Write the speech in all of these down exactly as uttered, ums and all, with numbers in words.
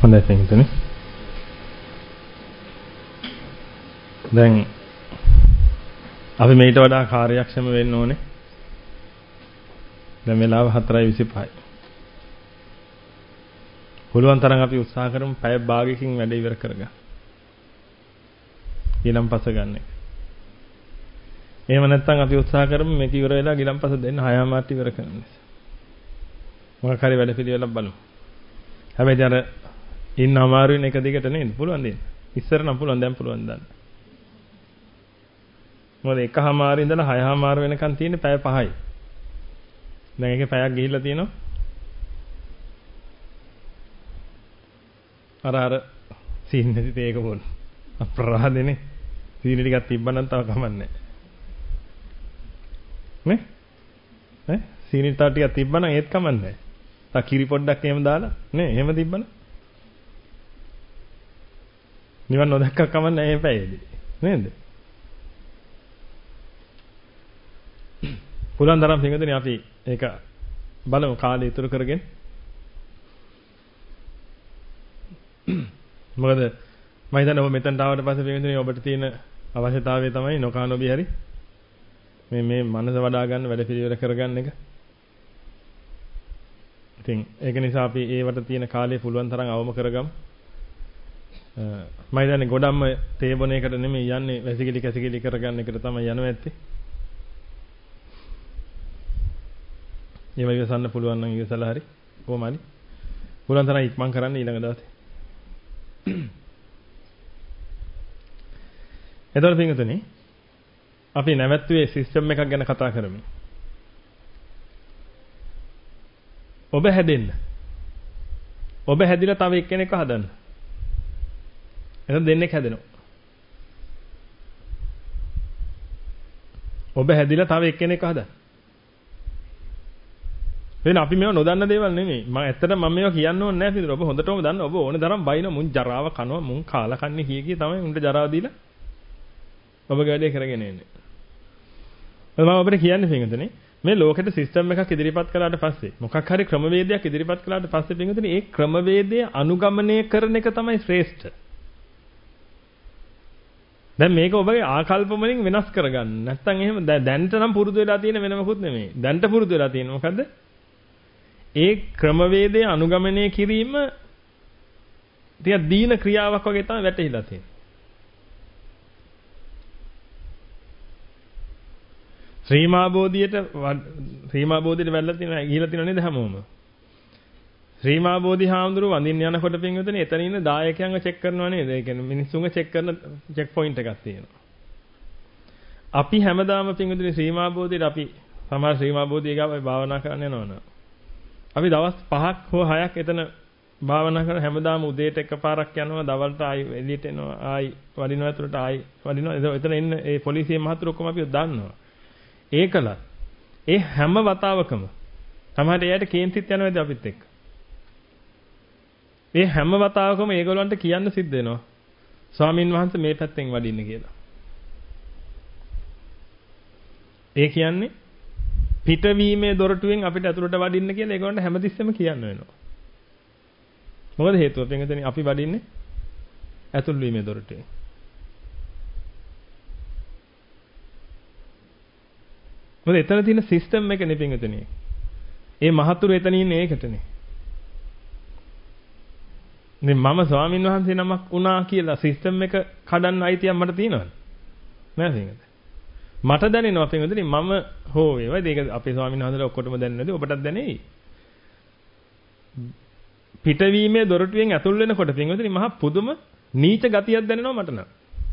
හොඳයි පින්තුනේ. දැන් අපි මේට වඩා කාර්යක්ෂම වෙන්න ඕනේ. දැන් වෙලාව හතරයි විසිපහයි. පුළුවන් තරම් අපි උත්සාහ කරමු පැය භාගයකින් වැඩ ඉවර කරගන්න. ඊළම්පස ගන්න එක. එහෙම නැත්නම් අපි උත්සාහ කරමු මේක ඉවර වෙලා ඊළම්පස දෙන්න හයමාරට ඉවර කරන්න. මොකක් හරි වැඩ පිළිවෙලක් බලමු. හැබැයි අර ඉන්න අමාරුයින් එක දිගට නේද? පුළුවන් දෙන්න. ඉස්සර නම් පුළුවන් දැන් පුළුවන් දාන්න. මොකද එකමාර ඉඳලා හයමාර වෙනකන් තියෙන්නේ පැය පහයි. දැන් ඒකේ පැයක් ගිහිල්ලා තියෙනවා. අර අර සීන් නැති තේක බොන්න. අපරාධනේ. සීනි ටිකක් තිබ්බනම් තව කමන්නේ. නේ? ඈ සීනි තා ටිකක් තිබ්බනම් ඒත් කමන්නේ. තා කිරි පොඩ්ඩක් එහෙම දාලා නේ එහෙම තිබ්බනම්. නිවන් නොදැක්ක කමන්නේ එහෙම පැයේදී. නේද? පුලන් තරම් පිටුදෙනේ අපි ඒක බලමු කාලය ඉතුරු කරගෙන. මොකද මම හිතන්නේ ඔබ මෙතනට ආවට පස්සේ පිටුදෙනේ ඔබට තියෙන අවශ්‍යතාවය තමයි නොකානොබි හරි මේ මේ මනස වඩා ගන්න වැඩ පිළිවෙල කරගන්න එක. ඉතින් ඒක නිසා අපි ඒවට තියෙන කාලය පුළුවන් තරම් අවම කරගමු. මම හිතන්නේ ගොඩක්ම තේ බොන එකට නෙමෙයි යන්නේ වැසිකිලි කැසිකිලි කරගන්න එකට තමයි යනවා ඇත්තේ. ඒව ඉවසන්න පුළුවන් නම් ඉවසලා හරි කොහොම හරි පුළුවන් තරම් ඉක්මන් කරන්න ඊළඟ දවසේ. එතකොට පින්වතුනි අපි නැවැත්තුවේ සිස්ටම් එකක් ගැන කතා කරමු. ඔබ හැදෙන්න. ඔබ හැදිලා තව එක්කෙනෙක්ව හදන්න. එතන දෙන්නෙක් හැදෙනවා. ඔබ හැදිලා තව එක්කෙනෙක්ව හදන්න. වෙන අපි මේව නොදන්න දේවල් නෙමෙයි. මම ඇත්තටම මම මේවා කියන්න ඕනේ නැහැ පිළිතුර. ඔබ හොඳටම දන්න. ඔබ ඕනේ තරම් බයින මුන් ජරාව කනවා මුන් කාලා කන්නේ කී කී තමයි උන්ට ජරාව දීලා ඔබගේ වැඩේ කරගෙන එන්නේ. මම ඔබට කියන්නේ පින්වතුනි මේ ලෝකෙට සිස්ටම් එකක් ඉදිරිපත් කළාට පස්සේ මොකක් හරි ක්‍රමවේදයක් ඉදිරිපත් කළාට පස්සේ පින්වතුනි ඒ ක්‍රමවේදය අනුගමනය කරන එක තමයි ශ්‍රේෂ්ඨ. දැන් මේක ඔබගේ ආකල්ප වලින් වෙනස් කරගන්න. නැත්තම් එහෙම දැන්ට නම් පුරුදු වෙලා තියෙන වෙන මොකුත් නෙමෙයි. දැන්ට පුරුදු වෙලා තියෙන මොකද්ද? ඒ ක්‍රමවේදය අනුගමනය කිරීම ටික දීන ක්‍රියාවක් වගේ තමයි වැටහිලා තියෙන්නේ. ශ්‍රීමා බෝධියට ශ්‍රීමා බෝධියට වැල්ලා තියෙනවා ගිහිලා තියෙනව නේද හැමෝම? ශ්‍රීමා බෝධි හාමුදුරුව වඳින්න යනකොට පින්වතුනි එතන ඉන්න දායකයන්ව චෙක් කරනවා නේද? ඒ කියන්නේ මිනිස්සුන්ව චෙක් කරන චෙක් පොයින්ට් එකක් තියෙනවා. අපි හැමදාම පින්වතුනි ශ්‍රීමා බෝධියට අපි සමහර ශ්‍රීමා බෝධිය ගාව භාවනා කරන්න යනවනේ. අපි දවස් පහක් හෝ හයක් එතන භාවනා කරන හැමදාම උදේට එකපාරක් යනවා දවල්ට ආයි එළියට එනවා ආයි වඩිනවා ඇතුළට ආයි වඩිනවා එතන එන්න ඒ පොලිසිය මහතුරු ඔක්කොම අපිව දන්නවා ඒකල ඒ හැම වතාවකම තමයි එයාට කේන්තිත් යනවාද අපිත් එක්ක ඒ හැම වතාවකම ඒගොල්ලන්ට කියන්න සිද්ධ වෙනවා ස්වාමින් වහන්සේ මේ පැත්තෙන් වඩින්න කියලා ඒ කියන්නේ පිටවීමේ දොරටුවෙන් අපිට ඇතුළට වඩින්න කියලා ඒගොල්ලන්ට හැමතිස්සෙම කියන්න වෙනවා. මොකද හේතුව? පින්වතුනි අපි වඩින්නේ ඇතුල් වීමේ දොරටුවෙන්. මොකද එතන තියෙන සිස්ටම් එක නේ පින්වතුනි. ඒ මහතුරු එතන ඉන්නේ ඒකටනේ. මේ මම ස්වාමින් වහන්සේ නමක් වුණා කියලා සිස්ටම් එක කඩන්න අයිතියක් මට තියෙනවද? නෑ පින්වතුනි. මට දැනෙනවා පින්වතුනි මම හෝ වේවා ඒක අපේ ස්වාමීන් වහන්සේලා ඔක්කොටම දැනෙන්නේ නැති ඔබටත් දැනෙයි පිටවීමේ දොරටුවෙන් ඇතුල් වෙනකොට පින්වතුනි මහා පුදුම නීච ගතියක් දැනෙනවා මට නම්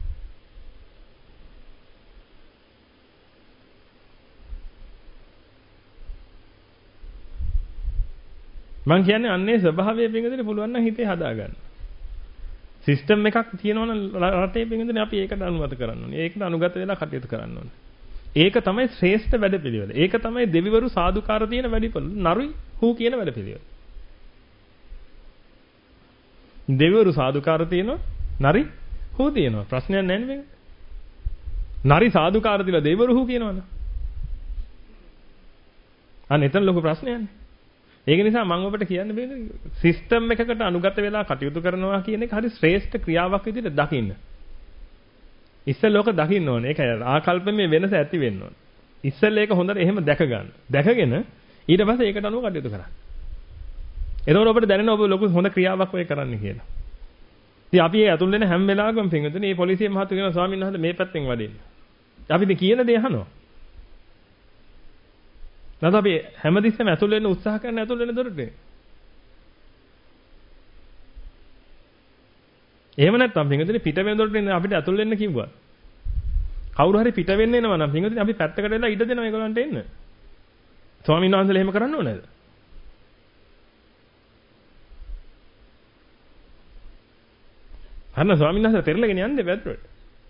මං කියන්නේ අන්නේ ස්වභාවය පින්වතුනි පුළුවන් නම් හිතේ හදාගන්න සිස්ටම් එකක් තියෙනවනම් රටේ පින්වතුනි අපි ඒකට අනුමත කරන්න ඕනේ. ඒකට අනුගත වෙලා කටයුතු කරන්න ඕනේ. ඒක තමයි ශ්‍රේෂ්ඨ වැඩපිළිවෙල. ඒක තමයි දෙවිවරු සාදුකාර තියෙන වැඩපිළිවෙල. නරුයි හූ කියන වැඩපිළිවෙල. දෙවිවරු සාදුකාර තියෙනවා, නරි හූ තියෙනවා. ප්‍රශ්නයක් නැහැ නේද? නරි සාදුකාර තියලා දෙවිවරු හූ කියනවනේ. අන්න එතන ලොකු ප්‍රශ්නයක් නේ. ඒක නිසා මම ඔබට කියන්න බෑනේ සිස්ටම් එකකට අනුගත වෙලා කටයුතු කරනවා කියන එක හරි ශ්‍රේෂ්ඨ ක්‍රියාවක් විදිහට දකින්න. ඉස්සෙල්ලා ඕක දකින්න ඕනේ. ඒක ආකල්පමේ වෙනස ඇති වෙන්න ඕනේ. ඉස්සෙල්ලා ඒක හොඳට එහෙම දැක ගන්න. දැකගෙන ඊට පස්සේ ඒකට අනුව කටයුතු කරන්න. එතකොට ඔබට දැනෙනවා ඔබ ලොකු හොඳ ක්‍රියාවක් ඔය කරන්න කියලා. ඉතින් අපි ඒ අතුල් වෙන හැම වෙලාවකම පින්විතනේ මේ පොලිසිය මහතු කියන ස්වාමීන් වහන්සේ මේ පැත්තෙන් වදින්න. අපි ඉතින් කියන දේ අහනවා. නැත්නම් අපි හැමතිස්සෙම අතුල් වෙන්න උත්සාහ කරන අතුල් වෙන දොරට. එහෙම නැත්නම් පින්විතනේ පිට වෙන දොරට අපිට අතුල් වෙන්න කිව්වා. කවුරු හරි පිට වෙන්න එනවා නම් පින්විතනේ අපි පැත්තකට වෙලා ඉඩ දෙනවා ඒගොල්ලන්ට එන්න. ස්වාමීන් වහන්සේලා එහෙම කරන්න ඕනේද? අන්න ස්වාමීන් වහන්සේලා පෙරලගෙන යන්නේ වැද්දට.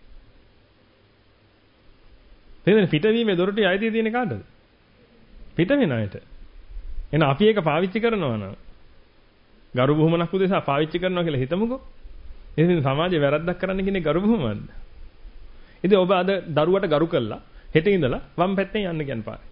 එතන පිටවීමේ දොරටුවේ අයිතිය තියෙන කාටද? පිට වෙන අයට. එහෙනම් අපි ඒක පාවිච්චි කරනවා නම් ගරු බුහුමනක් උදෙසා පාවිච්චි කරනවා කියලා හිතමුකෝ. ඉතින් සමාජයේ වැරද්දක් කරන්න කියන්නේ ගරු බුහුමනක්ද? ඉතින් ඔබ අද දරුවට ගරු කළා හෙට ඉඳලා වම් පැත්තෙන් යන්න කියන පාරේ.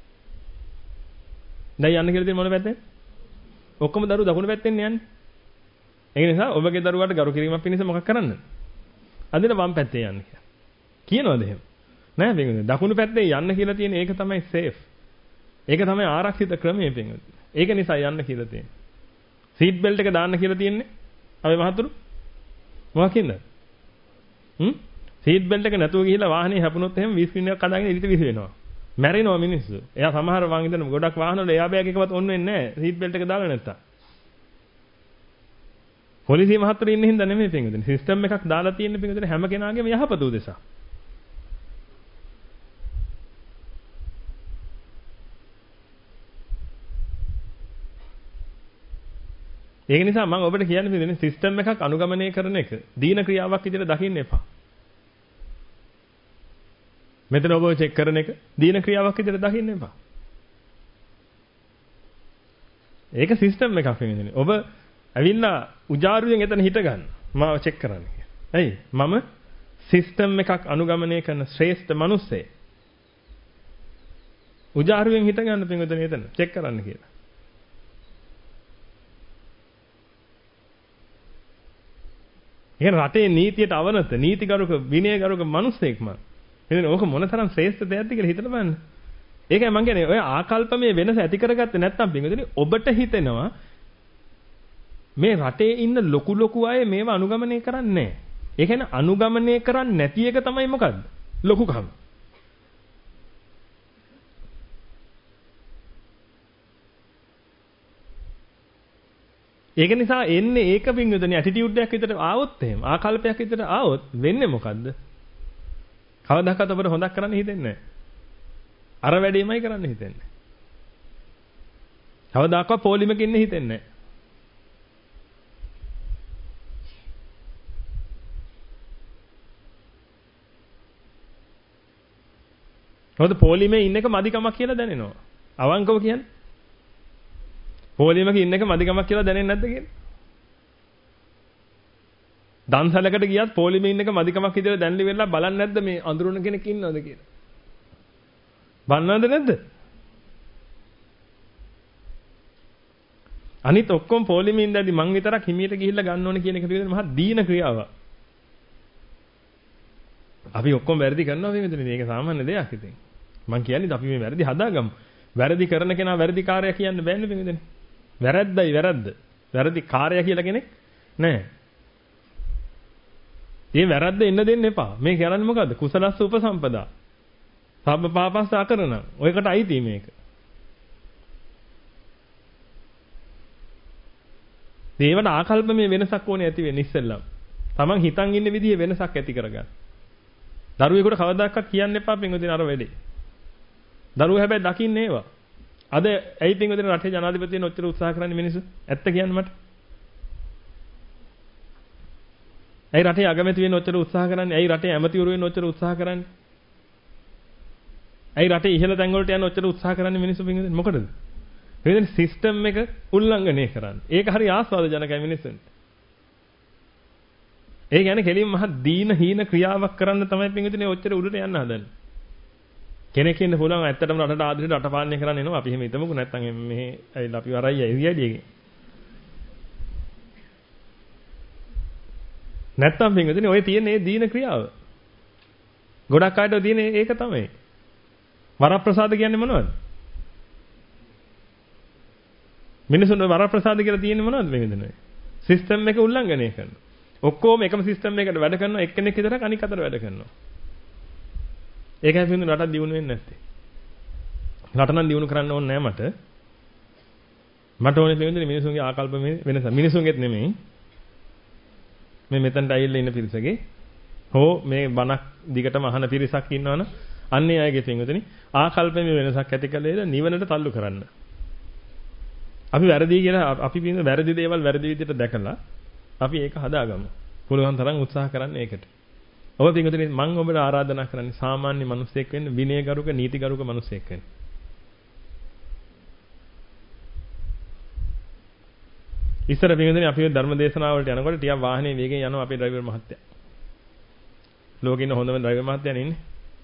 දැන් යන්න කියලා තියෙන මොන පැත්තෙන්? ඔක්කොම දරුවෝ දකුණු පැත්තෙන් යන්නේ. ඒ නිසා ඔබගේ දරුවාට ගරු කිරීමක් පිණිස මොකක් කරන්නද? අදින වම් පැත්තේ යන්න කියලා. කියනවද එහෙම? නෑ පින්වතුනි. දකුණු පැත්තේ යන්න කියලා තියෙන ඒක තමයි සේෆ්. ඒක තමයි ආරක්ෂිත ක්‍රමය පින්වතුනි. ඒක නිසා යන්න කියලා තියෙන්නේ. සීට් බෙල්ට් එක දාන්න කියලා තියෙන්නේ. අපි මහතුරු මොකකින්ද? හ්ම්? සීට් බෙල්ට් එක නැතුව ගිහිල්ලා වාහනේ හැපුණොත් එහෙම වී ස්ක්‍රීන් එකක් අදාගෙන ඉරිට විසි වෙනවා. මැරෙනවා මිනිස්සු. එයා සමහර වාහන ඉදන ගොඩක් වාහන වල එයා බෑග් එකවත් ඔන් වෙන්නේ නැහැ. සීට් බෙල්ට් එක දාලා නැත්තම්. පොලිසිය මහත්තයෝ ඉන්න හින්දා නෙමෙයි පින්වතුනි. සිස්ටම් එකක් දාලා තියෙන පින්වතුනි හැම කෙනාගේම යහපත උදෙසා. ඒක නිසා මම ඔබට කියන්න පිළිදෙන සිස්ටම් එකක් අනුගමනය කරන එක දීන ක්‍රියාවක් විදිහට දකින්න එපා. මෙතන ඔබ චෙක් කරන එක දීන ක්‍රියාවක් විදිහට දකින්න එපා. ඒක සිස්ටම් එකක් වෙන්නේ. ඔබ ඇවිල්ලා උජාරුවෙන් එතන හිට ගන්න. මාව චෙක් කරන්න කියලා. ඇයි? මම සිස්ටම් එකක් අනුගමනය කරන ශ්‍රේෂ්ඨ මිනිස්සෙක්. උජාරුවෙන් හිට ගන්න පින්වතුනි එතන චෙක් කරන්න කියලා. එහෙනම් රටේ නීතියට අවනත නීතිගරුක විනයගරුක මිනිස්සෙක් මම. එහෙනම් ඕක මොනතරම් ශ්‍රේෂ්ඨ දෙයක්ද කියලා හිතලා බලන්න. ඒකයි මම කියන්නේ ඔය ආකල්පමේ වෙනස ඇති කරගත්තේ නැත්නම් පින්වතුනි ඔබට හිතෙනවා මේ රටේ ඉන්න ලොකු ලොකු අය මේව අනුගමනය කරන්නේ නැහැ. ඒ කියන්නේ අනුගමනය කරන්නේ නැති එක තමයි මොකද්ද? ලොකුකම. ඒක නිසා එන්නේ ඒක පින්වතුනි ඇටිටියුඩ් එකක් විතර ආවොත් එහෙම ආකල්පයක් විතර ආවොත් වෙන්නේ මොකද්ද? කවදාකවත් ඔබට හොදක් කරන්න හිතෙන්නේ නැහැ. අර වැඩේමයි කරන්න හිතෙන්නේ. කවදාකවත් පොලිමක ඉන්න හිතෙන්නේ නැහැ. මොකද පොලිමේ ඉන්න එක මදිකමක් කියලා දැනෙනවා. අවංකව කියන්නේ. පොලිමක ඉන්න එක මදිකමක් කියලා දැනෙන්නේ නැද්ද කියන්නේ? දන්සලකට ගියත් පොලිමේ ඉන්න එක මදිකමක් විදිහට දැනලි වෙලා බලන්නේ නැද්ද මේ අඳුරන කෙනෙක් ඉන්නවද කියලා? බලනවද නැද්ද? අනිත් ඔක්කොම පොලිමේ ඉඳදී මං විතරක් හිමියට ගිහිල්ලා ගන්න ඕනේ කියන එක පිළිබඳව මහා දීන ක්‍රියාවක්. අපි ඔක්කොම වැරදි කරනවා මේ මෙතන. මේක සාමාන්‍ය දෙයක් ඉතින්. මං කියන්නේ අපි මේ වැරදි හදාගමු. වැරදි කරන කෙනා වැරදි කාර්යය කියන්න බෑනේ මෙතන. වැරද්දයි වැරද්ද. වැරදි කාර්යය කියලා කෙනෙක් නැහැ. මේ වැරද්ද එන්න දෙන්න එපා. මේ කරන්නේ මොකද්ද? කුසලස්ස උපසම්පදා. සබ්බ පාපස්ස අකරණ. ඔයකට අයිති මේක. දේවන ආකල්ප මේ වෙනසක් ඕනේ ඇති වෙන්නේ ඉස්සෙල්ලම. Taman හිතන් ඉන්න විදිහේ වෙනසක් ඇති කරගන්න. දරුවෙකුට කවදාකවත් කියන්න එපා පින්වදින අර වෙලේ. දරුවෝ හැබැයි දකින්නේ ඒවා. අද ඇයි පින්වදින රටේ ජනාධිපතියන් ඔච්චර උත්සාහ කරන්නේ මිනිස්සු? ඇත්ත කියන්න මට. ඇයි රටේ අගමැති වෙන්න ඔච්චර උත්සාහ කරන්නේ? ඇයි රටේ ඇමතිවරු වෙන්න ඔච්චර උත්සාහ කරන්නේ? ඇයි රටේ ඉහළ තැන් වලට යන්න ඔච්චර උත්සාහ කරන්නේ මිනිස්සු පින්වදින? මොකටද? පින්වදින සිස්ටම් එක උල්ලංඝනය කරන්නේ. ඒක හරි ආස්වාදජනකයි මිනිස්සුන්ට. ඒ කියන්නේ කෙලින් මහ දීන හීන ක්‍රියාවක් කරන්න තමයි පින්විතනේ ඔච්චර උඩට යන්න හදන්නේ. කෙනෙක් ඉන්න පුළුවන් ඇත්තටම රටට ආදරයට රට පාලනය කරන්න එනවා. අපි එහෙම හිතමුකෝ නැත්තම් මෙහෙ ඇවිල්ලා අපි වරයි ඇවිල්ලාදී. නැත්තම් පින්වතුනි ඔය තියෙන මේ දීන ක්‍රියාව. ගොඩක් අයට තියෙන ඒක තමයි. වරප්‍රසාද කියන්නේ මොනවද? මිනිසුන් වරප්‍රසාද කියලා තියෙන්නේ මොනවද මේ විදිහේ? සිස්ටම් එක උල්ලංඝනය කරනවා. ඔක්කොම එකම සිස්ටම් එකකට වැඩ කරනවා එක්කෙනෙක් විතරක් අනික් අතට වැඩ කරනවා. ඒකයි පින්වතුනි රටක් දියුණු වෙන්නේ නැත්තේ. රට නම් දියුණු කරන්න ඕනේ නැහැ මට. මට ඕනේ පින්වතුනි මිනිසුන්ගේ ආකල්ප වෙනස. මිනිසුන්ගෙත් නෙමෙයි. මේ මෙතනට ඇවිල්ලා ඉන්න පිරිසගේ හෝ මේ බණක් දිගටම අහන පිරිසක් ඉන්නවනම් අන්නේ අයගේ පින්වතුනි ආකල්පෙම වෙනසක් ඇති කළේ නිවනට තල්ලු කරන්න. අපි වැරදි කියලා අපි පින්න වැරදි දේවල් වැරදි විදිහට දැකලා අපි ඒක හදාගමු. පුළුවන් තරම් උත්සාහ කරන්න ඒකට. ඔබ පින්වතුනි මම ඔබට ආරාධනා කරන්නේ සාමාන්‍ය මිනිසෙක් වෙන්න, විනයගරුක, නීතිගරුක මිනිසෙක් වෙන්න. ඉස්සර පින්වතුනි අපි ධර්ම දේශනාවලට යනකොට ටිකක් වාහනේ වේගෙන් යනවා අපේ ඩ්‍රයිවර් මහත්තයා. ලෝකේ ඉන්න හොඳම ඩ්‍රයිවර් මහත්තයානේ ඉන්නේ.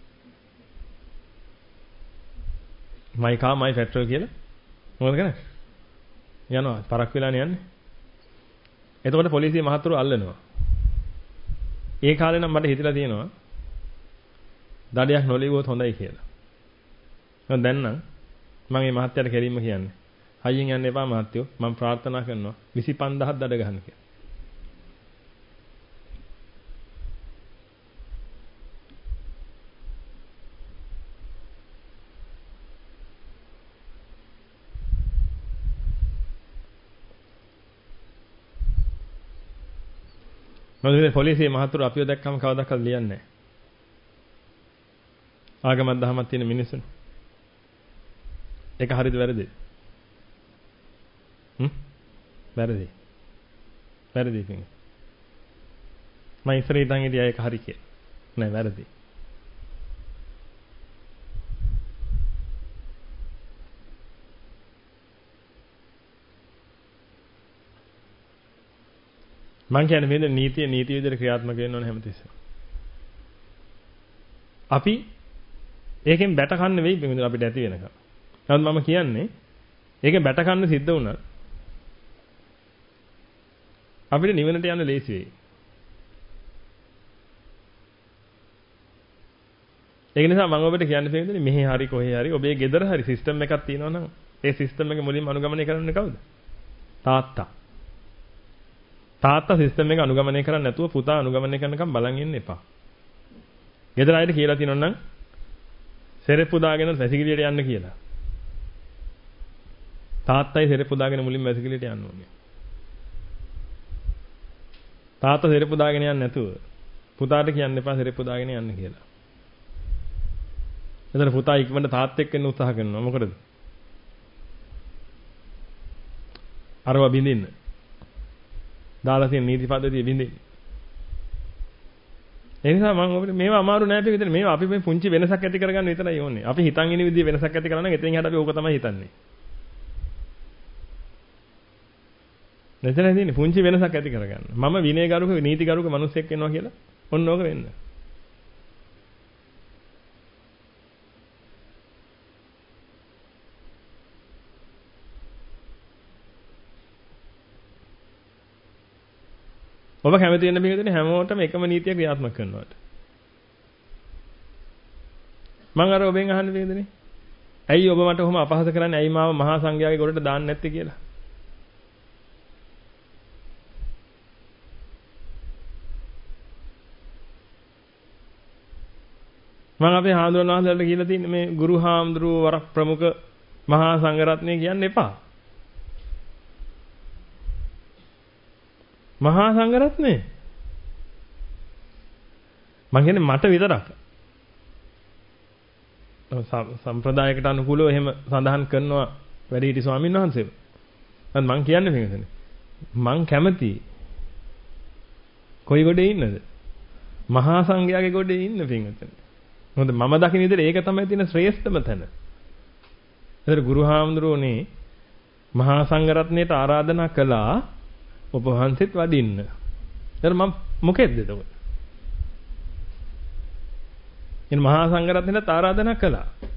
my car my petrol කියලා. මොකද කරන්නේ? යනවා පරක් වෙලානේ යන්නේ. එතකොට පොලිසිය මහතුරු අල්ලනවා. ඒ කාලේ නම් මට හිතලා තියෙනවා දඩයක් නොලිවුවොත් හොඳයි කියලා. දැන් නම් මම මේ මහත්තයාට කෙලින්ම කියන්නේ හයියෙන් යන්න එපා මහත්තයෝ මම ප්‍රාර්ථනා කරනවා විසි පන්දාහක් දඩ ගන්න කියලා. මොකද පොලිසිය මහතුරු අපිව දැක්කම කවදාවත් ලියන්නේ නැහැ. ආගමක් දහමක් තියෙන මිනිස්සුන්. ඒක හරිද වැරදිද? හ්ම්? වැරදි. වැරදි කියන්නේ. මම ඉස්සරේ ඉඳන් ඉතියා ඒක හරි කියලා. නෑ වැරදි. මං කියන්නේ මේ නීතිය නීති විදිහට ක්‍රියාත්මක වෙන්න ඕන හැමතිස්සෙම. අපි ඒකෙන් බැට කන්න වෙයි බින්දුර අපිට ඇති වෙනකම්. නමුත් මම කියන්නේ ඒකෙන් බැට කන්න සිද්ධ වුණා අපිට නිවනට යන්න ලේසි වෙයි. ඒක නිසා මම ඔබට කියන්න තියෙන්නේ මෙහි හරි කොහේ හරි ඔබේ ගෙදර හරි සිස්ටම් එකක් තියෙනවා නම් ඒ සිස්ටම් එක මුලින්ම අනුගමනය කරන්නේ කවුද? තාත්තා. තාත්තා සිස්ටම් එක අනුගමනය කරන්නේ නැතුව පුතා අනුගමනය කරනකම් බලන් ඉන්න එපා. ගෙදර අයිට කියලා තියෙනවා නම් සෙරෙප්පු දාගෙන වැසිකිළියට යන්න කියලා. තාත්තයි සෙරෙප්පු දාගෙන මුලින්ම වැසිකිළියට යන්න ඕනේ. තාත්තා සෙරෙප්පු දාගෙන යන්නේ නැතුව පුතාට කියන්න එපා සෙරෙප්පු දාගෙන යන්න කියලා. එතන පුතා ඉක්මනට තාත්ත එක්ක එන්න උත්සාහ කරනවා. මොකටද? අරව බින්දින්න. දාලා තියෙන නීති පද්ධතිය බින්දින්න. ඒ නිසා මම ඔබට මේවා අමාරු නෑ පිටින් විතර මේවා අපි මේ පුංචි වෙනසක් ඇති කරගන්න විතරයි ඕනේ. අපි හිතන් ඉන්න විදිහේ වෙනසක් ඇති කරලා නම් එතනින් එහාට අපි ඕක තමයි හිතන්නේ. නැතර තියෙන්නේ පුංචි වෙනසක් ඇති කරගන්න. මම විනයගරුක නීතිගරුක මිනිස්සෙක් වෙනවා කියලා ඔන්න ඕක වෙන්න. ඔබ කැමති වෙන බින්දුනේ හැමෝටම එකම නීතිය ක්‍රියාත්මක කරනවාට. මම අර ඔබෙන් අහන්න බින්දුනේ. ඇයි ඔබ මට කොහොම අපහාස කරන්නේ? ඇයි මාව මහා සංඝයාගේ ගොඩට දාන්න නැත්තේ කියලා. මම අපේ හාමුදුරන් වහන්සේලාට කියලා තියෙන්නේ මේ ගුරු හාමුදුරුව වර ප්‍රමුඛ මහා සංඝරත්නය කියන්න එපා. මහා සංඝරත්නය මම කියන්නේ මට විතරක් සම්ප්‍රදායකට අනුකූලව එහෙම සඳහන් කරනවා වැඩිහිටි ස්වාමීන් වහන්සේ. නැත්නම් මම කියන්නේ මේකනේ. මං කැමති කොයි ගොඩේ ඉන්නද? මහා සංඝයාගේ ගොඩේ ඉන්න පින්වතුනි. මොකද මම දකින විදිහට ඒක තමයි තියෙන ශ්‍රේෂ්ඨම තැන. ඒතර ගුරු හාමුදුරුවනේ මහා සංඝරත්නයට ආරාධනා කළා ඔබ වහන්සේත් වඩින්න. දැන් මම මොකෙද්ද එතකොට? ඉතින් මහා සංඝරත්නයට ආරාධනා කළා.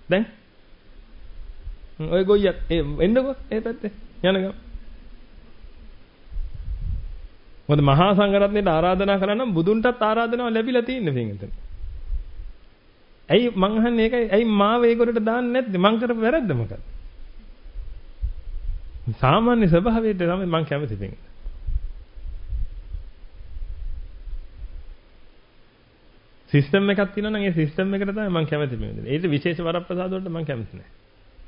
දැන් ඔය ගොයියක් එන්නකෝ ඒ පැත්තේ යනකම්. මොකද මහා සංඝරත්නයට ආරාධනා කරා නම් බුදුන්ටත් ආරාධනාව ලැබිලා තියෙන්නේ පින්විතනේ. ඇයි මං අහන්නේ ඒකයි ඇයි මාව ඒකට දාන්නේ නැද්ද? මං කරපු වැරද්ද මොකක්ද? සාමාන්‍ය ස්වභාවයට තමයි මං කැමති පින්විත. සිස්ටම් එකක් තියෙනවා නම් ඒ සිස්ටම් එකට තමයි මං කැමති පින්විත. ඒකට විශේෂ වරප්‍රසාද වලට මං කැමති නැහැ.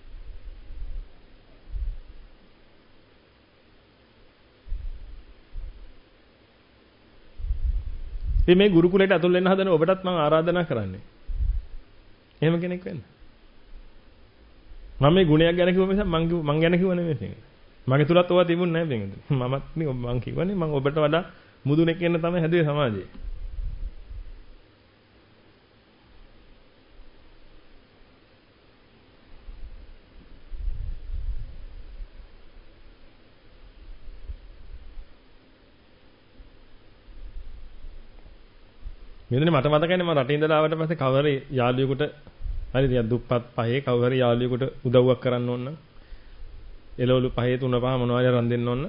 මේ ගුරුකුලයට ඇතුල් වෙන්න හදන ඔබටත් මම ආරාධනා කරන්නේ. එහෙම කෙනෙක් වෙන්න. මම මේ ගුණයක් ගැන කිව්ව නිසා මං මං ගැන කිව්ව නෙමෙයි මේක. මගේ තුලත් ඕවා තිබුණ නැහැ මේක. මමත් නේ මං කිව්වනේ මං ඔබට වඩා මුදුනෙක් වෙන්න තමයි හැදුවේ සමාජයේ. මෙතන මට මතකයිනේ මම රටින් ඉඳලා ආවට පස්සේ කවුරු යාළුවෙකුට හරි ටිකක් දුප්පත් පහේ කවුරු හරි යාළුවෙකුට උදව්වක් කරන්න ඕන නම් එළවලු පහේ තුන පහ මොනවා හරි අරන් දෙන්න ඕන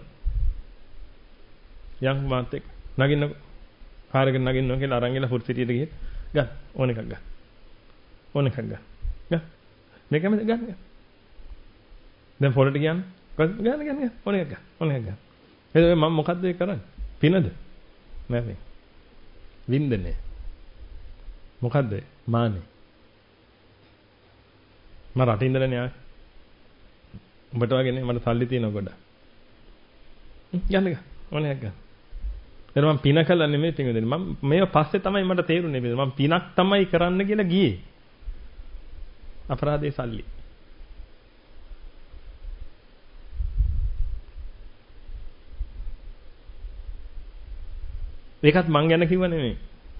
යම් මාත් එක්ක නගින්නකො කාර් එක නගින්න ඕන කියලා අරන් ගිහලා ෆුඩ් සිටියට ගිහින් ගන්න ඕන එකක් ගන්න ඕන එකක් ගන්න ගන්න මේකම ගන්න ගන්න දැන් ෆොලට කියන්නේ ගන්න ගන්න ගන්න ඕන එකක් ගන්න ඕන එකක් ගන්න එතකොට මම මොකද්ද ඒ කරන්නේ පිනද නෑ මේ වින්දනේ මොකද්ද මානේ මම රටින් ඉඳලානේ ආවේ උඹට වගේනේ මට සල්ලි තියෙනවා ගොඩක් ගන්න ගන්න ඕනේ ගන්න එතන මම පින කළා නෙමෙයි පින් දෙන්නේ මම මේව පස්සේ තමයි මට තේරුනේ මම පිනක් තමයි කරන්න කියලා ගියේ අපරාධේ සල්ලි ඒකත් මං ගැන කිව්ව නෙමෙයි.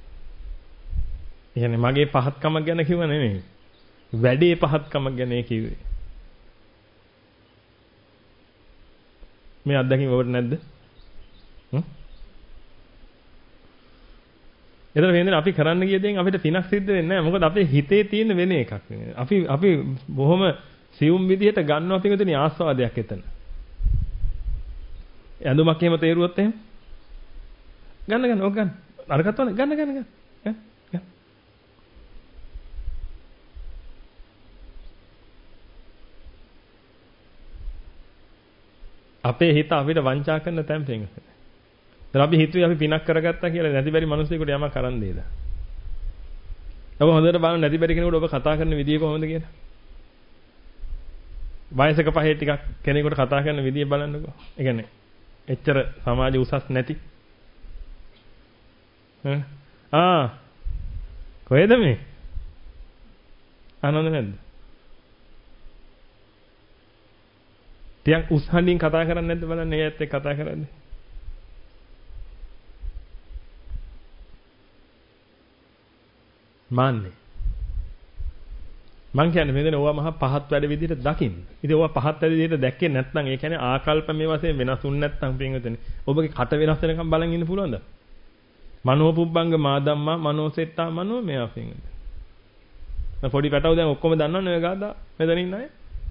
ඒ කියන්නේ මගේ පහත්කමක් ගැන කිව්ව නෙමෙයි. වැඩේ පහත්කමක් ගැන කිව්වේ. මේ අත්දැකීම ඔබට නැද්ද? හ්ම්? එතන වෙන්නේ අපි කරන්න ගිය දේෙන් අපිට පිනක් සිද්ධ වෙන්නේ නැහැ. මොකද අපේ හිතේ තියෙන වෙන එකක්. අපි අපි බොහොම සියුම් විදිහට ගන්නවා පිටුතුනි ආස්වාදයක් එතන. ඇඳුමක් එහෙම තේරුවොත් එහෙම ගන්න ගන්න ඔක ගන්න අරකට වල ගන්න ගන්න ගන්න ගන්න අපේ හිත අපිට වංචා කරන තැන් පෙන්. දැන් අපි හිතුවේ අපි පිනක් කරගත්තා කියලා නැති බැරි මිනිස්සුෙකුට යමක් කරන් දෙයිද? ඔබ හොඳට බලන්න නැති බැරි කෙනෙකුට ඔබ කතා කරන විදිය කොහොමද කියලා. වයසක පහේ ටිකක් කෙනෙකුට කතා කරන විදිය බලන්නකෝ. ඒ කියන්නේ එච්චර සමාජ උසස් නැති ආ කොහෙද මේ ආනන්ද නැද්ද ටිකක් උස් හඬින් කතා කරන්නේ නැද්ද බලන්න ඒ ඇත්ත එක්ක කතා කරන්නේ මාන්නේ මං කියන්නේ මේ දෙන ඕවා මහා පහත් වැඩ විදිහට දකින්න. ඉතින් ඕවා පහත් වැඩ විදිහට දැක්කේ නැත්නම් ඒ කියන්නේ ආකල්ප මේ වශයෙන් වෙනසුන් නැත්නම් පින්වතුනි ඔබගේ කට වෙනස් වෙනකම් බලන් ඉන්න පුළුවන්ද? මනෝ පුබ්බංග මාදම්මා මනෝ සෙට්ටා මනෝ මේවා පින්වතුනි. මම පොඩි පැටව දැන් ඔක්කොම දන්නවනේ ඔය ගාදා මෙතන ඉන්න අය.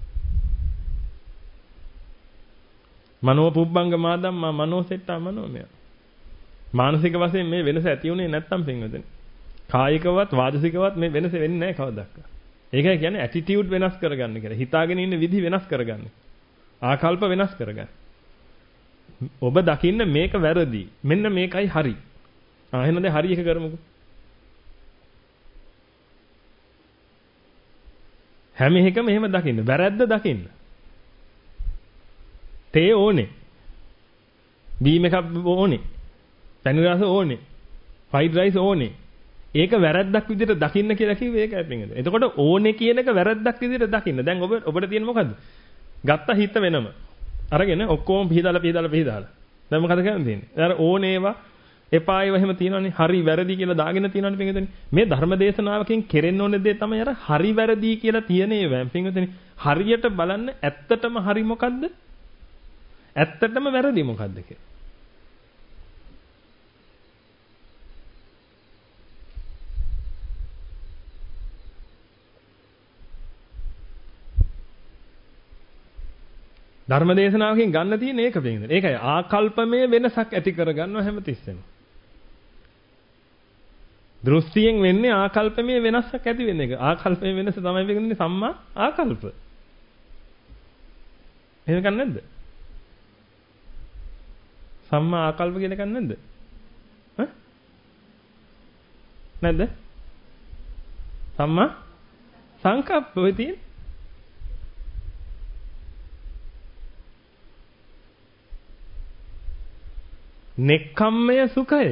මනෝ පුබ්බංග මාදම්මා මනෝ සෙට්ටා මනෝ මේවා. මානසික වශයෙන් මේ වෙනස ඇති උනේ නැත්නම් පින්වතුනි. කායිකවත් වාචිකවත් මේ වෙනස වෙන්නේ නැහැ කවදාවත්. ඒකයි කියන්නේ ඇටිටියුඩ් වෙනස් කරගන්න කියලා. හිතාගෙන ඉන්න විදි වෙනස් කරගන්න. ආකල්ප වෙනස් කරගන්න. ඔබ දකින්න මේක වැරදි. මෙන්න මේකයි හරි. ආ එහෙනම් දැන් හරි එක කරමුකෝ. හැම එකම එහෙම දකින්න. වැරද්ද දකින්න. තේ ඕනේ. බීම එකක් ඕනේ. පැණි රස ඕනේ. ෆ්‍රයිඩ් රයිස් ඕනේ. ඒක වැරද්දක් විදිහට දකින්න කියලා කිව්වේ ඒකයි පිටින්ද. එතකොට ඕනේ කියන එක වැරද්දක් විදිහට දකින්න. දැන් ඔබ ඔබට තියෙන මොකද්ද? ගත්ත හිත වෙනම. අරගෙන ඔක්කොම පිහදාලා පිහදාලා පිහදාලා. දැන් මොකද කරන්න තියෙන්නේ? දැන් ඕනේ ඒවා එපා ඒවා එහෙම තියෙනවනේ. හරි වැරදි කියලා දාගෙන තියෙනවනේ පිටින්දනේ. මේ ධර්ම දේශනාවකින් කෙරෙන්න ඕනේ දේ තමයි අර හරි වැරදි කියලා තියෙන ඒවා. පිටින්දනේ හරියට බලන්න ඇත්තටම හරි මොකද්ද? ඇත්තටම වැරදි මොකද්ද කියලා. ධර්ම දේශනාවකින් ගන්න තියෙන ඒක පිළිගන්න. ඒකයි ආකල්පමය වෙනසක් ඇති කරගන්නවා හැමතිස්සෙම. දෘෂ්ටියෙන් වෙන්නේ ආකල්පමය වෙනසක් ඇති වෙන එක. ආකල්පමය වෙනස තමයි වෙන්නේ සම්මා ආකල්ප. එහෙම ගන්න නැද්ද? සම්මා ආකල්ප කියන එක නැද්ද? ඈ? නැද්ද? සම්මා සංකප්ප ඔය තියෙන්නේ. නෙක්ඛම්මය සුඛය.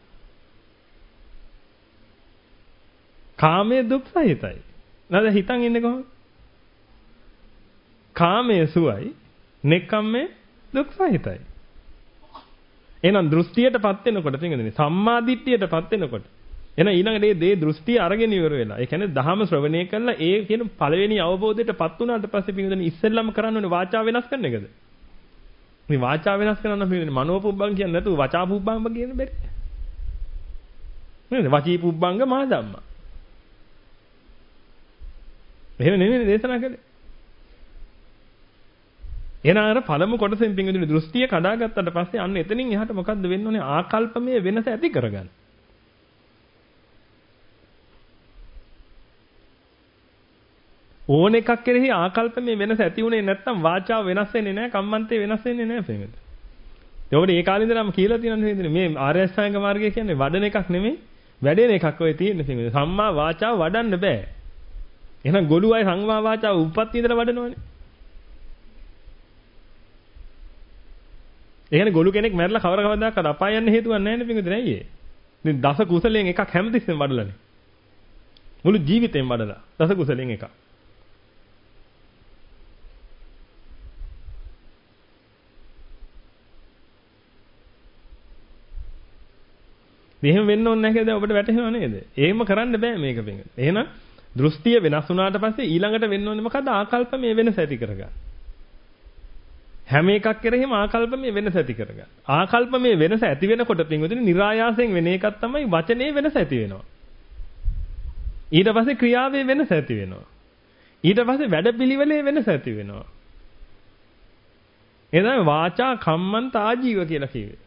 කාමයේ දුක් සහිතයි. නේද හිතන් ඉන්නේ කොහොමද? කාමයේ සුවයි, නෙක්ඛම්මයේ දුක් සහිතයි. එහෙනම් දෘෂ්ටියටපත් වෙනකොට පින්ගදනේ සම්මා දිට්ඨියටපත් වෙනකොට එහෙනම් ඊළඟට මේ දේ දෘෂ්ටිය අරගෙන ඉවර වෙලා. ඒ කියන්නේ දහම ශ්‍රවණය කළා ඒ කියන පළවෙනි අවබෝධයටපත් වුණාට පස්සේ පින්ගදනේ ඉස්සෙල්ලම කරන්න ඕනේ වාචා වෙනස් කරන එකද? මේ වාචා වෙනස් කරනවා නම් පින්ගදනේ මනෝපුබ්බං කියන්නේ නැතුව වචා පුබ්බං කියන බැරි. නේද? වචී පුබ්බංග මහ ධම්මා. එහෙම නෙමෙයි දේශනා කළේ. එහෙනම් අර පළමු කොටසෙන් පින්ගදනේ දෘෂ්ටිය කඩාගත්තට පස්සේ අන්න එතනින් එහාට මොකද්ද වෙන්න ඕනේ? ආකල්පමය වෙනස ඇති කරගන්න. ඕන එකක් කෙරෙහි ආකල්පමය වෙනස ඇති උනේ නැත්නම් වාචාව වෙනස් වෙන්නේ නැහැ, කම්මන්තේ වෙනස් වෙන්නේ නැහැ පින්ගද. ඒකට ඒ කාලේ ඉඳලාම කියලා තියෙනවා මේ ආර්ය අෂ්ටාංග මාර්ගය කියන්නේ වඩන එකක් නෙමෙයි, වැඩෙන එකක් ඔය තියෙන්නේ පින්ගද. සම්මා වාචාව වඩන්න බෑ. එහෙනම් ගොළු අය සංවා වාචාව උප්පත්ති ඉඳලා වඩනවනේ. ඒ කියන්නේ ගොළු කෙනෙක් මැරලා කවර කවදාකවත් අපාය යන්න හේතුවක් නැහැ නේ පින්ගද නෑයේ. ඉතින් දස කුසලයෙන් එකක් හැමතිස්සෙම වඩලානේ. මුළු ජීවිතේම වඩලා දස කුසලයෙන් එකක්. මෙහෙම වෙන්න ඕනේ නැහැ කියලා ඔබට වැටහෙනව නේද? එහෙම කරන්න බෑ මේක පින්ගද. එහෙනම් දෘෂ්ටිය වෙනස් වුණාට පස්සේ ඊළඟට වෙන්න ඕනේ මොකද්ද? ආකල්පමය වෙනස ඇති කරගන්න. හැම එකක් කෙරෙහිම ආකල්පමය වෙනස ඇති කරගන්න. ආකල්පමය වෙනස ඇති වෙනකොට පින්වතුනි નિરાයාසයෙන් වෙන එකක් තමයි වචනේ වෙනස ඇති වෙනවා. ඊට පස්සේ ක්‍රියාවේ වෙනස ඇති වෙනවා. ඊට පස්සේ වැඩපිළිවෙලේ වෙනස ඇති වෙනවා. ඒ තමයි වාචා කම්මන්ත ආජීව කියලා කිව්වේ.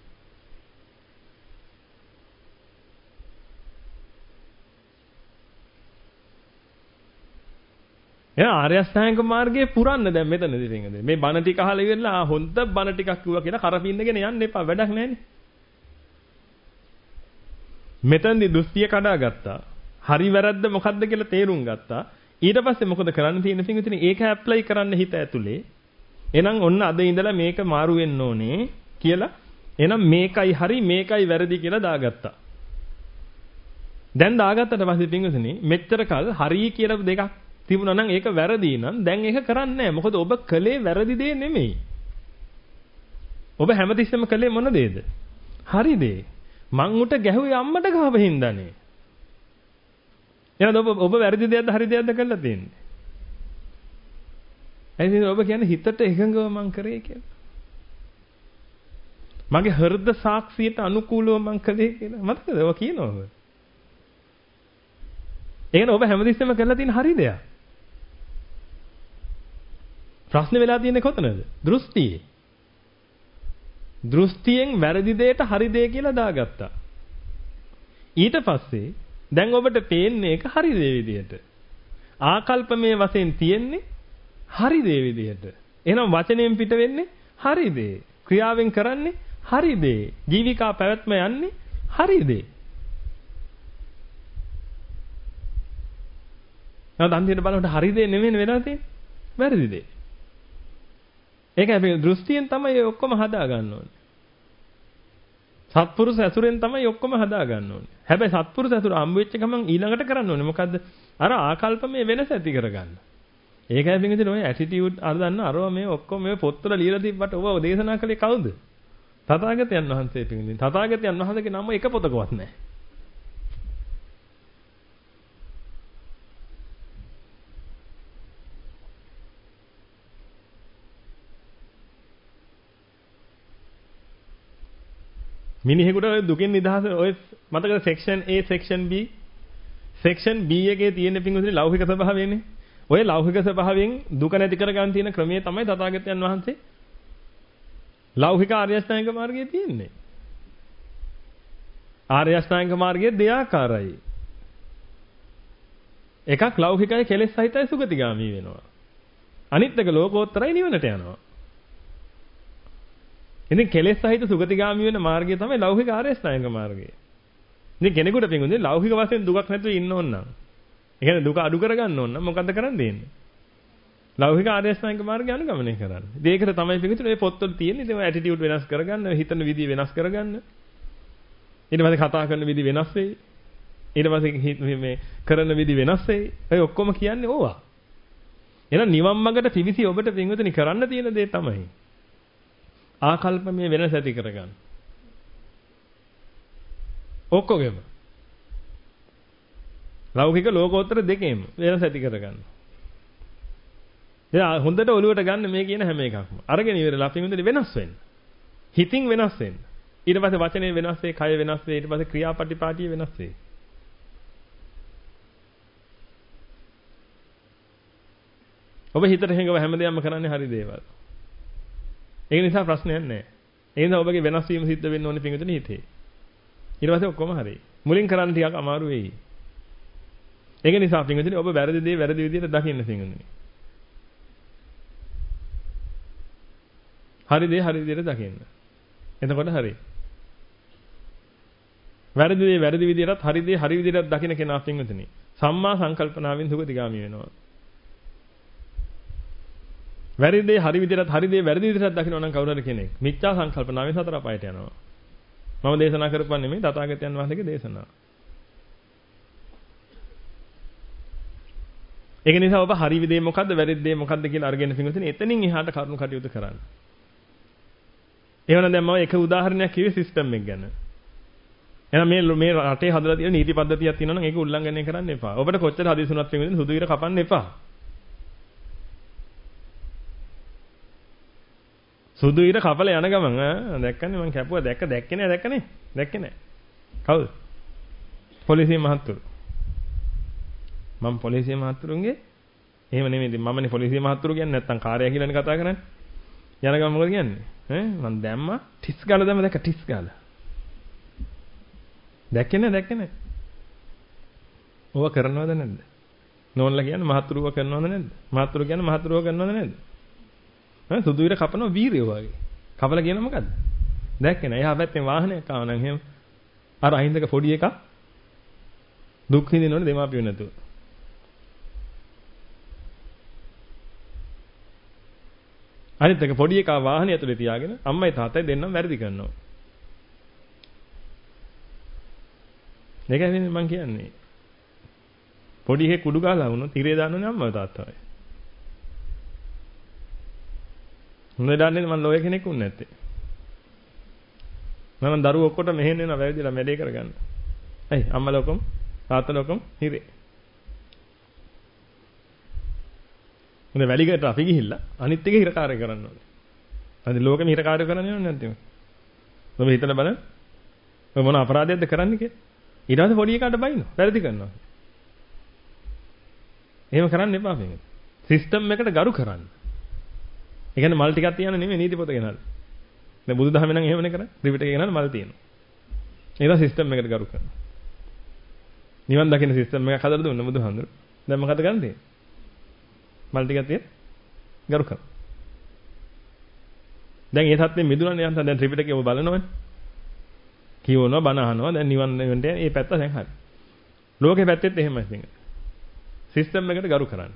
එයා ආර්ය අෂ්ටාංග මාර්ගයේ පුරන්න දැන් මෙතනදී පින්ගද. මේ බණ ටික අහලා ඉවරලා හොඳ බණ ටිකක් කිව්වා කියලා කරපින්නගෙන යන්න එපා. වැඩක් නැහැනේ. මෙතනදී දෘෂ්ටිය කඩාගත්තා. හරි වැරද්ද මොකද්ද කියලා තේරුම් ගත්තා. ඊට පස්සේ මොකද කරන්න තියෙන්නේ පින්ගතුනි? ඒක ඇප්ලයි කරන්න හිත ඇතුලේ. එහෙනම් ඔන්න අද ඉඳලා මේක මාරු වෙන්න ඕනේ කියලා. එහෙනම් මේකයි හරි මේකයි වැරදි කියලා දාගත්තා. දැන් දාගත්තට පස්සේ පින්ගතුනි මෙච්චර කල් හරි කියලා දෙකක් තිබුණා නම් ඒක වැරදි නම් දැන් ඒක කරන්නේ නැහැ. මොකද ඔබ කලේ වැරදි දේ නෙමෙයි. ඔබ හැමතිස්සෙම කලේ මොන දේද? හරි දේ. මං උට ගැහුවේ අම්මට ගහව හින්දානේ. එහෙනම් ඔබ ඔබ වැරදි දෙයක්ද හරි දෙයක්ද කරලා තියෙන්නේ? එයිද ඔබ කියන්නේ හිතට එකඟව මං කරේ කියලා. මගේ හෘද සාක්ෂියට අනුකූලව මං කළේ කියලා. මතකද ඔය කියනවා ඔබ? එහෙනම් ඔබ හැමතිස්සෙම කරලා තියෙන හරි දෙයක්. ප්‍රශ්නේ වෙලා තියෙන්නේ කොතනද? දෘෂ්ටියේ. දෘෂ්ටියෙන් වැරදි දෙයට හරි දෙය කියලා දාගත්තා. ඊට පස්සේ දැන් ඔබට පේන්නේ ඒක හරි දේ විදියට. ආකල්පමේ වශයෙන් තියෙන්නේ හරි දේ විදියට. එහෙනම් වචනයෙන් පිට වෙන්නේ හරි දේ. ක්‍රියාවෙන් කරන්නේ හරි දේ. ජීවිකා පැවැත්ම යන්නේ හරි දේ. නේද? අන්තිමට බලනකොට හරි දේ නෙමෙයි වෙලා තියෙන්නේ. වැරදි දේ. ඒක අපි දෘෂ්ටියෙන් තමයි ඔක්කොම හදා ගන්න ඕනේ. සත්පුරුෂ ඇසුරෙන් තමයි ඔක්කොම හදා ගන්න ඕනේ. හැබැයි සත්පුරුෂ ඇසුර හම්බ වෙච්ච ගමන් ඊළඟට කරන්න ඕනේ මොකද්ද? අර ආකල්පමේ වෙනස ඇති කරගන්න. ඒකයි පිටින් ඔය ඇටිටියුඩ් අර දන්න අරව මේ ඔක්කොම මේ පොත්වල ලියලා තිබ්බට ඔබ දේශනා කළේ කවුද? තථාගතයන් වහන්සේ පිටින්. තථාගතයන් වහන්සේගේ නම එක පොතකවත් නැහැ. මිනිහෙකුට ඔය දුකින් නිදහස ඔය මතකද section A section B section B එකේ තියෙන පිංගුතුනේ ලෞකික ස්වභාවයනේ ඔය ලෞකික ස්වභාවයෙන් දුක නැති කරගන්න තියෙන ක්‍රමයේ තමයි තථාගතයන් වහන්සේ ලෞකික ආර්ය අෂ්ටාංගික මාර්ගයේ තියෙන්නේ. ආර්ය අෂ්ටාංගික මාර්ගයේ දෙආකාරයි. එකක් ලෞකිකයි කෙලෙස් සහිතයි සුගතිගාමී වෙනවා. අනිත් එක ලෝකෝත්තරයි නිවනට යනවා. ඉතින් කෙලෙස් සහිත සුගතිගාමී වෙන මාර්ගය තමයි ලෞකික ආර්ය අෂ්ටාංගික මාර්ගය. ඉතින් කෙනෙකුට පිටුනේ ලෞකික වශයෙන් දුකක් නැතුව ඉන්න ඕන නම්, ඒ කියන්නේ දුක අඩු කරගන්න ඕන නම් මොකද්ද කරන්න දෙන්නේ? ලෞකික ආර්ය අෂ්ටාංගික මාර්ගය අනුගමනය කරන්න. ඉතින් ඒකට තමයි පිටුනේ මේ පොත්වල තියෙන්නේ. ඉතින් ඇටිටියුඩ් වෙනස් කරගන්න, හිතන විදිය වෙනස් කරගන්න. ඊට පස්සේ කතා කරන විදිය වෙනස් වෙයි. ඊට පස්සේ මේ කරන විදි වෙනස් වෙයි. ඒ ඔක්කොම කියන්නේ ඕවා. එහෙනම් නිවන් මාර්ගට පිවිසි ඔබට පින්විතනි කරන්න තියෙන දේ තමයි ආකල්පමය වෙනස ඇති කරගන්න. ඔක්කොගෙම. ලෞකික ලෝකෝත්තර දෙකේම වෙනස ඇති කරගන්න. එයා හොඳට ඔළුවට ගන්න මේ කියන හැම එකක්ම. අරගෙන ඉවරලා පින්විතනි වෙනස් වෙන්න. හිතින් වෙනස් වෙන්න. ඊට පස්සේ වචනේ වෙනස් වෙයි, කය වෙනස් වෙයි, ඊට පස්සේ ක්‍රියාපටිපාටිය වෙනස් වෙයි. ඔබ හිතට හැංගව හැමදේම කරන්නේ හරි දේවල්. ඒක නිසා ප්‍රශ්නයක් නැහැ. ඒ නිසා ඔබගේ වෙනස් වීම සිද්ධ වෙන්න ඕනේ පිටුනේ හිතේ. ඊට පස්සේ ඔක්කොම හරි. මුලින් කරන්න ටිකක් අමාරු වෙයි. ඒක නිසා පිටුනේ ඔබ වැරදි දේ වැරදි විදිහට දකින්න පිටුනේ. හරි දේ හරි විදිහට දකින්න. එතකොට හරි. වැරදි දේ වැරදි විදිහටත් හරි දේ හරි විදිහටත් දකින්න කෙනා පිටුනේ. සම්මා සංකල්පනාවෙන් සුගතිගාමී වෙනවා. වැරදි දේ හරි විදිහට හරි දේ වැරදි විදිහට දකින්න නම් කවුරු හරි කෙනෙක් මිච්ඡා සංකල්පනාවෙන් සතර අපායට යනවා. මම දේශනා කරපුවා නෙමෙයි තථාගතයන් වහන්සේගේ දේශනාව. ඒක නිසා ඔබ හරි විදේ මොකද්ද වැරදි දේ මොකද්ද කියලා අරගෙන පින්වතුනි එතනින් එහාට කරුණු කටයුතු කරන්න. එහෙනම් දැන් මම එක උදාහරණයක් කිව්වේ සිස්ටම් එක ගැන. එහෙනම් මේ මේ රටේ හදලා තියෙන නීති පද්ධතියක් තියෙනවා නම් ඒක උල්ලංඝනය කරන්න එපා. ඔබට කොච්චර හදිසුණත් පින්වතුනි සුදු ඉර කපන්න එපා. සුදු ඉර කපල යන ගමන් ආ දැක්කනේ මං කැපුවා දැක්ක දැක්කේ නෑ දැක්කනේ දැක්කේ නෑ කවුද පොලිසිය මහත්තුරු මම පොලිසිය මහත්තුරුන්ගේ එහෙම නෙමෙයි මමනේ පොලිසිය මහත්තුරු කියන්නේ නැත්තම් කාර්යය කියලානේ කතා කරන්නේ යන ගමන් මොකද කියන්නේ ඈ මං දැම්මා ටිස් ගාලා දැම්ම දැක්ක ටිස් ගාලා දැක්කේ නෑ දැක්කේ නෑ ඕවා කරනවද නැද්ද නෝන්ලා කියන්නේ මහත්තුරුව කරනවද නැද්ද මහත්තුරු කියන්නේ මහත්තුරුව කරනවද නැද්ද ඈ සුදු ඉර කපනවා වීරයෝ වගේ. කපලා කියන මොකද්ද? දැක්කේ නෑ. එහා පැත්තෙන් වාහනයක් ආව නම් එහෙම අර අහින්දක පොඩි එකක් දුක් විඳිනවනේ දෙමාපියෝ නැතුව. අනිත් එක පොඩි එකා වාහනේ ඇතුලේ තියාගෙන අම්මයි තාත්තයි දෙන්නම වැරදි කරනවා. මේකයි මම කියන්නේ. පොඩි එකේ කුඩු ගාලා වුණොත් ඉරේ දාන්නනේ අම්මයි තාත්තයි. මොනවද දන්නේ මම ලෝය කෙනෙක් වුණ නැත්තේ. මම දරුවෝ ඔක්කොට මෙහෙන් එනවා වැවිදිලා වැඩේ කරගන්න. ඇයි අම්මලා ඔක්කොම තාත්තලා ඔක්කොම හිරේ. මොන වැලිකට අපි ගිහිල්ලා අනිත් එක හිරකාරය කරන්න ඕනේ. අද ලෝකෙම හිරකාරය කරන්නේ නැද්ද? ඔබ හිතලා බලන්න. ඔය මොන අපරාධයක්ද කරන්නේ කියලා. ඊට පස්සේ පොඩි එකාට බයිනවා. වැරදි කරනවා. එහෙම කරන්න එපා මේක. සිස්ටම් එකට ගරු කරන්න. ඒ කියන්නේ මල් ටිකක් තියන්න නෙමෙයි නීති පොත ගෙනල්ලා. දැන් බුදුදහම නම් එහෙමනේ කරන්නේ. ත්‍රිපිටකය ගෙනල්ලා මල් තියෙනවා. ඒක සිස්ටම් එකට ගරු කරනවා. නිවන් දකින්න සිස්ටම් එකක් හදලා දුන්න බුදුහාමුදුරු. දැන් මොකද කරන්න තියෙන්නේ? මල් ටිකක් තියන්න ගරු කරනවා. දැන් ඒ සත්‍යෙ මිදුණානේ යන්තම් දැන් ත්‍රිපිටකය ඔබ බලනවනේ. කියවනවා බණ අහනවා දැන් නිවන් වෙන්න ඒ පැත්ත දැන් හරි. ලෝකේ පැත්තෙත් එහෙමයි ඉතින්. සිස්ටම් එකට ගරු කරන්න.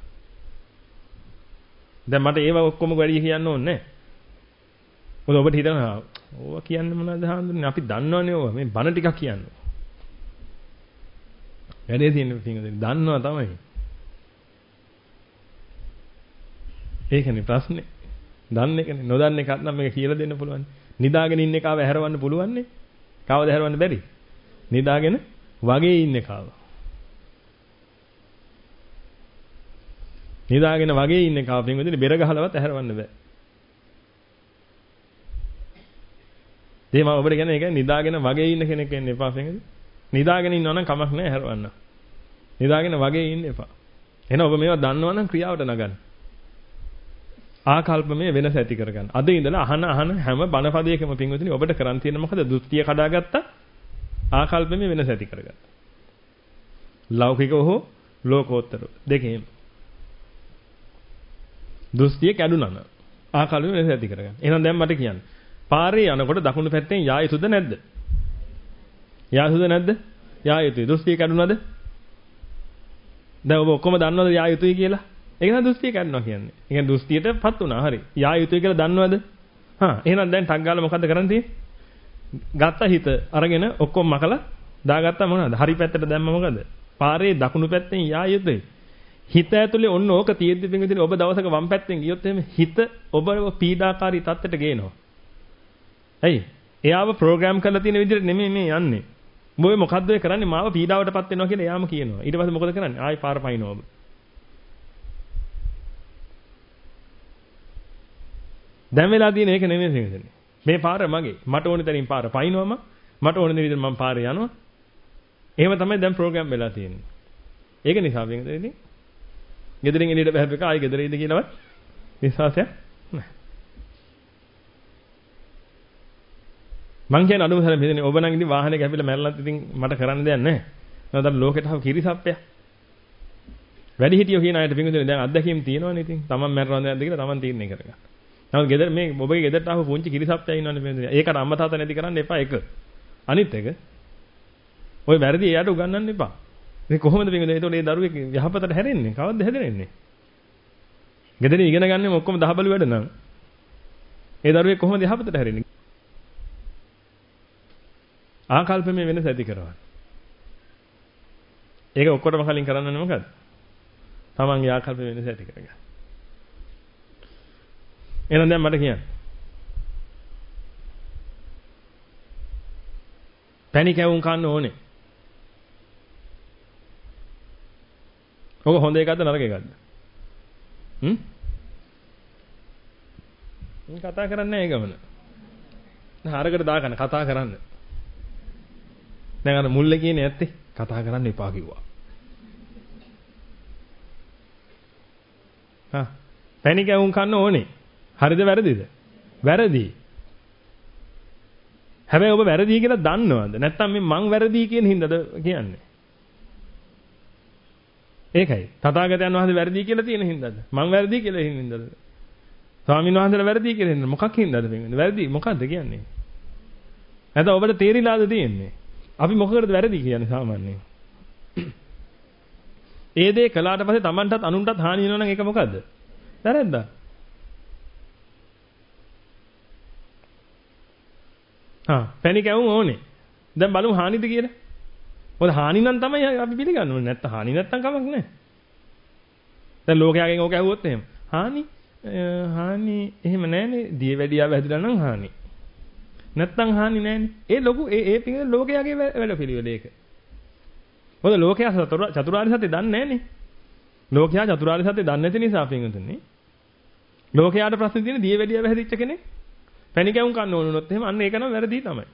දැන් මට ඒව ඔක්කොම වැඩි කියන්න ඕනේ නැහැ. මොකද ඔබට හිතනවා ඕවා කියන්නේ මොනවද හාමුදුරනේ අපි දන්නවනේ ඕවා මේ බණ ටිකක් කියන්නේ. වැඩේ තියෙන පිටින් දන්නවා තමයි. ඒකනේ ප්‍රශ්නේ. දන්න එකනේ නොදන්න එකක් නම් මේක කියලා දෙන්න පුළුවන්. නිදාගෙන ඉන්න එකාව හැරවන්න පුළුවන් නේ. කවද හැරවන්න බැරි? නිදාගෙන වගේ ඉන්න එකාව. නිදාගෙන වගේ ඉන්න එකාව පින්වදින බෙර ගහලවත් හැරවන්න බෑ. ඒ මම ඔබට කියන්නේ ඒක නිදාගෙන වගේ ඉන්න කෙනෙක් වෙන්න එපා පින්වදින. නිදාගෙන ඉන්නවා නම් කමක් නැහැ හැරවන්න. නිදාගෙන වගේ ඉන්න එපා. එහෙනම් ඔබ මේවා දන්නවා නම් ක්‍රියාවට නගන්න. ආකල්පමය වෙනස ඇති කරගන්න. අද ඉඳලා අහන අහන හැම බණපදයකම පින්වතුනි ඔබට කරන් තියෙන මොකද? දෘෂ්ටිය කඩාගත්තා. ආකල්පමය වෙනස ඇති කරගත්තා. ලෞකිකව හෝ ලෝකෝත්තරව දෙකේම. දෘෂ්ටිය කැඩුනා නම් ආකල්පමය වෙනස ඇති කරගන්න. එහෙනම් දැන් මට කියන්න. පාරේ යනකොට දකුණු පැත්තෙන් යා යුතුද නැද්ද? යා යුතුද නැද්ද? යා යුතුයි. දෘෂ්ටිය කැඩුනද? දැන් ඔබ ඔක්කොම දන්නවද යා යුතුයි කියලා? ඒක තමයි දෘෂ්ටිය කැඩනවා කියන්නේ. ඒ කියන්නේ දෘෂ්ටියටපත් වුණා. හරි. යා යුතුයි කියලා දන්නවද? හා එහෙනම් දැන් ටක් ගාලා මොකද්ද කරන්න තියෙන්නේ? ගත්ත හිත අරගෙන ඔක්කොම මකලා දාගත්තා මොනවද? හරි පැත්තට දැම්ම මොකද? පාරේ දකුණු පැත්තෙන් යා යුතුයි. හිත ඇතුලේ ඔන්න ඕක තියෙද්දි පින්විතනේ ඔබ දවසක වම් පැත්තෙන් ගියොත් එහෙම හිත ඔබව පීඩාකාරී තත්ත්වයට ගේනවා. ඇයි? එයාව ප්‍රෝග්‍රෑම් කරලා තියෙන විදිහට නෙමෙයි මේ යන්නේ. ඔබ මොකද්ද ඔය කරන්නේ? මාව පීඩාවටපත් වෙනවා කියලා එයාම කියනවා. ඊට පස්සේ මොකද කරන්නේ? ආයි පාර පයින්නවා ඔබ. දැන් වෙලා තියෙන එක නෙමෙයි පින්විතනේ. මේ පාර මගේ. මට ඕනේ තැනින් පාර පයින්නවම මට ඕනේ විදිහට මම පාරේ යනවා. එහෙම තමයි දැන් ප්‍රෝග්‍රෑම් වෙලා තියෙන්නේ. ඒක නිසා පින්විතනේ ගෙදරින් එළියට බහැපෙක ආයි ගෙදර ඉඳ කියලාවත් විශ්වාසයක් නැහැ. මං කියන්නේ අඩුම තරම් මෙතන ඔබ නම් ඉතින් වාහනේ කැපිලා මැරලත් ඉතින් මට කරන්න දෙයක් නැහැ. නැත්නම් ලෝකෙට හව කිරිසප්පයක්. වැඩි හිටියෝ කියන අයට පිංගුදුනේ දැන් අත්දැකීම් තියෙනවනේ ඉතින්. Taman මැරනවද නැද්ද කියලා Taman තීරණය කරගන්න. නමුත් ගෙදර මේ ඔබගේ ගෙදරට ආව පුංචි කිරිසප්පයක් ඉන්නවනේ පිංගුදුනේ. ඒකට අම්මා තාත්තා නැති කරන්න එපා එක. අනිත් එක ඔය වැරදි එයාට උගන්වන්න එපා. මේ කොහොමද පිංගුදුනේ? ඒතකොට ඒ දරුවෙක් යහපතට හැරෙන්නේ. කවද්ද හැදෙන්නේ? ගෙදරින් ඉගෙන ගන්නෙම ඔක්කොම දහබලු වැඩ නම් ඒ දරුවෙක් කොහොමද යහපතට හැරෙන්නේ? ආකල්පමය වෙනස ඇති කරවන්න. ඒක ඔක්කොටම කලින් කරන්න ඕනේ මොකද්ද? තමන්ගේ ආකල්ප වෙනස ඇති කරගන්න. එහෙනම් දැන් මට කියන්න. පැණි කැවුම් කන්න ඕනේ. ඔක හොඳ එකක්ද නරක එකක්ද? හ්ම්? මම කතා කරන්නේ නැහැ ඒ ගමන. හරකට දාගන්න කතා කරන්න. දැන් අර මුල්ලේ කියන්නේ ඇත්තේ කතා කරන්න එපා කිව්වා. හා පැණි කැවුම් කන්න ඕනේ. හරිද වැරදිද? වැරදි. හැබැයි ඔබ වැරදි කියලා දන්නවද? නැත්නම් මේ මං වැරදි කියන හින්දාද කියන්නේ? ඒකයි. තථාගතයන් වහන්සේ වැරදි කියලා තියෙන හින්දාද? මං වැරදි කියලා හින්දාද? ස්වාමීන් වහන්සේලා වැරදි කියලා හින්දා මොකක් හින්දාද මේ වැරදි මොකද්ද කියන්නේ? නැත්නම් ඔබට තේරිලාද තියෙන්නේ? අපි මොකකටද වැරදි කියන්නේ සාමාන්‍යයෙන්? ඒ දේ කළාට පස්සේ Tamanටත් අනුන්ටත් හානි වෙනවා නම් ඒක මොකද්ද? වැරද්දා. හා පැණි කැවුම් ඕනේ. දැන් බලමු හානිද කියලා. මොකද හානි නම් තමයි අපි පිළිගන්න ඕනේ. නැත්නම් හානි නැත්තම් කමක් නැහැ. දැන් ලෝකයාගෙන් ඕක ඇහුවොත් එහෙම. හානි හානි එහෙම නැහනේ. දිය වැඩියාව හැදිලා නම් හානි. නැත්තම් හානි නැහනේ. ඒ ලොකු ඒ ඒ පිටින් ලෝකයාගේ වැඩ පිළිවෙල ඒක. මොකද ලෝකයා චතුරාර්ය සත්‍ය දන්නේ නැහනේ. ලෝකයා චතුරාර්ය සත්‍ය දන්නේ නැති නිසා පිටින්තුනේ. ලෝකයාට ප්‍රශ්න තියෙන දිය වැඩියාව හැදිච්ච කෙනෙක් පැණි කැවුම් කන්න ඕන වුණොත් එහෙම අන්න ඒක නම් වැරදි තමයි.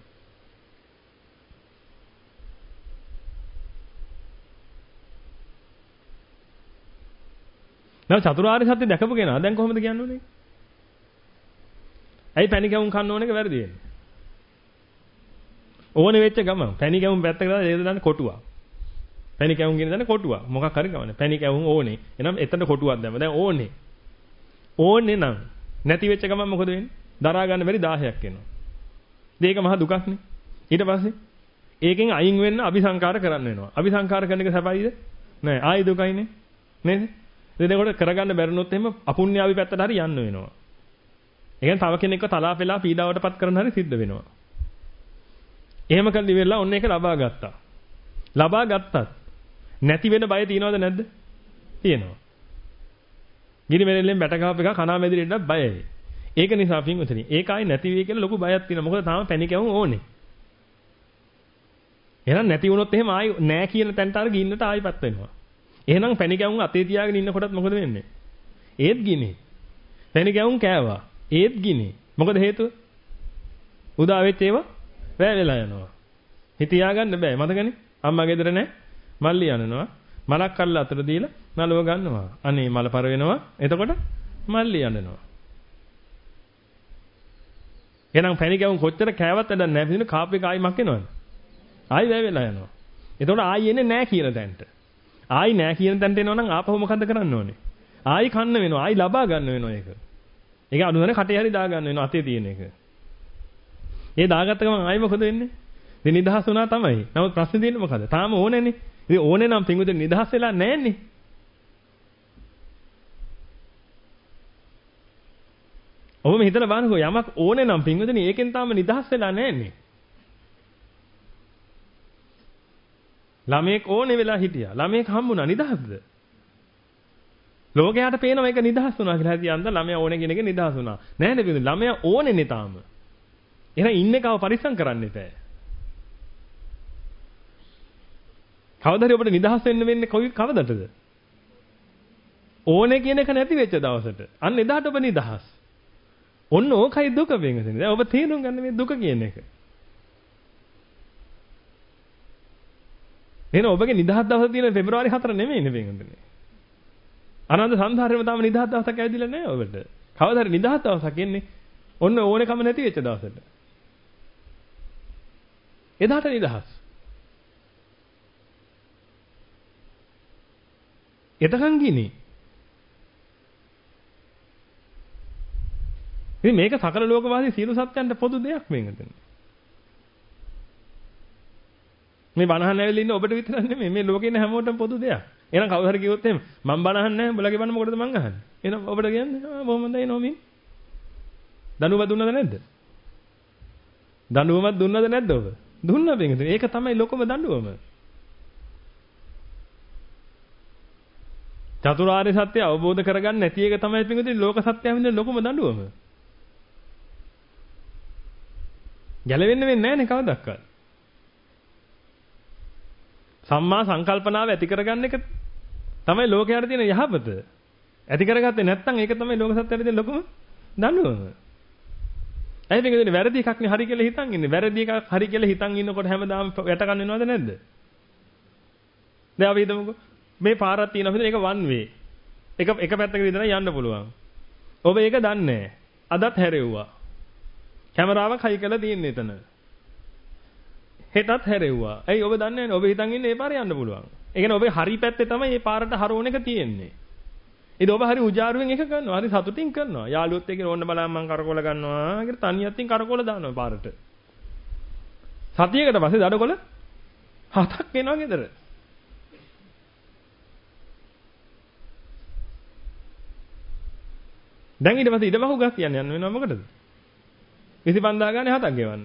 නෑ චතුරාර්ය සත්‍ය දැකපු කෙනා දැන් කොහොමද කියන්නේ උනේ? ඇයි පැණි කැවුම් කන්න ඕන එක වැරදි වෙන්නේ? ඕනේ වෙච්ච ගමන් පැණි කැවුම් පැත්තකට දාලා ඒක දාන්නේ කොටුවක්. පැණි කැවුම් කියන දාන්නේ කොටුවක්. මොකක් හරි ගමන. පැණි කැවුම් ඕනේ. එහෙනම් එතන කොටුවක් දැම්ම. දැන් ඕනේ. ඕනේ නම් නැති වෙච්ච ගමන් මොකද වෙන්නේ? දරා ගන්න බැරි දාහයක් එනවා. මේක මහ දුකක්නේ. ඊට පස්සේ ඒකෙන් අයින් වෙන්න අபிසංකාර කරන්න වෙනවා. අபிසංකාර කරන එක සැපයිද? නෑ. ආයි දුකයිනේ. නේද? එතකොට කරගන්න බැරිනොත් එහෙම අපුණ්‍යාවි පැත්තට හරි යන්න වෙනවා. ඒ කියන්නේ තව කෙනෙක්ව තලා පෙලා පීඩාවටපත් කරන හරි සිද්ධ වෙනවා. එහෙම කල්ලි වෙලා ඔන්න ඒක ලබා ගත්තා. ලබා ගත්තත් නැති වෙන බය තියනවද නැද්ද? තියෙනවා. ගිනි මෙරෙල්ලෙන් බැට ගහප එක කනා මැදිරියට බයයි. ඒක නිසා පින්වතුනි ඒක ආයි නැති වෙයි කියලා ලොකු බයක් තියෙනවා. මොකද තාම පැණි කැවුම් ඕනේ. එහෙනම් නැති වුණොත් එහෙම ආයි නෑ කියන තැනට අර ගින්නට ආයිපත් වෙනවා. එහෙනම් පැණි කැවුම් අතේ තියාගෙන ඉන්නකොටත් මොකද වෙන්නේ? ඒත් ගිනි. පැණි කැවුම් කෑවා. ඒත් ගිනි. මොකද හේතුව? උදා වෙච්ච ඒවා වැය වෙලා යනවා. හිතියා ගන්න බෑ. මතකනේ? අම්මා ගෙදර නැහැ. මල්ලි යනවා. මලක් කරලා අතට දීලා නලව ගන්නවා. අනේ මල පර වෙනවා. එතකොට මල්ලි යනවා. එහෙනම් පැණි ගැවුම් කොච්චර කෑවත් වැඩක් නැහැ. පිටින් කාප් එක ආයි මක් වෙනවද? ආයි වැය වෙලා යනවා. එතකොට ආයි එන්නේ නැහැ කියන තැනට. ආයි නැහැ කියන තැනට එනවනම් ආපහු මොකද කරන්න ඕනේ? ආයි කන්න වෙනවා. ආයි ලබා ගන්න වෙනවා ඒක. ඒක අනුදැන කටේ හරි දා ගන්න වෙනවා අතේ තියෙන එක. ඒ දාගත්ත ගමන් ආයි මොකද වෙන්නේ? ඉතින් නිදහස් වුණා තමයි. නමුත් ප්‍රශ්නේ තියෙන්නේ මොකද? තාම ඕනේනේ. ඉතින් ඕනේ නම් පින්විතේ නිදහස් වෙලා නැහැනේ. ඔබම හිතලා බලන්නකෝ යමක් ඕනේ නම් පින්විතනේ ඒකෙන් තාම නිදහස් වෙලා නැහැනේ. ළමයෙක් ඕනේ වෙලා හිටියා. ළමයෙක් හම්බුණා නිදහස්ද? ලෝකයට පේනවා ඒක නිදහස් වුණා කියලා. හරි යන්ද ළමයා ඕනේ කියන එක නිදහස් වුණා. නෑනේ පින්විතනේ ළමයා ඕනේනේ තාම. එහෙනම් ඉන්නේ කව පරිස්සම් කරන්න එපා. කවදාද ඔබට නිදහස් වෙන්න වෙන්නේ කොයි කවදටද? ඕනේ කියන එක නැති වෙච්ච දවසට. අන්න එදාට ඔබ නිදහස්. ඔන්න ඕකයි දුක වෙන්නේ. දැන් ඔබ තේරුම් ගන්න මේ දුක කියන එක. එහෙනම් ඔබගේ නිදහස් දවස තියෙන පෙබරවාරි හතර නෙමෙයිනේ වෙන්නේ. අනන්ත සංසාරේම තාම නිදහස් දවසක් ඇවිදිලා නැහැ ඔබට. කවදාද නිදහස් දවසක් එන්නේ? ඔන්න ඕනේකම නැති වෙච්ච දවසට. එදාට නිදහස්. එතකන් ගිනේ. ඉතින් මේක සකල ලෝකවාසී සියලු සත්‍යයන්ට පොදු දෙයක් මේකට. මේ බණහන් ඇවිල්ලා ඉන්න ඔබට විතරක් නෙමෙයි මේ ලෝකේ ඉන්න හැමෝටම පොදු දෙයක්. එහෙනම් කවුරු හරි කිව්වොත් එහෙම මම බණහන් නැහැ උඹලගේ බණ මොකටද මං අහන්නේ? එහෙනම් ඔබට කියන්නේ ආ බොහොම හොඳයි නෝමින්. දනුව දුන්නද නැද්ද? දනුවමත් දුන්නද නැද්ද ඔබ? දුන්නා බෙන්ගද? ඒක තමයි ලොකම දඬුවම. චතුරාර්ය සත්‍ය අවබෝධ කරගන්න නැති එක තමයි පිටුදී ලෝක සත්‍යයෙන් විඳින ලොකම දඬුවම. ගැලවෙන්න වෙන්නේ නැහැ නේ කවදාවත්. සම්මා සංකල්පනාව ඇති කරගන්න එක තමයි ලෝකයට තියෙන යහපත. ඇති කරගත්තේ නැත්නම් ඒක තමයි ලෝක සත්‍යයට තියෙන ලොකම දඬුවම. ඇයි මේකද වැරදි එකක් නේ හරි කියලා හිතන් ඉන්නේ. වැරදි එකක් හරි කියලා හිතන් ඉන්නකොට හැමදාම යට ගන්න වෙනවද නැද්ද? දැන් අපි හිතමුකෝ මේ පාරක් තියෙනවා හිතන එක වන් වේ. එක එක පැත්තක විතරයි යන්න පුළුවන්. ඔබ ඒක දන්නේ නැහැ. අදත් හැරෙව්වා. කැමරාවක් හයි කරලා තියෙන්නේ එතන. හෙටත් හැරෙව්වා. ඇයි ඔබ දන්නේ නැහැ ඔබ හිතන් ඉන්නේ ඒ පාරේ යන්න පුළුවන්. ඒ කියන්නේ ඔබේ හරි පැත්තේ තමයි මේ පාරට හරවන එක තියෙන්නේ. ඉතින් ඔබ හරි උජාරුවෙන් එක කරනවා. හරි සතුටින් කරනවා. යාළුවොත් එක්ක ඕන්න බලන්න මං කරකෝල ගන්නවා කියලා තනියත්ින් කරකෝල දානවා පාරට. සතියකට පස්සේ දඩකොල හතක් එනවා ගෙදර. දැන් ඊට පස්සේ ඉඩමහු ගස් කියන්නේ යන්න වෙනව මොකටද? විසිපන්දා ගානේ හතක් ගෙවන්න.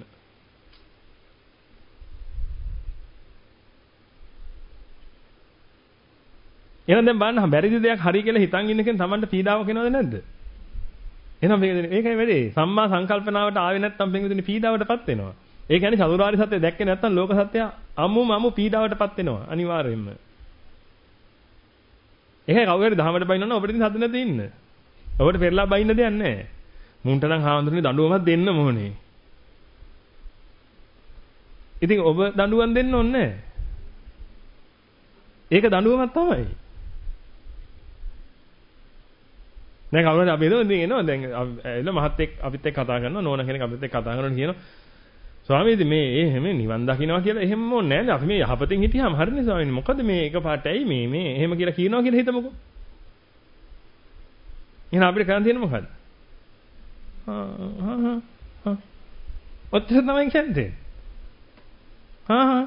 එහෙනම් දැන් බලන්න බැරිදි දෙයක් හරි කියලා හිතන් ඉන්න කෙනෙක් Tamanට පීඩාවක් එනවද නැද්ද? එහෙනම් මේක මේකයි වැඩේ. සම්මා සංකල්පනාවට ආවේ නැත්නම් මේකෙදිනේ පීඩාවටපත් වෙනවා. ඒ කියන්නේ චතුරාර්ය සත්‍ය දැක්කේ නැත්නම් ලෝක සත්‍ය අමුම අමු පීඩාවටපත් වෙනවා අනිවාර්යයෙන්ම. ඒකයි කවුරු හරි දහමට බයිනවනම් ඔබට ඉතින් හද නැද ඉන්න. ඔබට පෙරලා බයින්න දෙයක් නැහැ. මුන්ට නම් හාමුදුරනේ දඬුවමක් දෙන්න ඕනේ. ඉතින් ඔබ දඬුවම් දෙන්න ඕනේ නැහැ. ඒක දඬුවමක් තමයි. දැන් කවුරුහරි අපි එනවා ඉතින් එනවා දැන් එළ මහත් එක්ක අපිත් එක්ක කතා කරනවා නෝන කෙනෙක් අපිත් එක්ක කතා කරනවා කියනවා ස්වාමීනි මේ එහෙම නිවන් දකින්නවා කියලා එහෙම ඕනේ නැහැ නේ අපි මේ යහපතින් හිටියාම හරිනේ ස්වාමීනි මොකද මේ එකපාරට ඇයි මේ මේ එහෙම කියලා කියනවා කියලා හිතමුකෝ එහෙනම් අපිට කරන්න තියෙන්නේ මොකද්ද හා හා හා ඔච්චර තමයි කියන්නේ හා හා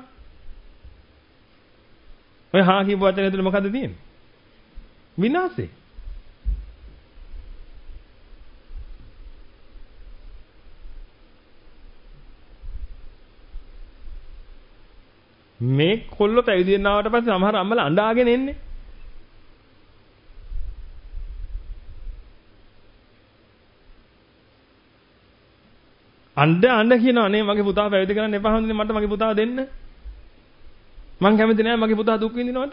ඔය හා කියපු වචනේ ඇතුලේ මොකද්ද තියෙන්නේ විනාශේ මේ කොල්ල පැවිදි වෙනාට පස්සේ සමහර අම්මලා අඬාගෙන එන්නේ. අඬ අඬ කියනවා නේ මගේ පුතා පැවිදි කරන්න එපා හොඳනේ මට මගේ පුතාව දෙන්න. මං කැමති නෑ මගේ පුතා දුක් විඳිනවට.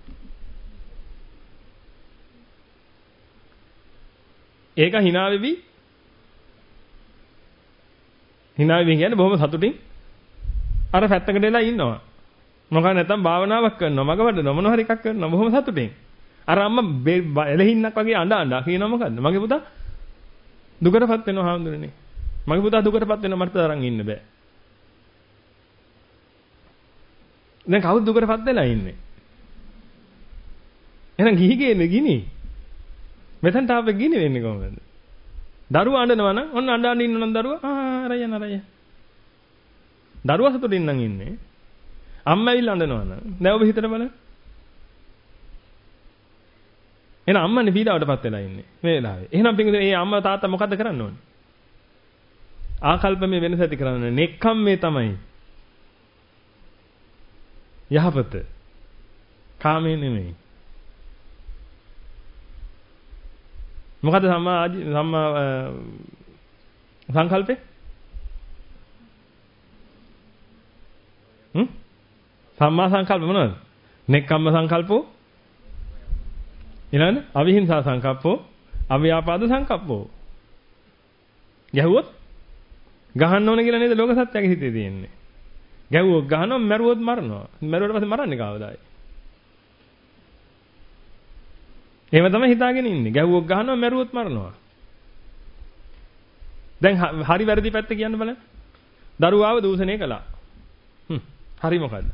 ඒක hina වෙවි. hina වෙවි කියන්නේ බොහොම සතුටින් අර පැත්තකට වෙලා ඉන්නවා. මොකක් නැත්තම් භාවනාවක් කරනවා, මග වඩනවා, මොන හරි එකක් කරනවා බොහොම සතුටින්. අර අම්මා එලෙහින්නක් වගේ අඬ අඬ කියනවා මොකද්ද? මගේ පුතා දුකටපත් වෙනවා හාමුදුරනේ. මගේ පුතා දුකටපත් වෙනවා මට තරම් ඉන්න බෑ. දැන් කවුද දුකටපත් වෙලා ඉන්නේ? එහෙනම් ගිහි ගේන්නේ ගිනි. මෙතනට ආපෙ ගිනි වෙන්නේ කොහොමද? දරුවා අඬනවා නම් ඔන්න අඬ අඬ ඉන්න නම් දරුවා ආ අරයන් අරයන්. දරුවා සතුටින් නම් ඉන්නේ. අම්මා ඇවිල්ලා අඬනවා නම් දැන් ඔබ හිතට බලන්න. එහෙනම් අම්මනේ පීඩාවටපත් වෙලා ඉන්නේ මේ වෙලාවේ. එහෙනම් පිටින් මේ අම්මා තාත්තා මොකද්ද කරන්න ඕනේ? ආකල්පමේ වෙනස ඇති කරන්න. නෙක්ඛම් මේ තමයි. යහපත. කාමේ නෙමෙයි. මොකද සම්මා සම්මා සංකල්පේ? හ්ම්? සම්මා සංකල්ප මොනවද? නෙක්ඛම්ම සංකල්පෝ ඊළඟ අවිහිංසා සංකප්පෝ අව්‍යාපාද සංකප්පෝ. ගැහුවොත් ගහන්න ඕන කියලා නේද ලෝක සත්‍යයේ හිතේ තියෙන්නේ. ගැහුවොත් ගහනවා, මැරුවොත් මරනවා. මැරුවට පස්සේ මරන්නේ කවදායි? එහෙම තමයි හිතාගෙන ඉන්නේ. ගැහුවොත් ගහනවා, මැරුවොත් මරනවා. දැන් හරි වැරදි පැත්ත කියන්න බලන්න. දරුවාව දූෂණය කළා. හ්ම්. හරි මොකද්ද?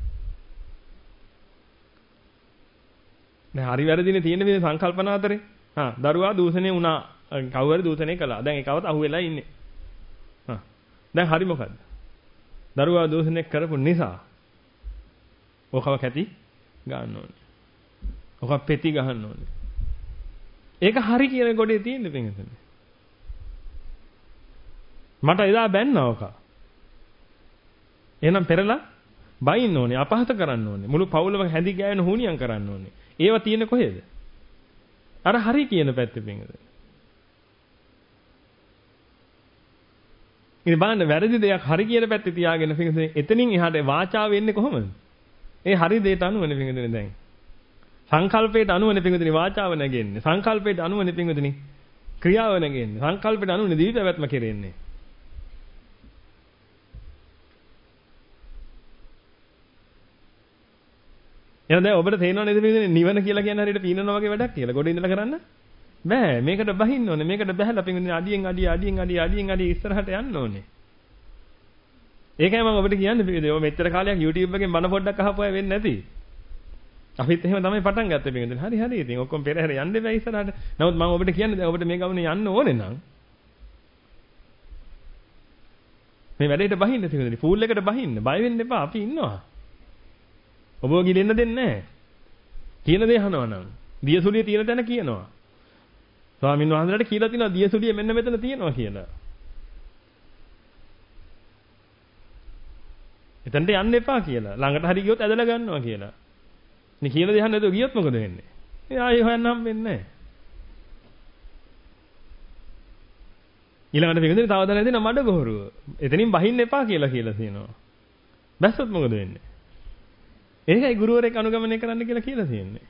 දැන් හරි වැරදිනේ තියෙන මේ සංකල්පන අතරේ. හා දරුවා දූෂණය වුණා. කවුරු හරි දූෂණය කළා. දැන් ඒකවත් අහුවෙලා ඉන්නේ. හා. දැන් හරි මොකද්ද? දරුවා දූෂණය කරපු නිසා ඔකව කැටි ගන්න ඕනේ. ඔක පෙති ගහන්න ඕනේ. ඒක හරි කියන ගොඩේ තියෙන්නේ පිටින්. මට එදා බැන්නා ඔක. එහෙනම් පෙරලා බයින්න ඕනේ, අපහත කරන්න ඕනේ. මුළු පවුලම හැඳි ගෑවෙන හුනියම් කරන්න ඕනේ. ඒවා තියෙන්නේ කොහෙද? අර හරි කියන පැත්තේ පිටින්ද. ඉතින් බලන්න වැරදි දෙයක් හරි කියන පැත්තේ තියාගෙන පිටින් එතනින් එහාට වාචාව එන්නේ කොහොමද? ඒ හරි දෙයට අනුවනේ පිටින් දැන්. සංකල්පයට අනුවනේ පිටුදින වාචාව නැගෙන්නේ. සංකල්පයට අනුවනේ පිටුදින ක්‍රියාව නැගෙන්නේ. සංකල්පයට අනුවනේ දිවි පැවැත්ම කෙරෙන්නේ. එහෙනම් දැන් ඔබට තේරෙනව නේද පිටුදින නිවන කියලා කියන්නේ හරියට පීනනවා වගේ වැඩක් කියලා. ගොඩ ඉඳලා කරන්න බෑ. මේකට බහින්න ඕනේ. මේකට බහැලා පිටුදින අඩියෙන් අඩිය අඩියෙන් අඩිය අඩියෙන් අඩිය ඉස්සරහට යන්න ඕනේ. ඒකයි මම ඔබට කියන්නේ පිටුදින ඔය මෙච්චර කාලයක් YouTube එකෙන් බණ පොඩ්ඩක් අහපු අය වෙන්නේ නැති. අපිත් එහෙම තමයි පටන් ගත්තේ පිටින්. හරි හරි ඉතින් ඔක්කොම පෙරහැර යන්න බෑ ඉස්සරහට. නමුත් මම ඔබට කියන්නේ දැන් ඔබට මේ ගමනේ යන්න ඕනේ නම් මේ වැඩේට බහින්න පිටින්. ෆූල් එකට බහින්න. බය වෙන්න එපා. අපි ඉන්නවා. ඔබව ගිලෙන්න දෙන්නේ නැහැ. කියන දේ අහනවා නම් දියසුලිය තියෙන තැන කියනවා. ස්වාමීන් වහන්සේලාට කියලා තිනවා දියසුලිය මෙන්න මෙතන තියෙනවා කියලා. එතනට යන්න එපා කියලා. ළඟට හරි ගියොත් ඇදලා ගන්නවා කියලා. මේ කියන දේ අහන්න නැතුව ගියොත් මොකද වෙන්නේ? ඒ ආයෙ හොයන්න හම්බෙන්නේ නැහැ. ඊළඟට පිටින් තව දණය දෙන මඩ ගොහරුව. එතනින් බහින්න එපා කියලා කියලා තියෙනවා. බැස්සොත් මොකද වෙන්නේ? ඒකයි ගුරුවරයෙක් අනුගමනය කරන්න කියලා කියලා තියෙන්නේ.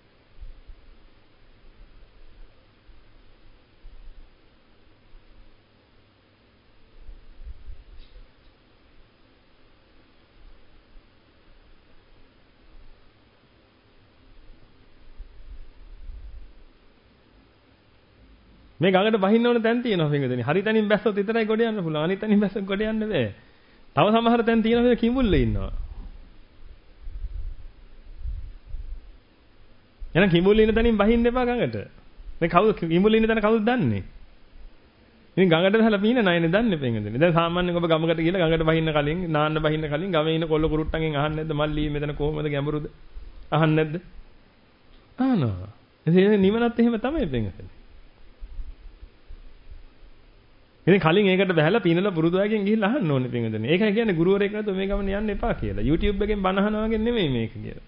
මේ ගඟට බහින්න ඕන තැන් තියෙනවා පින්වතුනි. හරි තැනින් බැස්සොත් විතරයි ගොඩ යන්න පුළුවන්. අනිත් තැනින් බැස්සොත් ගොඩ යන්න බෑ. තව සමහර තැන් තියෙනවා මේ කිඹුල්ලේ ඉන්නවා. එහෙනම් කිඹුල්ලේ ඉන්න තැනින් බහින්න එපා ගඟට. මේ කවුද කිඹුල්ලේ ඉන්න තැන කවුද දන්නේ? ඉතින් ගඟට බහලා පීන නයිනේ දන්නේ පින්වතුනි. දැන් සාමාන්‍යයෙන් ඔබ ගමකට ගිහලා ගඟට බහින්න කලින් නාන්න බහින්න කලින් ගමේ ඉන්න කොල්ල කුරුට්ටන්ගෙන් අහන්නේ නැද්ද මල්ලි මෙතන කොහමද ගැඹුරුද? අහන්නේ නැද්ද? අහනවා. ඉතින් නිවනත් එහෙම තමයි පින්වතුනි. ඉතින් කලින් ඒකට බහැලා පිනලා පුරුදු අයගෙන් ගිහිල්ලා අහන්න ඕනේ පින්වතුනි. ඒකයි කියන්නේ ගුරුවරයෙක් නැතුව මේ ගමන යන්න එපා කියලා. YouTube එකෙන් බණ අහනවා වගේ නෙමෙයි මේක කියලා.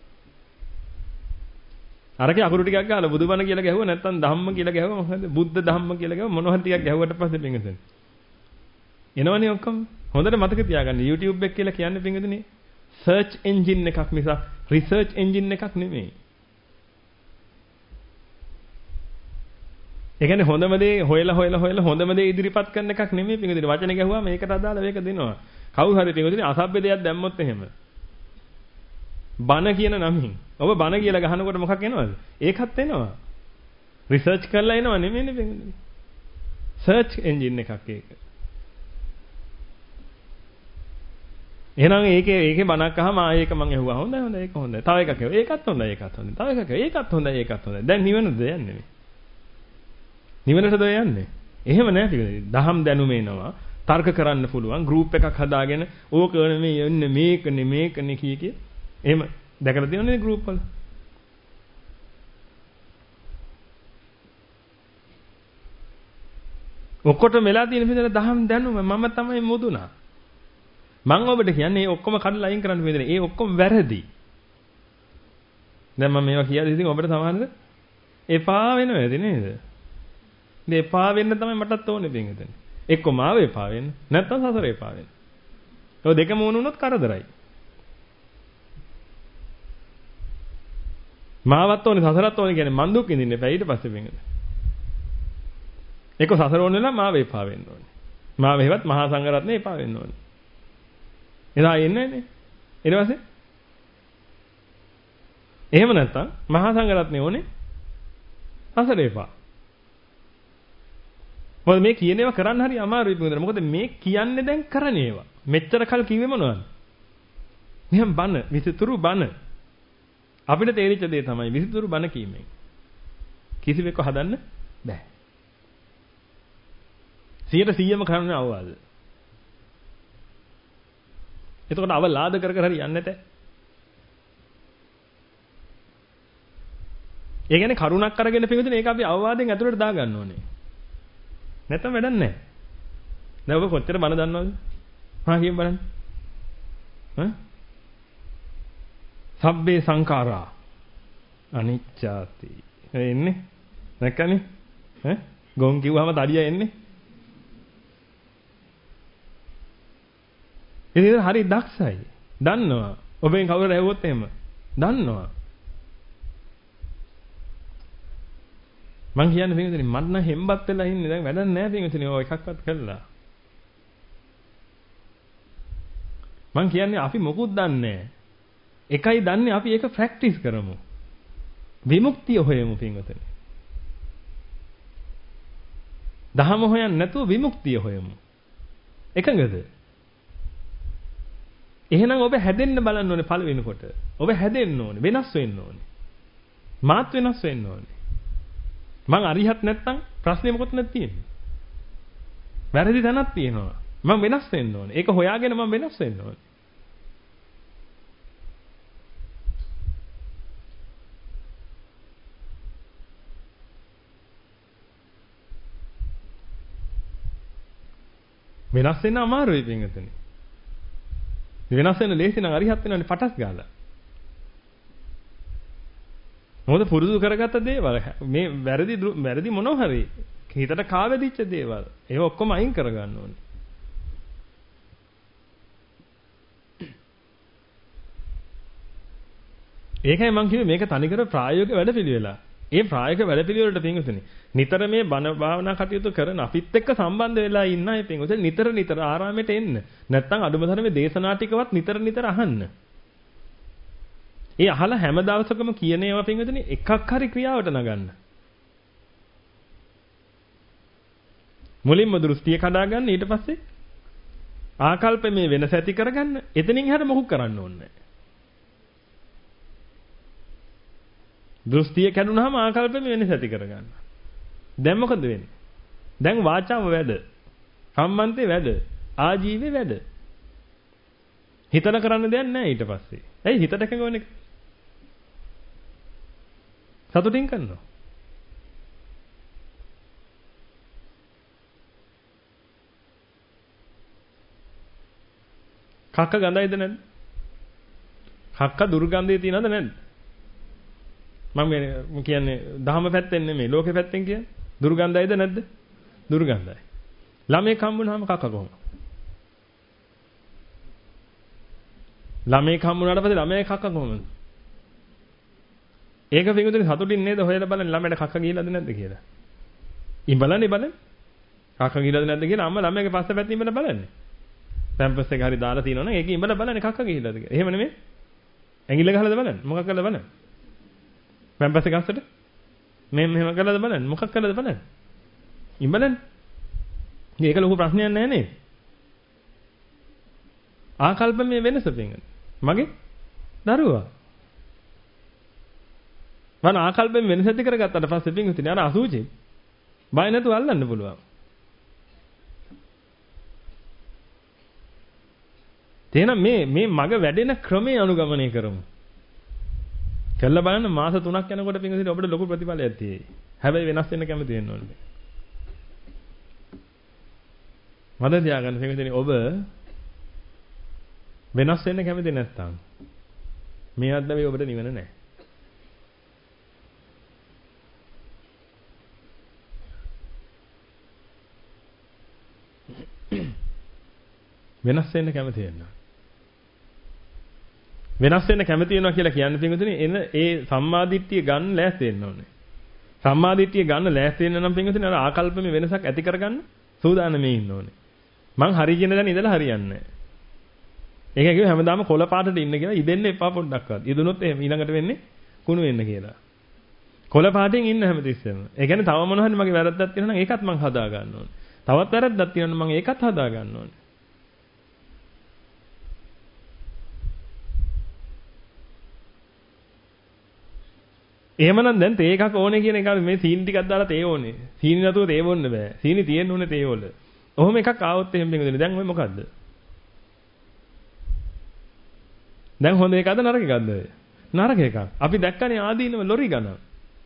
අරකේ අකුරු ටිකක් ගාලා බුදුබණ කියලා ගැහුවා නැත්නම් ධම්ම කියලා ගැහුවා මොකද? බුද්ධ ධම්ම කියලා ගැහුවා මොනවා හරි ටිකක් ගැහුවට පස්සේ පින්වතුනි. එනවනේ ඔක්කොම. හොඳට මතක තියාගන්න YouTube එක කියලා කියන්නේ පින්වතුනි search engine එකක් මිස research engine එකක් නෙමෙයි. ඒ කියන්නේ හොඳම දේ හොයලා හොයලා හොයලා හොඳම දේ ඉදිරිපත් කරන එකක් නෙමෙයි පිටුදින. වචන ගැහුවා මේකට අදාළ මේක දෙනවා. කවුරු හරි පිටුදින අසභ්‍ය දෙයක් දැම්මොත් එහෙම. බන කියන නමින්. ඔබ බන කියලා ගහනකොට මොකක් එනවද? ඒකත් එනවා. රිසර්ච් කරලා එනවා නෙමෙයිනේ පින්වතුනි. සර්ච් එන්ජින් එකක් ඒක. එහෙනම් ඒකේ ඒකේ බණක් අහම ආ ඒක මම ඇහුවා. හොඳයි හොඳයි ඒක හොඳයි. තව එකක් ඇහුවා. ඒකත් හොඳයි ඒකත් හොඳයි. තව එකක් ඇහුවා. ඒකත් හොඳයි ඒකත් හොඳයි. දැන් නිවනද යන්නේ මේ? නිවනටද යන්නේ? එහෙම නෑ පිළිගන්නේ. දහම් දැනුම එනවා. තර්ක කරන්න පුළුවන්. ගෲප් එකක් හදාගෙන ඕක නෙමෙයි යන්නේ මේකනේ මේකනේ කිය කිය. එහෙම දැකලා තියෙනවනේ ගෲප් වල. ඔක්කොටම වෙලා තියෙන විදිහට දහම් දැනුම මම තමයි මුදුනා. මම ඔබට කියන්නේ මේ ඔක්කොම කඩලා අයින් කරන්න බෙදෙන. ඒ ඔක්කොම වැරදි. දැන් මම මේවා කියද්දි ඉතින් ඔබට සමහරද එපා වෙනවා ඇති නේද? ඉතින් එපා වෙන්න තමයි මටත් ඕනේ පින්විතනේ. එක්ක මාව එපා වෙන්න. නැත්නම් සසර එපා වෙන්න. ඔය දෙකම වුණොත් කරදරයි. මාවත් ඕනේ සසරත් ඕනේ කියන්නේ මන් දුක් විඳින්න එපා ඊට පස්සේ පින්විතනේ. එක්ක සසර ඕනේ නම් මාව එපා වෙන්න ඕනේ. මාව හේවත් මහා සංඝරත්නේ එපා වෙන්න ඕනේ. එදා එන්නේ නේ. ඊට පස්සේ එහෙම නැත්තම් මහා සංඝරත්නේ ඕනේ සසර එපා. මොකද මේ කියන ඒවා කරන්න හරි අමාරුයි පිටුදර. මොකද මේ කියන්නේ දැන් කරන ඒවා. මෙච්චර කල් කිව්වේ මොනවද? මෙහම් බන, විසිතුරු බන. අපිට තේරිච්ච දේ තමයි විසිතුරු බන කීමෙන්. කිසිවෙක්ව හදන්න බෑ. සියයට සීයම කරන්න අවවාද. එතකොට අවලාද කර කර හරි යන්නේ නැතේ. ඒ කියන්නේ කරුණක් අරගෙන පිළිදෙන ඒක අපි අවවාදයෙන් ඇතුළට දා ගන්න ඕනේ. නැත්නම් වැඩක් නැහැ. දැන් ඔබ කොච්චර බන දන්නවද? මා කියන්න බලන්න. හ්ම්? සබ්බේ සංඛාරා අනිච්චාති. එන්නේ? නැකනේ? ඈ? ගොන් කිව්වම තඩිය එන්නේ? ඉතින් හරි දක්ෂයි. දන්නවා. ඔබෙන් කවුරු ඇහුවොත් එහෙම. දන්නවා. මං කියන්නේ පින්විතනි මට නම් හෙම්බත් වෙලා ඉන්නේ දැන් වැඩක් නැහැ පින්විතනි ඔය එකක්වත් කළා. මං කියන්නේ අපි මොකුත් දන්නේ නැහැ. එකයි දන්නේ අපි ඒක ප්‍රැක්ටිස් කරමු. විමුක්තිය හොයමු පින්විතනි. දහම හොයන්නේ නැතුව විමුක්තිය හොයමු. එකඟද? එහෙනම් ඔබ හැදෙන්න බලන්න ඕනේ පළවෙනි කොට. ඔබ හැදෙන්න ඕනේ, වෙනස් වෙන්න ඕනේ. මාත් වෙනස් වෙන්න ඕනේ. මං අරිහත් නැත්තම් ප්‍රශ්නේ මොකද නැත් තියෙන්නේ? වැරදි තැනක් තියෙනවා. මං වෙනස් වෙන්න ඕනේ. ඒක හොයාගෙන මං වෙනස් වෙන්න ඕනේ. වෙනස් වෙන්න අමාරුයි පින්වතුනි. වෙනස් වෙන්න ලේසි නම් අරිහත් වෙනවනේ පටස් ගාලා. මොකද පුරුදු කරගත්ත දේවල් මේ වැරදි වැරදි මොනවා හරි හිතට කාවැදිච්ච දේවල් ඒව ඔක්කොම අයින් කරගන්න ඕනේ. ඒකයි මම කිව්වේ මේක තනිකර ප්‍රායෝගික වැඩපිළිවෙලා. ඒ ප්‍රායෝගික වැඩපිළිවෙලට පින්වතුනි නිතර මේ බණ භාවනා කටයුතු කරන අපිත් එක්ක සම්බන්ධ වෙලා ඉන්න අය පින්වතුනි නිතර නිතර ආරාමයට එන්න. නැත්තම් අඩුම තරමේ දේශනා ටිකවත් නිතර නිතර අහන්න. ඒ අහලා හැම දවසකම කියන ඒවා පින්වතුනි එකක් හරි ක්‍රියාවට නගන්න. මුලින්ම දෘෂ්ටිය කඩා ගන්න ඊට පස්සේ ආකල්ප මේ වෙනස ඇති කරගන්න. එතනින් එහාට මොකුත් කරන්න ඕනේ නැහැ. දෘෂ්ටිය කැඩුනහම ආකල්ප මේ වෙනස ඇති කරගන්න. දැන් මොකද වෙන්නේ? දැන් වාචාව වැඩ. සම්මන්තේ වැඩ. ආජීවයේ වැඩ. හිතන කරන්න දෙයක් නැහැ ඊට පස්සේ. ඇයි හිතට එකඟවන්නේ? සතුටින් කරනවා. කක්ක ගඳයිද නැද්ද? කක්ක දුර්ගන්ධය තියනවද නැද්ද? මම කියන්නේ දහම පැත්තෙන් නෙමෙයි ලෝකෙ පැත්තෙන් කියන්නේ. දුර්ගන්ධයිද නැද්ද? දුර්ගන්ධයි. ළමේ කම්බුනහම කක්ක කොහොමද? ළමේ කම්බුනාට පස්සේ ළමයේ කක්ක කොහොමද? ඒක පිටුතුනි සතුටින් නේද හොයලා බලන්නේ ළමයට කක්ක ගිහිලාද නැද්ද කියලා. ඉතින් බලන්නේ බලන්න. කක්ක ගිහිලාද නැද්ද කියලා අම්මා ළමයාගේ පස්ස පැත්තේ ඉඹලා බලන්නේ. පැම්පස් එක හරි දාලා තියෙනවනම් ඒක ඉඹලා බලන්නේ කක්ක ගිහිලාද කියලා. එහෙම නෙමෙයි. ඇඟිල්ල ගහලාද බලන්න. මොකක් කළාද බලන්න. පැම්පස් එක අස්සට මේ මෙහෙම කළාද බලන්න. මොකක් කළාද බලන්න. ඉතින් බලන්න. මේක ලොකු ප්‍රශ්නයක් නෑ නේද? ආකල්පමේ වෙනස පින්ගන්න. මගේ දරුවා. මම ආකල්පෙන් වෙනස ඇති කරගත්තාට පස්සේ පින්ගුතිනේ අර අසුචි බය නැතුව අල්ලන්න පුළුවන්. එහෙනම් මේ මේ මග වැඩෙන ක්‍රමයේ අනුගමනය කරමු. කළා බලන්න මාස තුනක් යනකොට පින්ගුතිනේ ඔබට ලොකු ප්‍රතිඵලයක් තියෙයි. හැබැයි වෙනස් වෙන්න කැමති වෙන්න ඕනේ. මම තියාගන්න පින්ගුතිනේ ඔබ වෙනස් වෙන්න කැමති නැත්නම් මේ අද්දවේ ඔබට නිවන නැහැ. වෙනස් වෙන්න කැමති වෙන්න. වෙනස් වෙන්න කැමති වෙනවා කියලා කියන්නේ පින්වතුනි එන ඒ සම්මාදිට්ඨිය ගන්න ලෑස්ති වෙන්න ඕනේ. සම්මාදිට්ඨිය ගන්න ලෑස්ති වෙන්න නම් පින්වතුනි අර ආකල්පමේ වෙනසක් ඇති කරගන්න සූදානම්ේ ඉන්න ඕනේ. මං හරි කියන දා ඉඳලා හරියන්නේ නැහැ. ඒක කිව්ව හැමදාම කොළ පාටට ඉන්න කියලා ඉදෙන්න එපා පොඩ්ඩක්වත්. ඉදුනොත් එහෙම ඊළඟට වෙන්නේ කුණු වෙන්න කියලා. කොළ පාටින් ඉන්න හැමතිස්සෙම. ඒ කියන්නේ තව මොනවා හරි මගේ වැරද්දක් තියෙනවා නම් ඒකත් මං හදා ගන්න ඕනේ. තවත් වැරද්දක් තියෙනවා නම් මං ඒකත් හදා ගන්න ඕනේ. එහෙමනම් දැන් තේ එකක් ඕනේ කියන එක මේ සීනි ටිකක් දාලා තේ ඕනේ. සීනි නැතුව තේ බොන්න බෑ. සීනි තියෙන්න ඕනේ තේ වල. ඔහොම එකක් ආවොත් එහෙම වෙන්නේ. දැන් ඔය මොකද්ද? දැන් හොඳ එකක්ද නරක එකක්ද? නරක එකක්. අපි දැක්කනේ ආදීනව ලොරි ගණන්.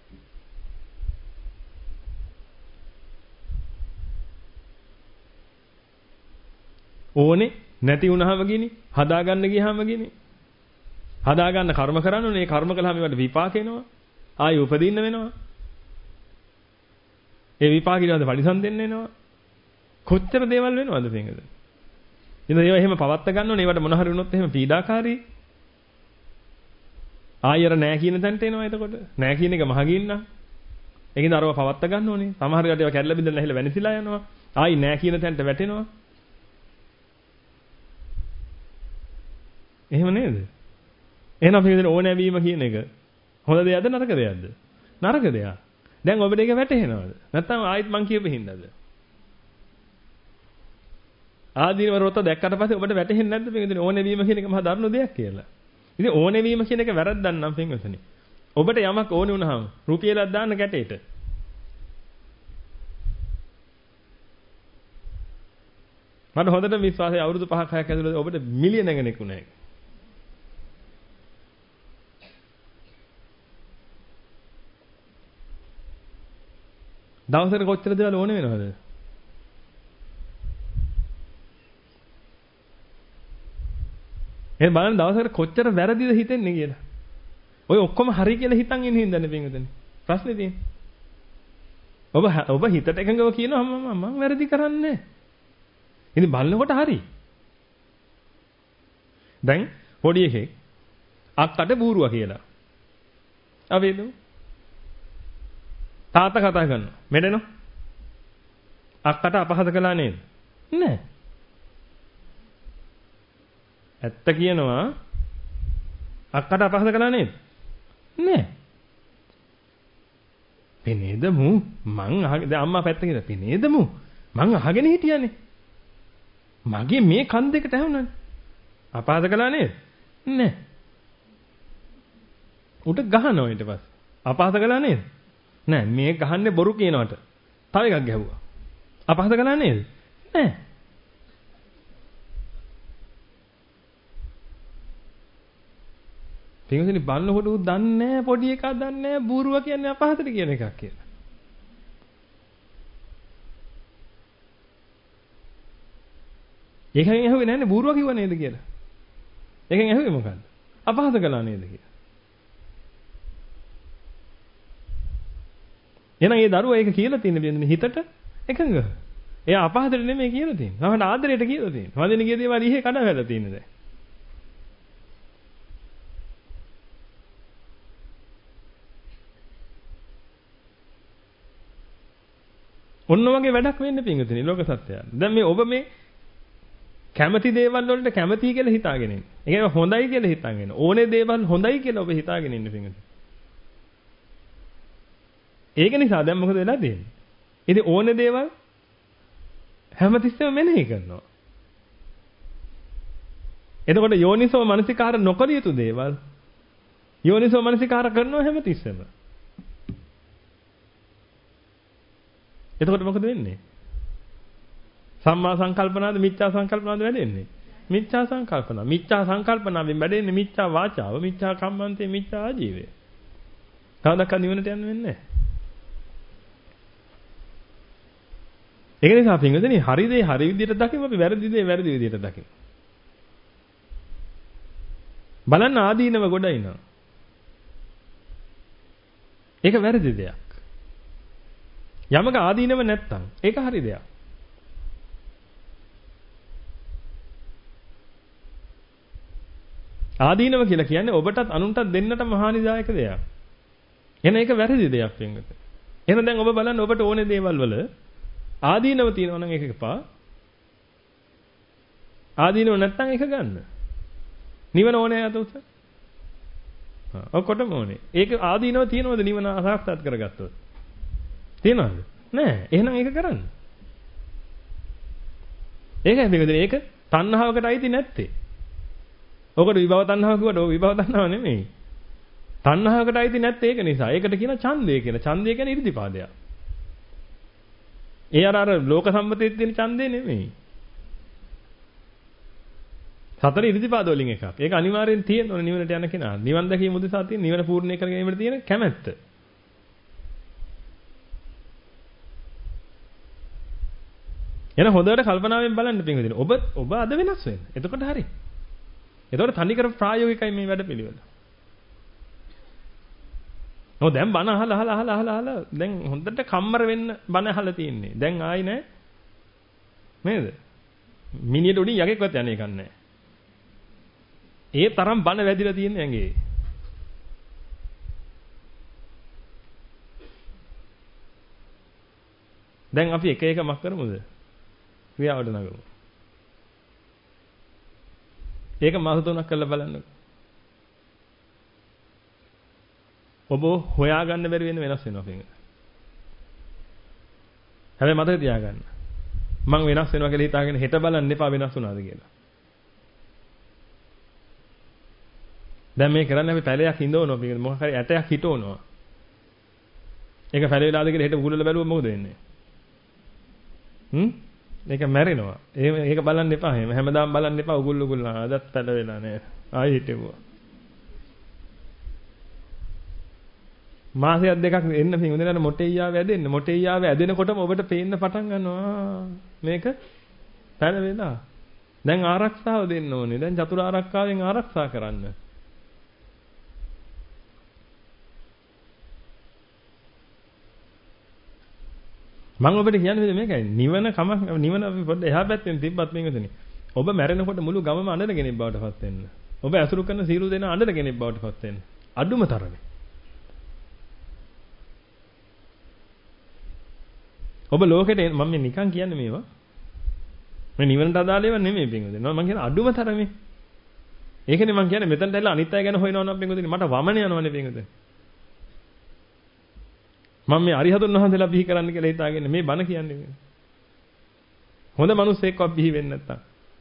ඕනේ නැති වුණාම ගිනි හදාගන්න ගියාම ගිනි. හදාගන්න කර්ම කරන්න ඕනේ. ඒ කර්ම කළාම ඒවට විපාක එනවා. ආයෙ උපදින්න වෙනවා. ඒ විපාක ඊළඟට පරිසම් දෙන්න වෙනවා. කොච්චර දේවල් වෙනවද මේකද? ඉතින් ඒවා එහෙම පවත්ත ගන්න ඕනේ. ඒවට මොන හරි වුණොත් එහෙම පීඩාකාරී. ආයෙර නෑ කියන තැනට එනවා එතකොට. නෑ කියන එක මහගින්න. ඒකින්ද අරව පවත්ත ගන්න ඕනේ. සමහර වෙලාවට ඒවා කැඩලා බින්දලා නැහිලා වෙනසිලා යනවා. ආයි නෑ කියන තැනට වැටෙනවා. එහෙම නේද? එහෙනම් මේ ඕනෑ වීම කියන එක හොඳ දෙයක්ද නරක දෙයක්ද? නරක දෙයක්. දැන් ඔබට ඒක වැටහෙනවද? නැත්නම් ආයෙත් මං කියපු හින්දාද? ආදීනව රොත දැක්කට පස්සේ ඔබට වැටහෙන්නේ නැද්ද මේ ඕනෑ වීම කියන එක මහා දරුණු දෙයක් කියලා? ඉතින් ඕනෑ වීම කියන එක වැරද්දක් නම් පින්වතුනි. ඔබට යමක් ඕනේ වුණාම රුපියලක් දාන්න කැටේට. මට හොඳට විශ්වාසයි අවුරුදු පහක් හයක් ඇතුළත ඔබට මිලියන ගණනක් වුණා ඒක. දවසකට කොච්චර දේවල් ඕනේ වෙනවද? එහෙනම් බලන්න දවසකට කොච්චර වැරදිද හිතෙන්නේ කියලා. ඔය ඔක්කොම හරි කියලා හිතන් ඉන්න හින්දානේ පින්වතුනි. ප්‍රශ්නේ තියෙන්නේ. ඔබ ඔබ හිතට එකඟව කියනවා මම මම වැරදි කරන්නේ නැහැ. ඉතින් බලනකොට හරි. දැන් පොඩි එකෙක් අක්කට බූරුවා කියලා. අපි හිතමු. තාත්තා කතා කරනවා. මෙඩෙනෝ. අක්කට අපහාස කළා නේද? නෑ. ඇත්ත කියනවා අක්කට අපහාස කළා නේද? නෑ. පෙනේද මු මං අහගෙන දැන් අම්මා පැත්තකින් පෙනේද මු මං අහගෙන හිටියානේ. මගේ මේ කන් දෙකට ඇහුණානේ. අපහාස කළා නේද? නෑ. උට ගහනවා ඊට පස්සේ. අපහාස කළා නේද? නෑ මේ ගහන්නේ බොරු කියනවට. තව එකක් ගැහුවා. අපහාස කළා නේද? නෑ. පින්වතුනි බන්නකොට උ දන්නේ නැහැ පොඩි එකා දන්නේ නැහැ බූරුවා කියන්නේ අපහසට කියන එකක් කියලා. ඒකෙන් ඇහුවේ නැන්නේ බූරුවා කිව්වා නේද කියලා. ඒකෙන් ඇහුවේ මොකද්ද? අපහස කළා නේද කියලා. එහෙනම් ඒ දරුවා ඒක කියලා තියෙන හිතට එකඟ. එයා අපහසට නෙමෙයි කියලා තියෙන්නේ. මම ආදරයට කියලා තියෙන්නේ. වදින ගිය දේවල් ඉහි කඩ වැලා තියෙන්නේ දැන්. ඔන්න වගේ වැඩක් වෙන්න පිංගුතුනි ලෝක සත්‍යය. දැන් මේ ඔබ මේ කැමැති දේවල් වලට කැමැති කියලා හිතාගෙන ඉන්නේ. ඒ කියන්නේ හොඳයි කියලා හිතාගෙන. ඕනේ දේවල් හොඳයි කියලා ඔබ හිතාගෙන ඉන්න පින්වතුනි. ඒක නිසා දැන් මොකද වෙලා තියෙන්නේ? ඉතින් ඕනේ දේවල් හැමතිස්සෙම මෙනෙහි කරනවා. එතකොට යෝනිසෝ මනසිකාර නොකර යුතු දේවල් යෝනිසෝ මනසිකාර කරනවා හැමතිස්සෙම. එතකොට මොකද වෙන්නේ? සම්මා සංකල්පනාද මිච්ඡා සංකල්පනාද වැඩෙන්නේ? මිච්ඡා සංකල්පනා. මිච්ඡා සංකල්පනාවෙන් වැඩෙන්නේ මිච්ඡා වාචාව, මිච්ඡා කම්මන්තේ, මිච්ඡා ආජීවය. කවදාවත් නිවනට යන්න වෙන්නේ නැහැ. ඒක නිසා පින්වතුනි හරි දේ හරි විදිහට දකිමු අපි වැරදි දේ වැරදි විදිහට දකිමු. බලන්න ආදීනව ගොඩයි නා. ඒක වැරදි දෙයක්. යමක ආදීනව නැත්තම් ඒක හරි දෙයක්. ආදීනව කියලා කියන්නේ ඔබටත් අනුන්ටත් දෙන්නට මහානිදායක දෙයක්. එන ඒක වැරදි දෙයක් වෙන්නේ. එහෙනම් දැන් ඔබ බලන්න ඔබට ඕනේ දේවල් වල ආදීනව තියෙනවා නම් ඒක එකපා. ආදීනව නැත්තම් ඒක ගන්න. නිවන ඕනේ යත උස. හා ඔක්කොටම ඕනේ. ඒක ආදීනව තියෙනවද නිවන අසාක්ෂාත් කරගත්තොත්? තියෙනවද? නෑ. එහෙනම් ඒක කරන්න. ඒකයි මේකද ඒක තණ්හාවකට අයිති නැත්තේ. ඔකට විභව තණ්හාව කිව්වට ඔය විභව තණ්හාව නෙමෙයි. තණ්හාවකට අයිති නැත්තේ ඒක නිසා. ඒකට කියන ඡන්දය කියලා. ඡන්දය කියන්නේ ඉර්ධිපාදයක්. ඒ අර අර ලෝක සම්මතයේ තියෙන ඡන්දේ නෙමෙයි. සතර ඉර්ධිපාද වලින් එකක්. ඒක අනිවාර්යෙන් තියෙන්න ඕනේ නිවනට යන කෙනා. නිවන් දැකීම උදෙසා තියෙන නිවන පූර්ණේ කර ගැනීමට තියෙන කැමැත්ත. එන හොඳට කල්පනාවෙන් බලන්න පින්වදින. ඔබ ඔබ අද වෙනස් වෙන්න. එතකොට හරි. එතකොට තනිකර ප්‍රායෝගිකයි මේ වැඩ පිළිවෙල. ඔව් දැන් බණ අහලා අහලා අහලා අහලා අහලා දැන් හොඳට කම්මර වෙන්න බණ අහලා තියෙන්නේ. දැන් ආයි නෑ. නේද? මිනියට උඩින් යකෙක්වත් යන්නේ කන්නේ නෑ. ඒ තරම් බණ වැදිලා තියෙන්නේ ඇඟේ. දැන් අපි එක එක මක් කරමුද? ක්‍රියාවට නගමු. ඒක මාස තුනක් කරලා බලන්නකෝ. ඔබ හොයාගන්න බැරි වෙන වෙනස් වෙනවා කියන එක. හැබැයි මතක තියාගන්න. මං වෙනස් වෙනවා කියලා හිතාගෙන හෙට බලන්න එපා වෙනස් වුණාද කියලා. දැන් මේ කරන්නේ අපි පැලයක් හිඳවනවා පිටින් මොකක් හරි ඇටයක් හිටවනවා. ඒක පැල වෙලාද කියලා හෙට උගුලලා බැලුවොත් මොකද වෙන්නේ? හ්ම්? ඒක මැරෙනවා. ඒක ඒක බලන්න එපා. එහෙම හැමදාම බලන්න එපා උගුල් උගුල් අදත් පැල වෙලා නෑ. ආයෙ හිටෙවුවා. මාසයක් දෙකක් එන්න පින් උදේට මොටෙයියාව ඇදෙන්න. මොටෙයියාව ඇදෙනකොටම ඔබට පේන්න පටන් ගන්නවා. මේක පැල වෙලා. දැන් ආරක්ෂාව දෙන්න ඕනේ. දැන් චතුරාර්යකාවෙන් ආරක්ෂා කරන්න. මම ඔබට කියන්නේ මේකයි නිවන කමක් නිවන අපි පොඩ්ඩ එහා පැත්තෙන් තිබ්බත් මේකදනේ. ඔබ මැරෙනකොට මුළු ගමම අඬන කෙනෙක් බවට පත් වෙන්න. ඔබ ඇසුරු කරන සීල දෙන අඬන කෙනෙක් බවට පත් වෙන්න. අඩුම තරමේ. ඔබ ලෝකෙට මම මේ නිකන් කියන්නේ මේවා. මේ නිවනට අදාළ ඒවා නෙමෙයි පින්වදින. මම කියන්නේ අඩුම තරමේ. ඒකනේ මම කියන්නේ මෙතනට ඇවිල්ලා අනිත් අය ගැන හොයනවා නම් පින්වදින මට වමන යනවනේ පින්වදින. මම මේ අරිහතුන් වහන්සේලා බිහි කරන්න කියලා හිතාගෙන මේ බණ කියන්නේ මේ. හොඳ මිනිස්සෙක්වත් බිහි වෙන්නේ නැත්තම්.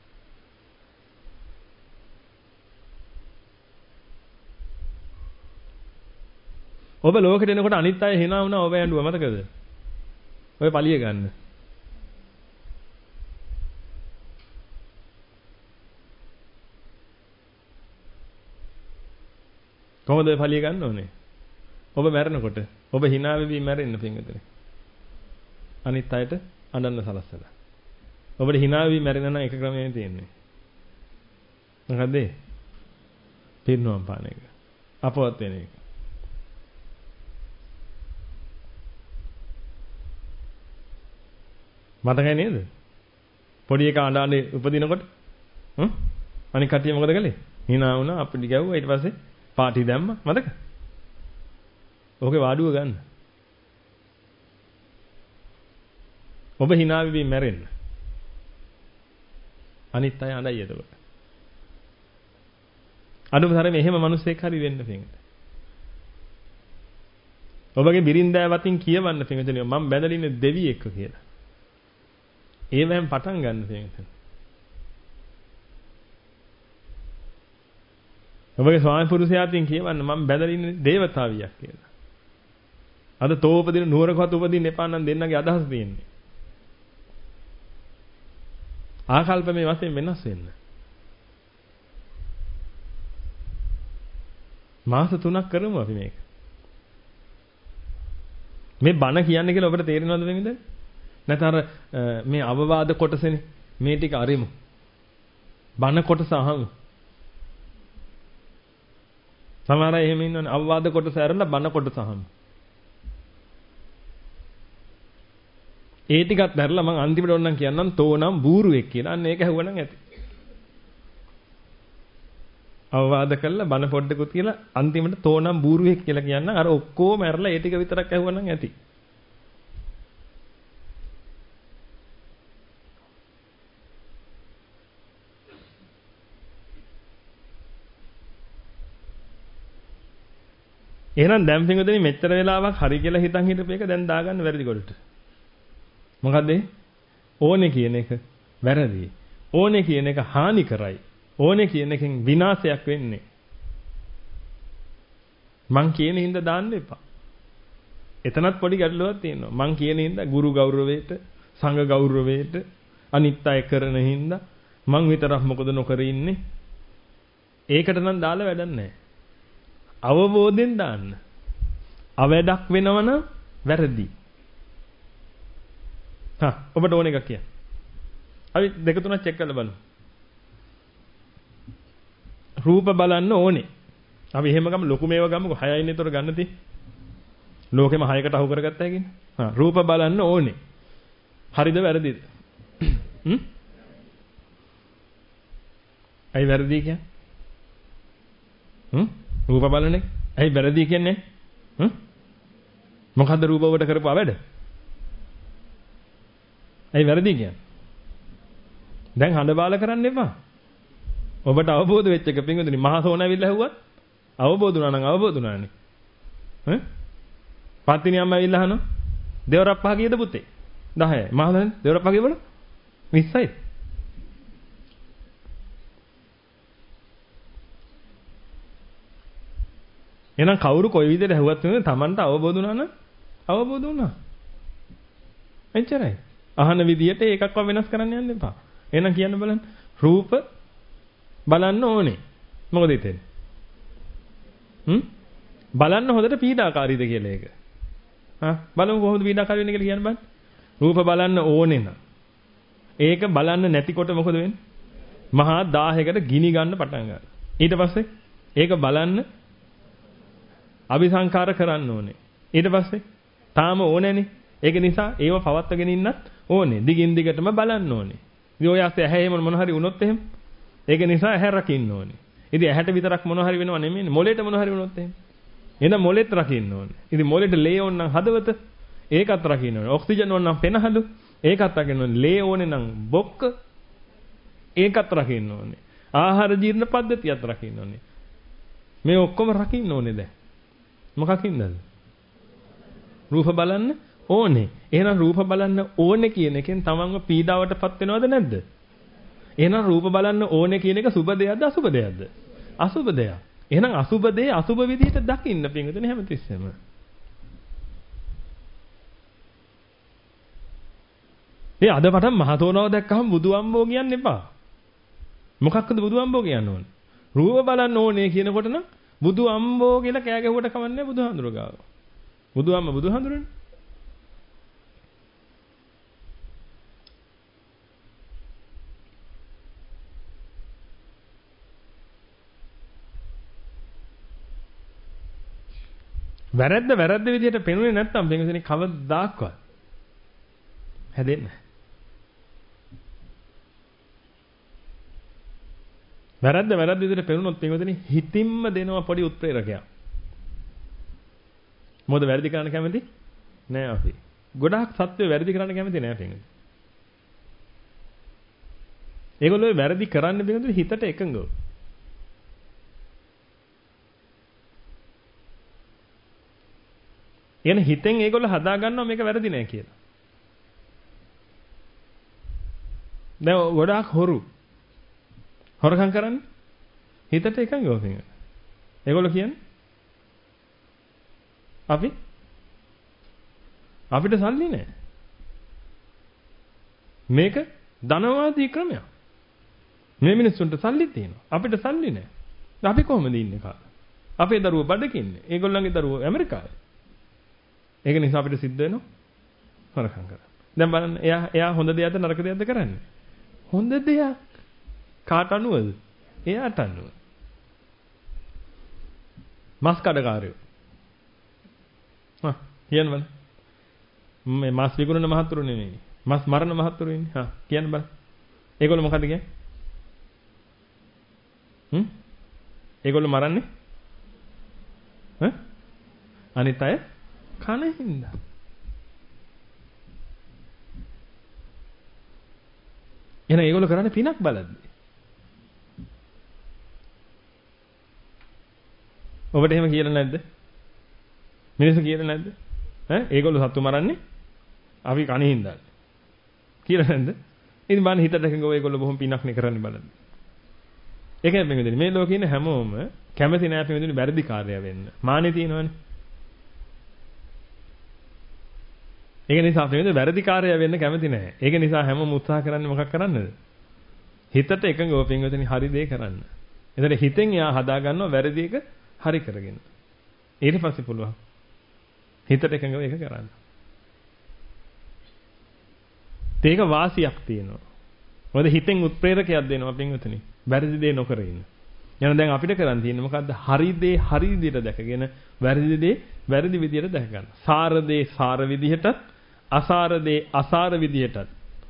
ඔබ ලෝකෙට එනකොට අනිත් අය hina වුණා ඔබ ඇඬුවා මතකද? ඔය පලිය ගන්න. කොහොමද ඔය පලිය ගන්න ඕනේ? ඔබ මැරෙනකොට ඔබ hina වෙවි මැරෙන්න පින්විතනේ. අනිත් අයට අඬන්න සලස්සලා. ඔබට hina වෙවි මැරෙන්න නම් එක ක්‍රමයක් තියෙන්නේ. මොකද ඒ? පිරිනුවම් පාන එක. අපවත් වෙන එක. මතකයි නේද? පොඩි එකා අඬන්නේ උපදිනකොට හ්ම් අනික කට්ටිය මොකද කළේ? hina වුණා අපිට ගැව්වා ඊට පස්සේ පාටි දැම්මා මතක? ඕකේ වාඩුව ගන්න. ඔබ hina වෙවි මැරෙන්න. අනිත් අය අඬයි එතකොට. අනුම තරමේ එහෙම මිනිස්සෙක් හරි වෙන්න පින්විත. ඔබගේ බිරින්දෑවතින් කියවන්න පින්විතනේ මම බැඳලා ඉන්නේ දෙවියෙක් කියලා. ඒවෙන් පටන් ගන්න පින්විතනේ. ඔබගේ ස්වාමි පුරුෂයාටින් කියවන්න මම බැඳලා ඉන්නේ දේවතාවියක් කියලා. අද තෝපදින නුවරකවත් උපදින්න එපා නම් දෙන්නගේ අදහස් තියෙන්නේ. ආකල්පමේ වශයෙන් වෙනස් වෙන්න. මාස තුනක් කරමු අපි මේක. මේ බණ කියන්නේ කියලා ඔබට තේරෙනවද වෙනද? නැත්නම් අර මේ අවවාද කොටසනේ මේ ටික අරිමු. බණ කොටස අහමු. සමහර අය එහෙම ඉන්නවනේ අවවාද කොටස අරලා බණ කොටස අහමු. ඒ ටිකත් දැරලා මම අන්තිමට ඕනනම් කියන්නම් තෝනම් බූරුවෙක් කියලා. අන්න ඒක ඇහුවනම් ඇති. අවවාද කළා බන පොඩ්ඩකුත් කියලා අන්තිමට තෝනම් බූරුවෙක් කියලා කියන්නම්. අර ඔක්කොම ඇරලා ඒ ටික විතරක් ඇහුවනම් ඇති. එහෙනම් දැන් පින්වතුනි මෙච්චර වෙලාවක් හරි කියලා හිතන් හිටපු එක දැන් දාගන්න වැරදි කොටට. මොකද ඕනේ කියන එක වැරදි. ඕනේ කියන එක හානි කරයි. ඕනේ කියන එකෙන් විනාශයක් වෙන්නේ. මං කියන හින්දා දාන්න එපා. එතනත් පොඩි ගැටලුවක් තියෙනවා. මං කියන හින්දා ගුරු ගෞරවයට, සංඝ ගෞරවයට අනිත් අය කරන හින්දා මං විතරක් මොකද නොකර ඉන්නේ? ඒකට නම් දාලා වැඩක් නැහැ. අවබෝධයෙන් දාන්න. අවැඩක් වෙනවනම් වැරදි. හා ඔබට ඕන එකක් කියන්න. අපි දෙක තුනක් චෙක් කරලා බලමු. රූප බලන්න ඕනේ. අපි එහෙම ගමු ලොකු මේව ගමුකෝ හයයිනේ ඒතර ගන්න තියෙන්නේ. ලෝකෙම හයකට අහු කරගත්තා කියන්නේ. හා රූප බලන්න ඕනේ. හරිද වැරදිද? හ්ම්? අයි වැරදි කියන්නේ? හ්ම්? රූප බලන්නේ? ඇයි වැරදි කියන්නේ? හ්ම්? මොකද්ද රූප වලට කරපුවා වැඩ? ඇයි වැරදි කියන්නේ? දැන් හඬ බාල කරන්න එපා. ඔබට අවබෝධ වෙච්ච එක පින්වතුනි මහා සෝන ඇවිල්ලා ඇහුවත් අවබෝධ වුණා නම් අවබෝධ වුණානේ. ඈ? පත්තිනි අම්මා ඇවිල්ලා අහනවා. දෙවරක් පහ කීයද පුතේ? දහයයි. මහදන් දෙවරක් පහ කීවල? විස්සයි. එහෙනම් කවුරු කොයි විදිහට ඇහුවත් වෙන තමන්ට අවබෝධ වුණා නම් අවබෝධ වුණා. එච්චරයි. අහන විදිහට ඒකක්ව වෙනස් කරන්න යන්න එපා. එහෙනම් කියන්න බලන්න. රූප බලන්න ඕනේ. මොකද හිතෙන්නේ? හ්ම්? බලන්න හොඳට පීඩාකාරීද කියලා ඒක. හා බලමු කොහොමද පීඩාකාරී වෙන්නේ කියලා කියන්න බලන්න. රූප බලන්න ඕනේ නම්. ඒක බලන්න නැතිකොට මොකද වෙන්නේ? මහා දාහයකට ගිනි ගන්න පටන් ගන්නවා. ඊට පස්සේ ඒක බලන්න අபிසංකාර කරන්න ඕනේ. ඊට පස්සේ තාම ඕනේනේ. ඒක නිසා ඒව පවත්වාගෙන ඉන්නත් ඕනේ. දිගින් දිගටම බලන්න ඕනේ. ඉතින් ඔය ඇස්සේ ඇහැ මොන හරි වුණොත් එහෙම ඒක නිසා ඇහැ රකින්න ඕනේ. ඉතින් ඇහැට විතරක් මොන හරි වෙනව නෙමෙයි. මොලේට මොන හරි වුණොත් එහෙම. එහෙනම් මොලෙත් රකින්න ඕනේ. ඉතින් මොලේට ලේ ඕන නම් හදවත ඒකත් රකින්න ඕනේ. ඔක්සිජන් ඕන නම් පෙනහළු ඒකත් රකින්න ඕනේ. ලේ ඕනේ නම් බොක්ක ඒකත් රකින්න ඕනේ. ආහාර ජීර්ණ පද්ධතියත් රකින්න ඕනේ. මේ ඔක්කොම රකින්න ඕනේ දැන්. මොකකින්ද? රූප බලන්න ඕනේ. එහෙනම් රූප බලන්න ඕනේ කියන එකෙන් තමන්ව පීඩාවටපත් වෙනවද නැද්ද? එහෙනම් රූප බලන්න ඕනේ කියන එක සුබ දෙයක්ද අසුබ දෙයක්ද? අසුබ දෙයක්. එහෙනම් අසුබ දේ අසුබ විදිහට දකින්න පින්වතුනි හැමතිස්සෙම. ඒ අද පටන් මහතෝනව දැක්කහම බුදු අම්බෝ කියන්න එපා. මොකක්ද බුදු අම්බෝ කියන්න ඕනේ? රූප බලන්න ඕනේ කියනකොට නම් බුදු අම්බෝ කියලා කෑ ගැහුවට කමන්නේ බුදුහාඳුර ගාව. බුදු අම්ම බුදුහාඳුරනේ. වැරද්ද වැරද්ද විදිහට පෙනුනේ නැත්තම් බෙන්ගසනේ කවදාක්වත් හැදෙන්නේ නැහැ. වැරද්ද වැරද්ද විදිහට පෙනුනොත් බෙන්ගසනේ හිතින්ම දෙනවා පොඩි උත්ප්‍රේරකයක්. මොකද වැරදි කරන්න කැමති නෑ අපි. ගොඩාක් සත්‍ය වැරදි කරන්න කැමති නෑ බෙන්ගසනේ. ඒගොල්ලෝ වැරදි කරන්න බෙන්ගසනේ හිතට එකඟව. එන හිතෙන් ඒගොල්ලෝ හදා ගන්නවා මේක වැරදි නෑ කියලා. දැන් ගොඩාක් හොරු හොරකම් කරන්නේ හිතට එකඟව පිටින්. ඒගොල්ලෝ කියන්නේ අපි අපිට සල්ලි නෑ. මේක ධනවාදී ක්‍රමයක්. මේ මිනිස්සුන්ට සල්ලි තියෙනවා. අපිට සල්ලි නෑ. අපි කොහොමද ඉන්නේ කාලා? අපේ දරුවෝ බඩකින්නේ. ඒගොල්ලන්ගේ දරුවෝ ඇමරිකාවේ. ඒක නිසා අපිට සිද්ධ වෙනවා හොරකම් කරන්න. දැන් බලන්න එයා එයා හොඳ දෙයක්ද නරක දෙයක්ද කරන්නේ? හොඳ දෙයක්. කාට අනුවද? එයාට අනුව. මස් කඩකාරයෝ. හා කියන්න බලන්න. මේ මස් විකුණන මහත්තුරු නෙමෙයි. මස් මරණ මහත්තුරු ඉන්නේ. හා කියන්න බලන්න. ඒගොල්ලෝ මොකද කියන්නේ? හ්ම්? ඒගොල්ලෝ මරන්නේ? ඈ? අනිත් අය කන හින්දා. එහෙනම් ඒගොල්ලෝ කරන්නේ පිනක් බලද්දි. ඔබට එහෙම කියලා නැද්ද? මිනිස්සු කියලා නැද්ද? ඈ ඒගොල්ලෝ සත්තු මරන්නේ අපි කන හින්දා. කියලා නැද්ද? ඉතින් බලන්න හිතට එකඟව ඒගොල්ලෝ බොහොම පිනක් නේ කරන්නේ බලද්දි. ඒකයි මම කියන්නේ මේ ලෝකේ ඉන්න හැමෝම කැමති නෑ අපි මෙතන වැරදි කාර්යය වෙන්න. මානෙ තියෙනවනේ. ඒක නිසා අපි මෙතන වැරදි කාර්යය වෙන්න කැමති නෑ. ඒක නිසා හැමෝම උත්සාහ කරන්නේ මොකක් කරන්නද? හිතට එකඟව පින්වතුනි හරි දේ කරන්න. එතන හිතෙන් එයා හදා ගන්නවා වැරදි එක හරි කරගෙන. ඊට පස්සේ පුළුවන් හිතට එකඟව ඒක කරන්න. ඒක වාසියක් තියෙනවා. මොකද හිතෙන් උත්ප්‍රේරකයක් දෙනවා පින්වතුනි. වැරදි දේ නොකර ඉන්න. යන දැන් අපිට කරන් තියෙන්නේ මොකද්ද? හරි දේ හරි විදිහට දැකගෙන වැරදි දේ වැරදි විදිහට දැක ගන්න. සාර දේ සාර විදිහටත් අසාර දේ අසාර විදිහටත්.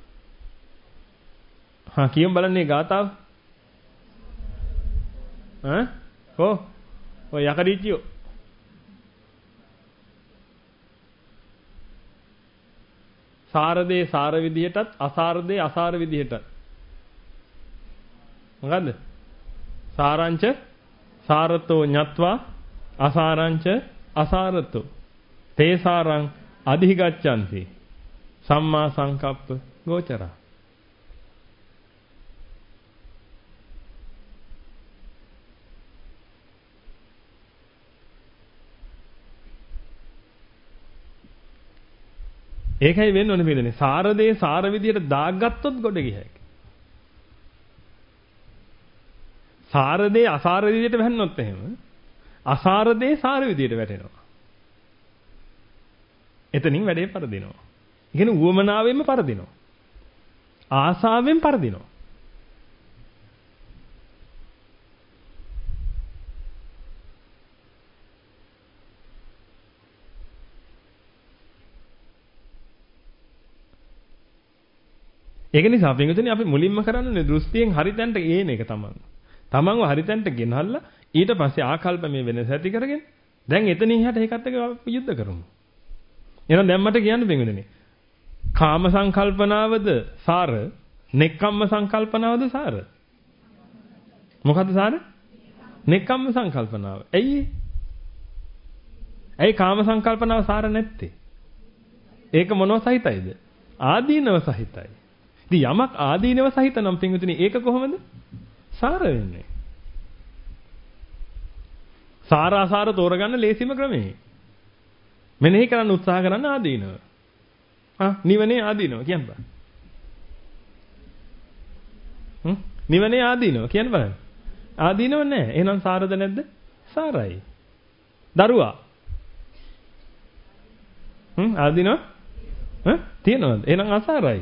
හා කියමු බලන්නේ ගාතාව. ඈ? කො? ඔය යකඩීචියෝ. සාර දේ සාර විදිහටත් අසාර දේ අසාර විදිහටත්. මොකද්ද? සාරංච සාරතෝ ඤත්වා අසාරංච අසාරතෝ තේසාරං අධිගච්ඡanti සම්මා සංකප්ප ගෝචරා. ඒකයි වෙන්න ඕනේ මේදනේ. සාර දේ සාර විදියට දාගත්තොත් ගොඩ ගියහැකි. සාර දේ අසාර විදියට වැහෙන්නොත් එහෙම අසාර දේ සාර විදියට වැටෙනවා. එතනින් වැඩේ පරදිනවා. ඒ කියන්නේ උවමනාවෙන්ම පරදිනවා. ආසාවෙන් පරදිනවා. ඒක නිසා පින්විතනේ අපි මුලින්ම කරන්නේ දෘෂ්ටියෙන් හරිතැන්ට ගේන එක තමයි. තමන්ව හරිතැන්ට ගෙනහල්ලා ඊට පස්සේ ආකල්ප මේ වෙනස ඇති කරගෙන දැන් එතනින් එහාට ඒකත් එක්ක අපි යුද්ධ කරමු. එහෙනම් දැන් මට කියන්න පින්විතනේ. කාම සංකල්පනාවද සාර, නෙක්ඛම්ම සංකල්පනාවද සාර? මොකද්ද සාර? නෙක්ඛම්ම සංකල්පනාව. ඇයි? ඇයි කාම සංකල්පනාව සාර නැත්තේ? ඒක මොනව සහිතයිද? ආදීනව සහිතයි. ඉතින් යමක් ආදීනව සහිත නම් පින්විතනේ ඒක කොහොමද? සාර වෙන්නේ. සාර අසාර තෝරගන්න ලේසිම ක්‍රමය. මෙනෙහි කරන්න උත්සාහ කරන්න ආදීනව. ආ නිවනේ ආදීනව කියන්න බෑ. හ්ම් නිවනේ ආදීනව කියන්න බලන්න. ආදීනව නැහැ. එහෙනම් සාරද නැද්ද? සාරයි. දරුවා. හ්ම් ආදීනව? ඈ තියනවද? එහෙනම් අසාරයි.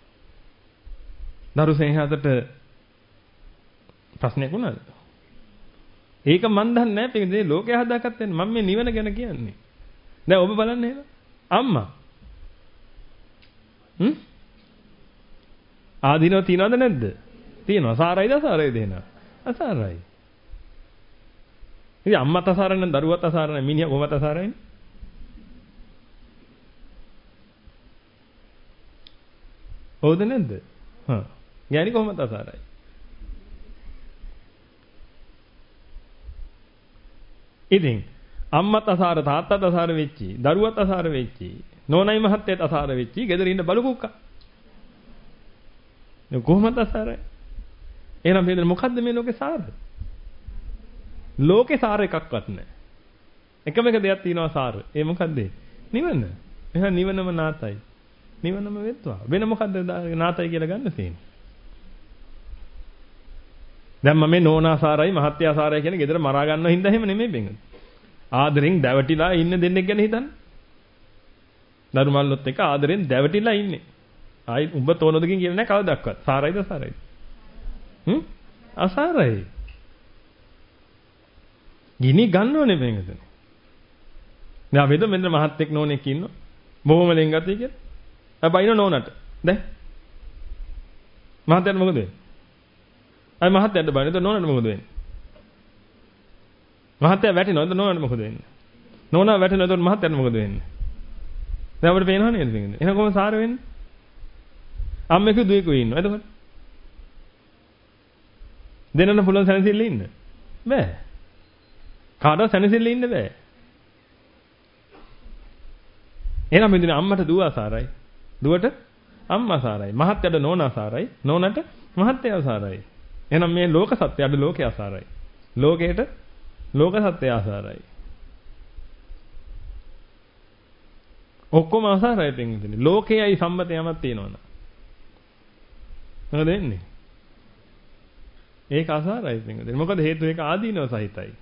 දරු සෙනෙහසට ප්‍රශ්නයක් වුණාද? ඒක මන් දන්නේ නැහැ. පිටින් ලෝකය හදාගත්තේ මම මේ නිවන ගැන කියන්නේ. දැන් ඔබ බලන්න එහෙනම් අම්මා හ්ම් ආදීනව තියනවද නැද්ද? තියෙනවා. සාරයිද අසාරයිද එහෙනම්? අසාරයි. ඉතින් අම්මත් අසාර නම් දරුවත් අසාර නම් මිනිහා කොහොමද අසාරයිනේ? හොද නැද්ද? හා. යන්නේ කොහොමද අසාරයි? ඉතින් අම්මත් අසාර තාත්තත් අසාර වෙච්චි. දරුවත් අසාර වෙච්චි. නෝනයි මහත්තයත් අසාර වෙච්චි. ගෙදර ඉන්න බලු කුක්කා. නේ කොහොමද අසාරයි? එහෙනම් මේ මොකද්ද මේ ලෝකේ සාර? ලෝකේ සාර එකක්වත් නැහැ. එකම එක දෙයක් තියෙනවා සාර. ඒ මොකද්ද? නිවන. එහෙනම් නිවනම නාතයි. නිවනම වෙත්වා. වෙන මොකද්ද නාතයි කියලා ගන්න තියෙන්නේ? දැන් මම මේ නෝනාසාරයි මහත්යාසාරයි කියන ගෙදර මරා ගන්නව හින්දා එහෙම නෙමෙයි බෙන්ග. ආදරෙන් දැවටිලා ඉන්න දෙන්නෙක් ගැන හිතන්න. දරුමල්ලොත් එක ආදරෙන් දැවටිලා ඉන්නේ. ආයි උඹ තෝනොදකින් කියලා නෑ කවදාවත්. සාරයිද අසාරයිද? හ්ම්? අසාරයි. ගිනි ගන්නවනේ බෙන්ගතනේ. දැන් වෙද මෙන්න මහත්ෙක් නෝනෙක් ඉන්නවා. බොහොම ලෙන්ගතයි කියලා. හැබැයි නෝනට. දැන් මහත්යට මොකද වෙන්නේ? අය මහත්යට බයිනද නෝනට මොකද වෙන්නේ? මහත්ය වැටෙනවද නෝනට මොකද වෙන්නේ? නෝනා වැටෙනවද මහත්යට මොකද වෙන්නේ? දැන් අපිට පේනව නේද මේකද? එහෙනම් කොහොමද සාර වෙන්නේ? අම්මෙක් දුවෙකුයි ඉන්නවා. එතකොට දෙන්නන පුළුවන් සැනසෙල්ල ඉන්න. බෑ. කාටවත් සැනසෙල්ල ඉන්න බෑ. එහෙනම් මෙදින අම්මට දුව අසාරයි. දුවට අම්මා අසාරයි. මහත්යට නෝනා අසාරයි. නෝනට මහත්ය අසාරයි. එහෙනම් මේ ලෝක සත්‍යයට ලෝකේ අසාරයි. ලෝකයට ලෝක සත්‍යය අසාරයි. ඔක්කොම අසාරයි පිටින්. ලෝකයයි සම්මත යමක් තියෙනවනේ. මොකද වෙන්නේ? ඒක අසාරයි පිටින්. මොකද හේතුව ඒක ආදීනව සහිතයි.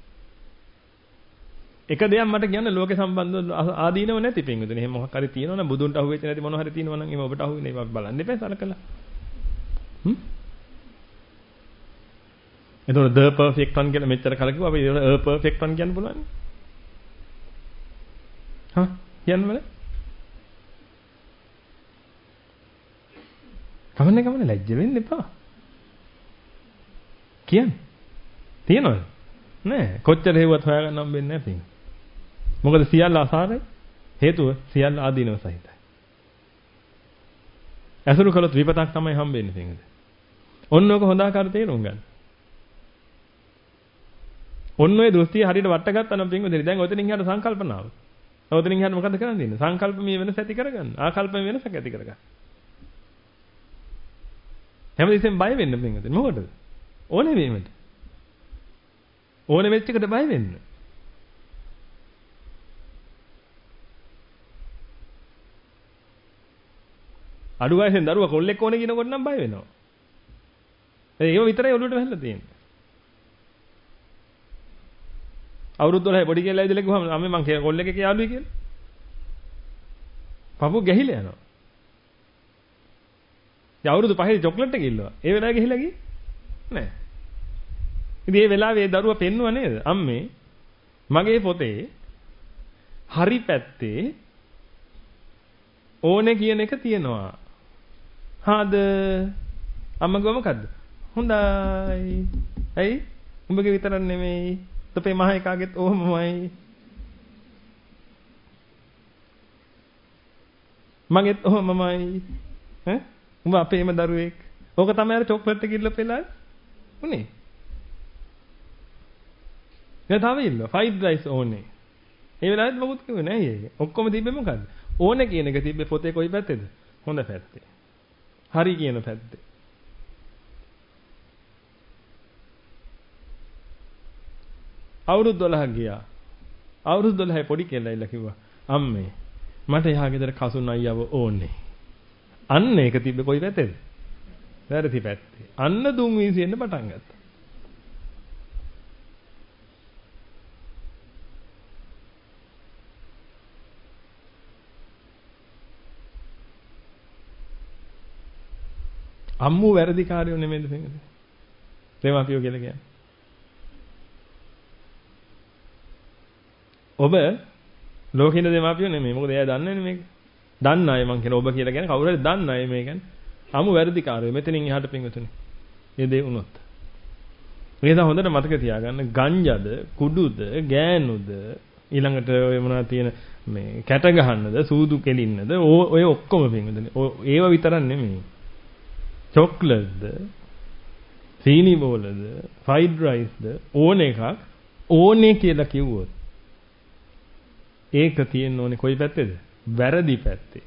එක දෙයක් මට කියන්න ලෝකේ සම්බන්ධව ආදීනව නැති පිටින්. එහෙනම් මොකක් හරි තියෙනවනම් බුදුන්ට අහුවෙච්ච නැති මොනවා හරි තියෙනවනම් එහෙම ඔබට අහුවෙන්නේ ඒක බලන්න එපා සලකලා. හ්ම්? එතකොට the perfect one කියලා මෙච්චර කල කිව්වා අපි a perfect one කියන්න පුළුවන්. හා කියන්න බෑ. කවන්නේ කවන්නේ ලැජ්ජ වෙන්න එපා. කියන්න. තියනවද? නෑ. කොච්චර හේවුවත් හොයාගන්න හම්බෙන්නේ නැහැ පින්. මොකද සියල්ල අසාරයි. හේතුව සියල්ල ආදීනව සහිතයි. අසුරු කළොත් විපතක් තමයි හම්බෙන්නේ පින්ද. ඔන්න ඔක හොඳ ආකාර තේරුම් ගන්න. ඔන්න ඔය දෘෂ්ටිය හරියට වට ගත්තා නම් පින්වදින දැන් ඔතනින් එහාට සංකල්පනාව. ඔතනින් එහාට මොකද කරන්න දෙන්නේ? සංකල්පමීය වෙනස ඇති කරගන්න. ආකල්පමීය වෙනසක් ඇති කරගන්න. හැමදෙස්සෙන් බය වෙන්න පින්වදින. මොකටද? ඕනේ වීමට. ඕනේ වෙච්ච එකට බය වෙන්න. අඩු වයසෙන් දරුවා කොල්ලෙක් ඕනේ කියනකොට නම් බය වෙනවා. ඒක විතරයි ඔළුවට වැහලා තියෙන්නේ. අවුරුදු දොළහේ පොඩි කෙල්ලා ඉදලා කිව්වම අම්මේ මං කොල්ලෙක් එක්ක යාළුවෙක් කියලා. පපු ගැහිලා යනවා. ඒ අවුරුදු පහේ චොක්ලට් එක ඉල්ලුවා. ඒ වෙලාවේ ගිහිලා ගියේ නෑ. ඉතින් මේ වෙලාවේ ඒ දරුවා පෙන්නුවා නේද? අම්මේ මගේ පොතේ හරි පැත්තේ ඕනේ කියන එක තියෙනවා. හාද අම්මගම මොකද්ද? හොඳයි. ඇයි? උඹගේ විතරක් නෙමෙයි. තොපේ මහ එකාගෙත් ඔහොමමයි. මගෙත් ඔහොමමයි. ඈ? උඹ අපේම දරුවෙක්. ඕක තමයි අර චොක්ලට් එක ඉල්ල පෙළා උනේ. එයා තාම ඉල්ලුවා. ෆ්‍රයිඩ් රයිස් ඕනේ. ඒ වෙලාවෙත් මොකුත් කිව්වේ නෑ අයියේ. ඔක්කොම තිබ්බේ මොකද්ද? ඕනේ කියන එක තිබ්බේ පොතේ කොයි පැත්තේද? හොඳ පැත්තේ. හරි කියන පැත්තේ. අවුරුදු දොළහක් ගියා. අවුරුදු දොළහේ පොඩි කෙල්ලා ඉල්ල කිව්වා අම්මේ මට එහා ගෙදර කසුන් අයියව ඕනේ. අන්න ඒක තිබ්බේ කොයි පැත්තේද? වැරදි පැත්තේ. අන්න දුම් වීසියෙන්න පටන් ගත්තා. අම්මු වැරදිකාරයෝ නෙමෙයිද පින්වතුනි? දෙමාපියෝ කියලා කියන්නේ. ඔබ ලෝකින දෙමාපියෝ නෙමෙයි. මොකද එයා දන්නේ නැහැ මේක. දන්න අය මං කියන ඔබ කියලා කියන්නේ කවුරු හරි දන්න අය මේ කියන්නේ. අමු වැරදිකාරයෝ මෙතනින් එහාට පින්වතුනි. මේ දේ වුණොත්. මේ දා හොඳට මතක තියාගන්න ගංජාද, කුඩුද, ගෑනුද ඊළඟට ඔය මොනවද තියෙන මේ කැට ගහන්නද, සූදු කෙලින්නද ඔය ඔක්කොම පින්වතුනි. ඒව විතරක් නෙමෙයි. චොක්ලට්ද සීනි බෝලද ෆ්‍රයිඩ් රයිස්ද ඕන එකක් ඕනේ කියලා කිව්වොත් ඒක තියෙන්න ඕනේ කොයි පැත්තේද? වැරදි පැත්තේ.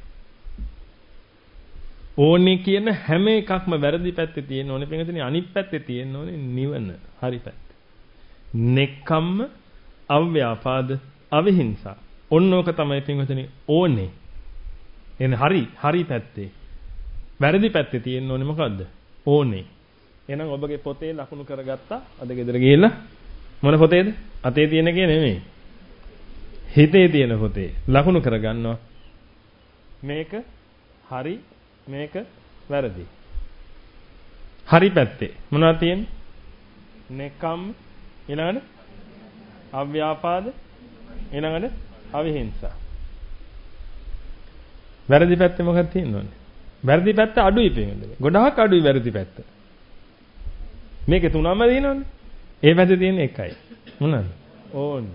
ඕනේ කියන හැම එකක්ම වැරදි පැත්තේ තියෙන්න ඕනේ. පින්වතුනි අනිත් පැත්තේ තියෙන්න ඕනේ නිවන. හරි පැත්ත. නෙක්ඛම්ම, අව්‍යාපාද, අවිහිංසා. ඔන්නෝක තමයි පින්වතුනි ඕනේ. එන්නේ හරි හරි පැත්තේ. වැරදි පැත්තේ තියෙන්න ඕනේ මොකද්ද? ඕනේ. එහෙනම් ඔබගේ පොතේ ලකුණු කරගත්තා. අද ගෙදර ගිහිල්ලා මොන පොතේද? අතේ තියෙන එකේ නෙමෙයි. හිතේ තියෙන පොතේ ලකුණු කරගන්නවා. මේක හරි මේක වැරදි. හරි පැත්තේ මොනවද තියෙන්නේ? නෙකම් ඊළඟට අව්‍යාපාද ඊළඟට අවිහිංසා. වැරදි පැත්තේ මොකක්ද තියෙනවනේ? වැරදි පැත්ත අඩුයි පිටින්ද. ගොඩාක් අඩුයි වැරදි පැත්ත. මේකේ තුනම දිනවනේ. ඒ පැත්තේ තියෙන එකයි. මොනවාද? ඕනේ.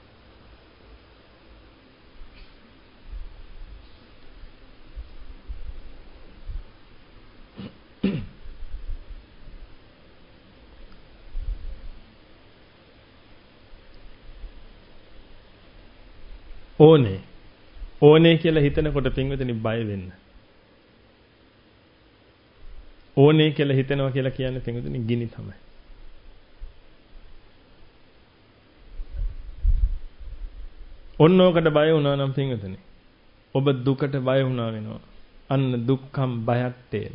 ඕනේ. ඕනේ කියලා හිතනකොට පින්විතනි බය වෙන්න. ඕනේ කියලා හිතනවා කියලා කියන්නේ පින්විතනි ගිනි තමයි. ඔන්නෝකට බය වුණා නම් පින්විතනි ඔබ දුකට බය වුණා වෙනවා. අන්න දුක්ඛම් බයක් තේන.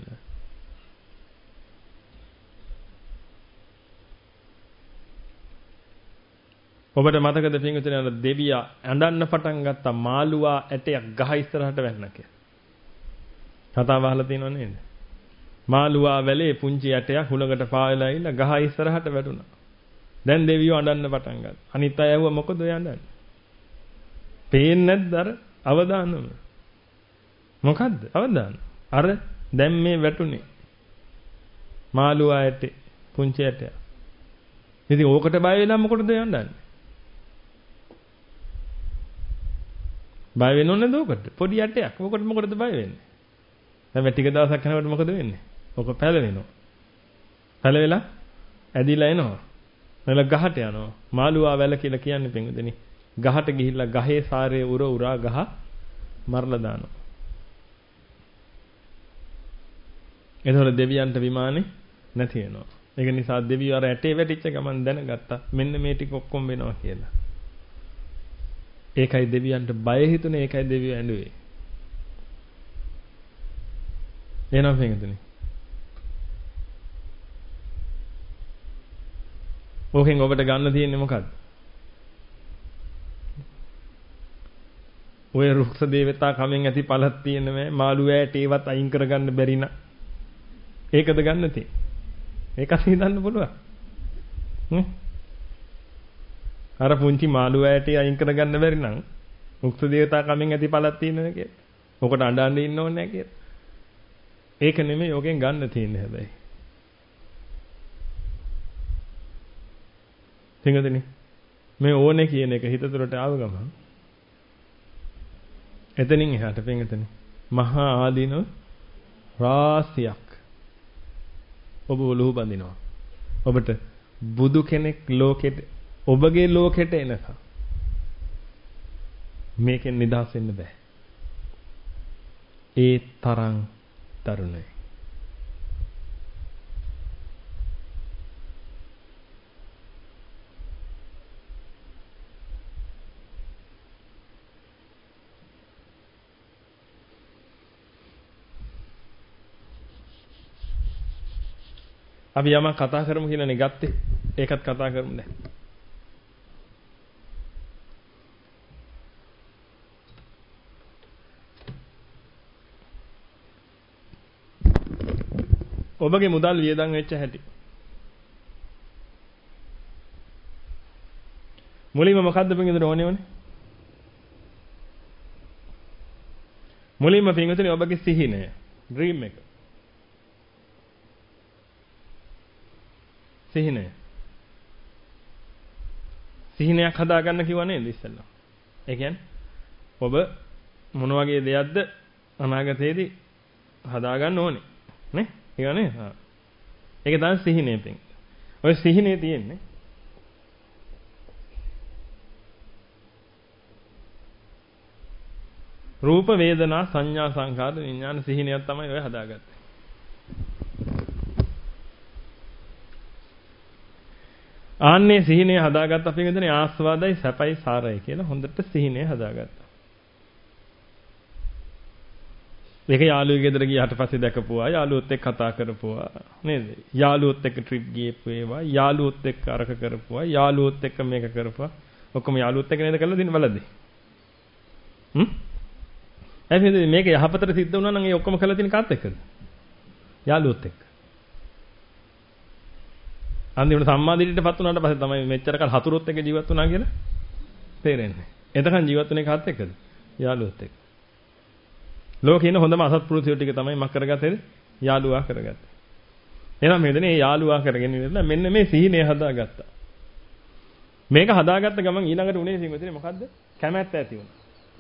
ඔබට මතකද පින්විතනි අර දෙවියා ඇඬන්න පටන් ගත්තා මාළුවා ඇටයක් ගහ ඉස්සරහට වැන්න කියලා. කතාව අහලා තියෙනව නේද? මාළුවා වැලේ පුංචි ඇටයක් හුලඟට පාවෙලා ඉන්න ගහ ඉස්සරහට වැටුණා. දැන් දෙවියෝ අඬන්න පටන් ගත්තා. අනිත් අය ඇහුවා මොකද ඔය අඬන්නේ? පේන්නේ නැද්ද අර අවදානම? මොකද්ද අවදාන? අර දැන් මේ වැටුනේ මාළුවා ඇටේ පුංචි ඇටයක්. ඉතින් ඕකට බය වෙලා මොකටද යන්නේ? බය වෙන්න ඕනේ නේද? පොඩි ඇටයක්. මොකට මොකටද බය වෙන්නේ? දැන් ටික දවසක් යනකොට මොකද වෙන්නේ? ඔක පැලවෙනවා. පැලවෙලා ඇදිලා එනවා. එල ගහට යනවා. මාළුවා වැල කියලා කියන්නේ පින්වදනි. ගහට ගිහිල්ලා ගහේ සාරේ උර උරා ගහ මරලා දානවා. එතකොට දෙවියන්ට විමානේ නැති වෙනවා. ඒක නිසා දෙවියෝ අර ඇටේ වැටිච්ච ගමන් දැනගත්තා මෙන්න මේ ටික ඔක්කොම වෙනවා කියලා. ඒකයි දෙවියන්ට බය හිතුනේ ඒකයි දෙවියෝ ඇඬුවේ. එනවා පින්වතුනි. ඕකෙන් ඔබට ගන්න තියෙන්නේ මොකද්ද? ඔය රුක්ෂ දේවතා කමෙන් ඇති පළක් තියෙන මේ මාළු ඇටේවත් අයින් කරගන්න බැරි න ะ. ඒකද ගන්න තියෙන්නේ. ඒකත් හිතන්න පුළුවන්. හ්ම්. අර පුංචි මාළු ඇටේ අයින් කරගන්න බැරි නම් රුක්ෂ දේවතා කමෙන් ඇති පළක් තියෙනවා කියලා. ඔකට අඬන්න ඉන්න ඕනේ නැහැ කියලා. ඒක නෙමෙයි ඔකෙන් ගන්න තියෙන්නේ හැබැයි. තේරුණාද? මේ ඕනේ කියන එක හිත තුළට ආව ගමන් එතනින් එහාට පින්ගතනේ මහා ආදීනව රාශියක් ඔබ ඔලුව බඳිනවා. ඔබට බුදු කෙනෙක් ලෝකෙට ඔබගේ ලෝකෙට එනකම් මේකෙන් නිදහස් වෙන්න බෑ. ඒ තරම් තරුණයි. අපි යමක් කතා කරමු කියලානේ ගත්තේ. ඒකත් කතා කරමු දැන්. ඔබගේ මුදල් වියදම් වෙච්ච හැටි. මුලින්ම මොකද්ද පින්විතනේ ඕනේ ඕනේ? මුලින්ම පින්විතනේ ඔබගේ සිහිනය, ඩ්‍රීම් එක. සිහිනය. සිහිනයක් හදාගන්න කිව්වා නේද ඉස්සෙල්ලා? ඒ කියන්නේ ඔබ මොන වගේ දෙයක්ද අනාගතයේදී හදාගන්න ඕනේ. නේ? ඒකනේ. හා. ඒක තමයි සිහිනේ පින්. ඔය සිහිනේ තියෙන්නේ. රූප වේදනා සංඥා සංඛාර විඥාන සිහිනයක් තමයි ඔය හදාගත්තේ. ආන්නේ සිහිනය හදාගත්ත අපි හිතන්නේ ආස්වාදයි සැපයි සාරයි කියලා හොඳට සිහිනය හදාගත්තා. මේක යාළුවෙක් ගෙදර ගියාට පස්සේ දැකපුවා, යාළුවොත් එක්ක කතා කරපුවා නේද? යාළුවොත් එක්ක ට්‍රිප් ගියපු ඒවා, යාළුවොත් එක්ක අරක කරපුවා, යාළුවොත් එක්ක මේක කරපුවා. ඔක්කොම යාළුවොත් එක්ක නේද කරලා දින බලද්දි. හ්ම්? එහෙනම් මේක යහපතට සිද්ධ වුණා නම් ඒ ඔක්කොම කළා තියෙන කාත් එක්කද? යාළුවොත් එක්ක. අන්තිමට සම්මාදිටියටපත් වුණාට පස්සේ තමයි මෙච්චර කල් හතුරුත් එක්ක ජීවත් වුණා කියලා තේරෙන්නේ. එතකන් ජීවත් වුණේ කාත් එක්කද? යාළුවොත් එක්ක. ලෝකේ ඉන්න හොඳම අසත්පුරුෂයෝ ටික තමයි මක් කරගත්තේ? යාළුවා කරගත්තේ. එහෙනම් මේ දෙනේ යාළුවා කරගෙන ඉඳලා මෙන්න මේ සිහිනය හදාගත්තා. මේක හදාගත්ත ගමන් ඊළඟට උනේ සිංහතුනේ මොකද්ද? කැමැත්ත ඇති වුණා.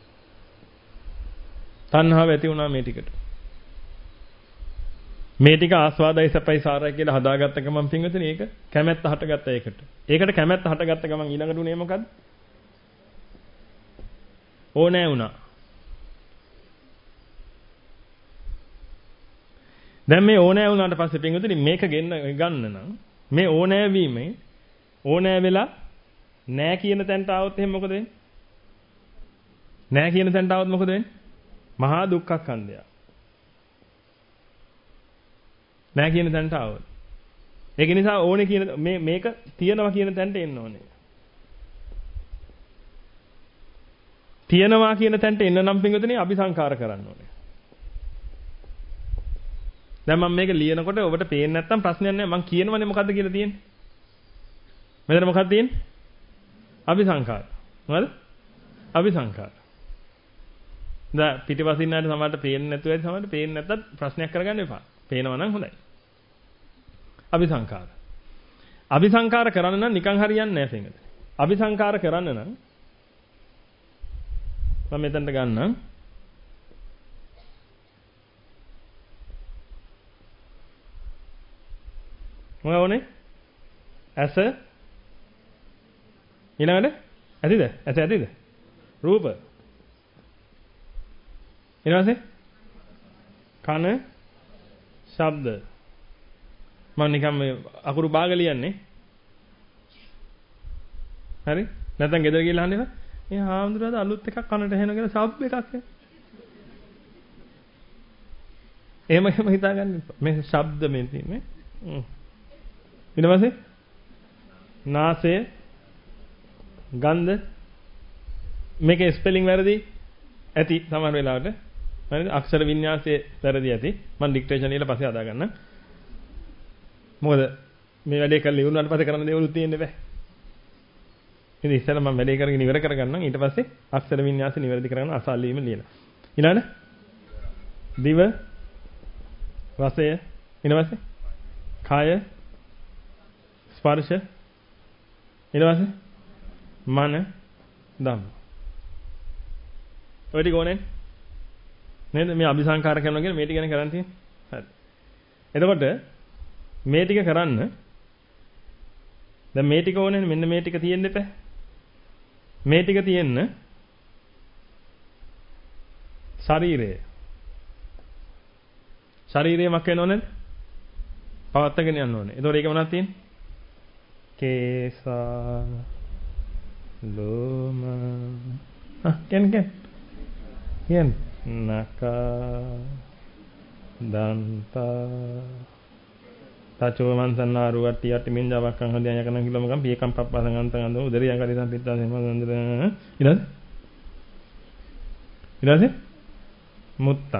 තණ්හාව ඇති වුණා මේ ටිකට. මේ ටික ආස්වාදයි සැපයි සාරයි කියලා හදාගත්ත ගමන් පින්වතුනි ඒක කැමැත්ත හටගත්ත ඒකට. ඒකට කැමැත්ත හටගත්ත ගමන් ඊළඟට උනේ මොකද්ද? ඕනෑ වුණා. දැන් මේ ඕනෑ වුණාට පස්සේ පින්වතුනි මේක ගෙන්න ගන්න නම් මේ ඕනෑ වීමේ ඕනෑ වෙලා නෑ කියන තැනට ආවොත් එහෙනම් මොකද වෙන්නේ? නෑ කියන තැනට ආවොත් මොකද වෙන්නේ? මහා දුක්ඛ ස්කන්ධය. නෑ කියන තැනට ආවොත්. ඒක නිසා ඕනේ කියන මේ මේක තියනවා කියන තැනට එන්න ඕනේ. තියනවා කියන තැනට එන්න නම් පින්වතුනි අபிසංකාර කරන්න ඕනේ. දැන් මම මේක ලියනකොට ඔබට පේන්නේ නැත්තම් ප්‍රශ්නයක් නැහැ. මම කියනවනේ මොකද්ද කියලා තියෙන්නේ. මෙතන මොකක්ද තියෙන්නේ? අபிසංකාර. මොකද? අபிසංකාර. දැන් පිටිපසින් නැට සමහරට පේන්නේ නැතුව ඇති සමහරට පේන්නේ නැත්තත් ප්‍රශ්නයක් කරගන්න එපා. පේනවා නම් හොඳයි. අபிසංකාර. අபிසංකාර කරන්න නම් නිකන් හරියන්නේ නැහැ පින්වතුනි. අபிසංකාර කරන්න නම් මම මෙතනට ගන්නම්. මොකද ඕනේ? ඇස ඊළඟට ඇතිද? ඇස ඇතිද? රූප. ඊළඟට කන ශබ්ද. මම නිකන් මේ අකුරු භාග ලියන්නේ. හරි? නැත්නම් ගෙදර ගිහලා අහන්න එපා. මේ හාමුදුරුවෝ අලුත් එකක් කනට ඇහෙනවා කියලා ශබ්ද එකක් නේ. එහෙම එහෙම හිතාගන්න එපා. මේ ශබ්ද මේ තියෙන්නේ. හ්ම්. ඊට පස්සේ නාසය ගන්ධ මේකේ ස්පෙලිං වැරදි ඇති සමහර වෙලාවට හරිද අක්ෂර වින්‍යාසයේ වැරදි ඇති මම ඩික්ටේෂන් ලියලා පස්සේ හදා ගන්නම් මොකද මේ වැඩේ කරලා ඉවරනාට පස්සේ කරන්න දේවලුත් තියෙන්නේ බෑ ඉතින් ඉස්සෙල්ලා මම වැඩේ කරගෙන ඉවර කරගන්නම් ඊට පස්සේ අක්ෂර වින්‍යාසය නිවැරදි කරගන්න අසල් වීම ලියලා ඊළඟට දිව රසය ඊට පස්සේ කාය ස්පර්ශ ඊට පස්සේ මන ධම්ම ඔය ටික ඕනේ නේද මේ අபிසංකාර කරනවා කියන මේ ටික ගැන කරන්න තියෙන්නේ හරි එතකොට මේ ටික කරන්න දැන් මේ ටික ඕනේ මෙන්න මේ ටික තියෙන්න එපා මේ ටික තියෙන්න ශරීරය ශරීරය මක් වෙනව නේද පවත්තගෙන යන්න ඕනේ එතකොට ඒක මොනවද තියෙන්නේ කේසා ලෝම ආ කෙන් කෙන් කෙන් නකා දන්තා තචෝ මන්සන්නාරු වට්ටි යටි මින්ජාවක්කන් හදියා යකන කිලෝමකම් පියකම් පප්පසං අන්තං අඳ උදරියන් කරිසම් පිටා සෙමන්දර ඊළඟ ඊළඟ මුත්තං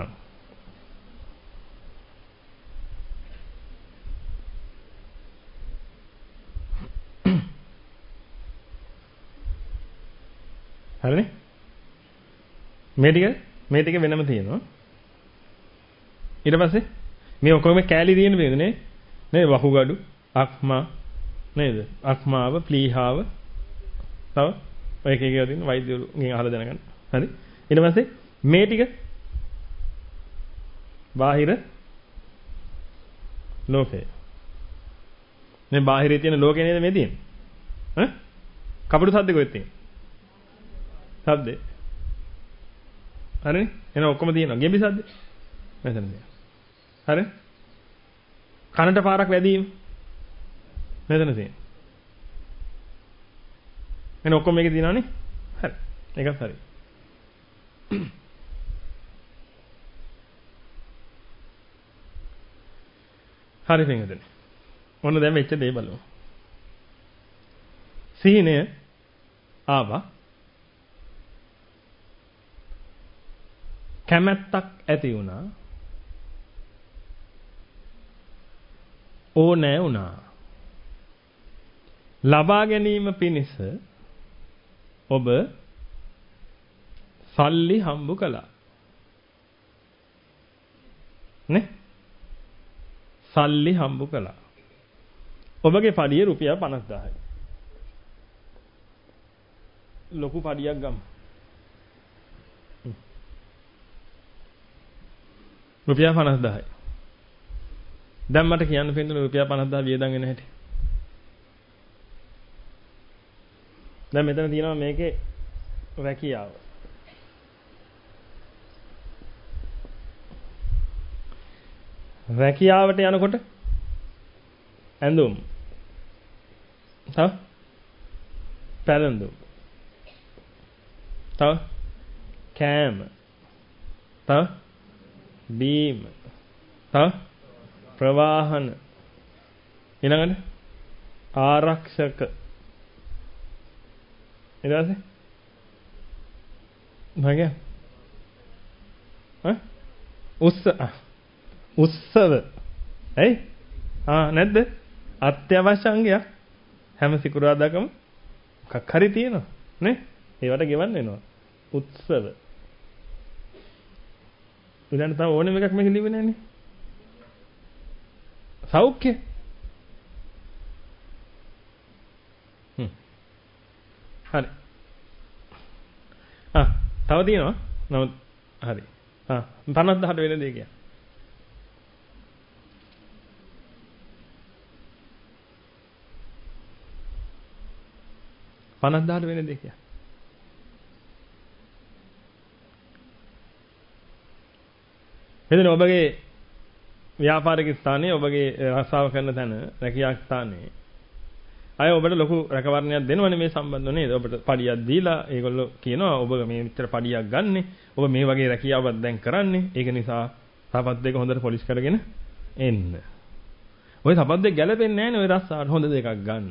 හරිනේ මේ ටික මේ ටික වෙනම තියෙනවා ඊට පස්සේ මේ ඔක්කොම කෑලි තියෙන බේදනේ නේ වහුගඩු අක්මා නේද අක්මාව ප්ලීහාව තව ඔය එක එක ඒවා තියෙන වෛද්‍යවරුන්ගෙන් අහලා දැනගන්න හරි ඊට පස්සේ මේ ටික බාහිර ලෝකය මේ බාහිරේ තියෙන ලෝකේ නේද මේ තියෙන්නේ ඈ කපුරු සද්ද කොහෙද තියෙන්නේ ශබ්දේ හරිනේ? එහෙනම් ඔක්කොම තියෙනවා. ගෙම්බි සද්ද. මෙතන තියෙනවා. හරි? කනට පාරක් වැදීම. මෙතන තියෙනවා. එහෙනම් ඔක්කොම මේකේ තියෙනවනේ. හරි. ඒකත් හරි. හරි පින්වතුනි. ඔන්න දැන් වෙච්ච දේ බලමු. සීනය ආවා. කැමැත්තක් ඇති වුණා. ඕනෑ වුණා. ලබා ගැනීම පිණිස ඔබ සල්ලි හම්බ කළා. නේ? සල්ලි හම්බ කළා. ඔබගේ පඩිය රුපියල් පනස් දාහයි. ලොකු පඩියක් ගමු. රුපියල් පනස් දාහයි. දැන් මට කියන්න පින්දුන රුපියල් පනස් දාහ වියදම් වෙන හැටි. දැන් මෙතන තියෙනවා මේකේ රැකියාව. රැකියාවට යනකොට ඇඳුම්. තව පැළඳුම්. තව කෑම. තව බීම. තව ප්‍රවාහන. ඊළඟට ආරක්ෂක. ඊට පස්සේ මගේ ඈ උස්ස උත්සව. ඇයි? ආ නැද්ද? අත්‍යවශ්‍ය අංගයක්. හැම සිකුරාදාකම මොකක් හරි තියෙනවා නේ? ඒවට ගෙවන්න වෙනවා. උත්සව. ඊළඟට තව ඕනෙම එකක් මේක ලිව්වේ නැන්නේ. සෞඛ්‍ය. හ්ම්. හරි. ආ තව තියෙනවා. නමුත් හරි. ආ පනස් දහට වෙන දෙයක් කියන්නේ. පනස් දහට වෙන දෙයක් කියන්නේ. මෙතන ඔබගේ ව්‍යාපාරික ස්ථානයේ ඔබගේ රස්සාව කරන තැන රැකියා ස්ථානයේ අය ඔබට ලොකු රැකවරණයක් දෙනවනේ මේ සම්බන්ධව නේද? ඔබට පඩියක් දීලා ඒගොල්ලෝ කියනවා ඔබ මේ විතර පඩියක් ගන්නෙ. ඔබ මේ වගේ රැකියාවක් දැන් කරන්නේ. ඒක නිසා සපත් දෙක හොඳට පොලිෂ් කරගෙන එන්න. ඔය සපත් දෙක ගැලපෙන්නේ නැහැ නේ ඔය රස්සාවට හොඳ දෙකක් ගන්න.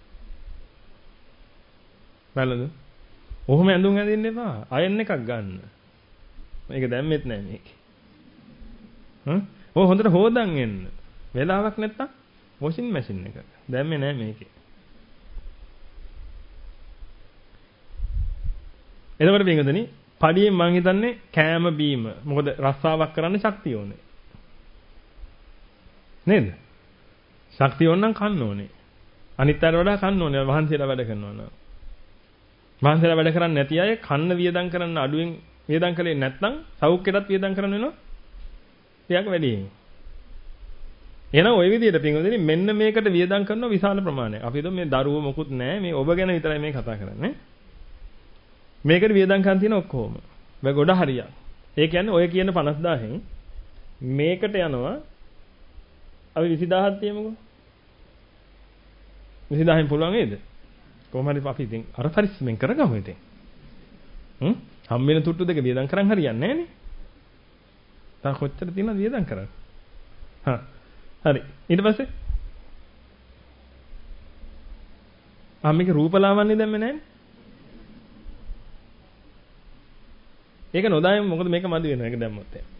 බලන්න. ඔහොම ඇඳුම් ඇඳින්න එපා. අයන් එකක් ගන්න. මේක දැම්මෙත් නැහැ මේකේ. හ්ම්? ඔය හොඳට හොදන් එන්න. වෙලාවක් නැත්තම් වොෂින් මැෂින් එක. දැම්මේ නැහැ මේකේ. එතකොට පින්වතුනි, පඩියෙන් මං හිතන්නේ කෑම බීම. මොකද රස්සාවක් කරන්න ශක්තිය ඕනේ. නේද? ශක්තිය ඕන නම් කන්න ඕනේ. අනිත් අයට වඩා කන්න ඕනේ. වහන්සියලා වැඩ කරනවා නම්. වහන්සියලා වැඩ කරන්නේ නැති අය කන්න වියදම් කරන්න අඩුවෙන් වියදම් කළේ නැත්නම් සෞඛ්‍යයටත් වියදම් කරන්න වෙනවා. ටිකක් වැඩි. එහෙනම් ওই විදිහට පින්වතුනි මෙන්න මේකට වියදම් කරන විශාල ප්‍රමාණයක්. අපි හිතමු මේ දරුවෝ මොකුත් නැහැ. මේ ඔබ ගැන විතරයි මේ කතා කරන්නේ. මේකට වියදම් කරන් තියෙන ඔක්කොම. මේ ගොඩ හරියක්. ඒ කියන්නේ ඔය කියන පනස් දාහෙන් මේකට යනවා අපි විසි දාහක් තියමුකෝ. විසි දාහෙන් පුළුවන් නේද? කොහොම හරි අපි ඉතින් අර පරිස්සමෙන් කරගමු ඉතින්. හ්ම්? හම් වෙන තුට්ටු දෙක වියදම් කරන් හරියන්නේ නැහැ නේ. තා කොච්චර තියෙනවද වියදම් කරන්නේ? හා. හරි. ඊට පස්සේ ආ මේක රූපලාවන්‍ය දැම්මේ නැහැ නේ. ඒක නොදායම මොකද මේක මදි වෙනවා ඒක දැම්මොත් එහෙනම්.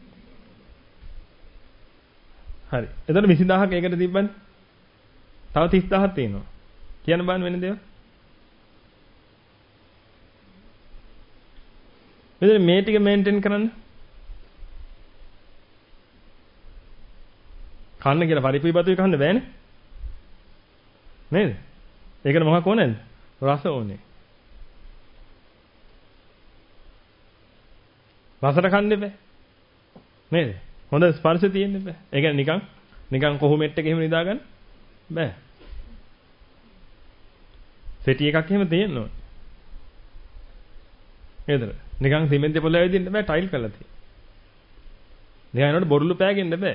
හරි. එතකොට විසි දාහක් ඒකට තිබ්බනේ. තව තිස් දාහක් තියෙනවා. කියන්න බෑන වෙන දේවල්. මෙතන මේ ටික මේන්ටේන් කරන්න. කන්න කියලා පරිප්පුයි බතුයි කන්න බෑනේ. නේද? ඒකට මොකක් ඕනේද? රස ඕනේ. රසට කන්න එපා. නේද? හොඳ ස්පර්ශය තියෙන්න එපා. ඒ කියන්නේ නිකන් නිකන් කොහොමෙට් එකේ එහෙම නිදා ගන්න බෑ. සෙටි එකක් එහෙම තියෙන්න ඕනේ. නේද? නිකන් සිමෙන්ති පොළවේ ඇවිදින්න බෑ ටයිල් කරලා තියෙන්නේ. නිකන් ඒනොට බොරුළු පෑගෙන්න බෑ.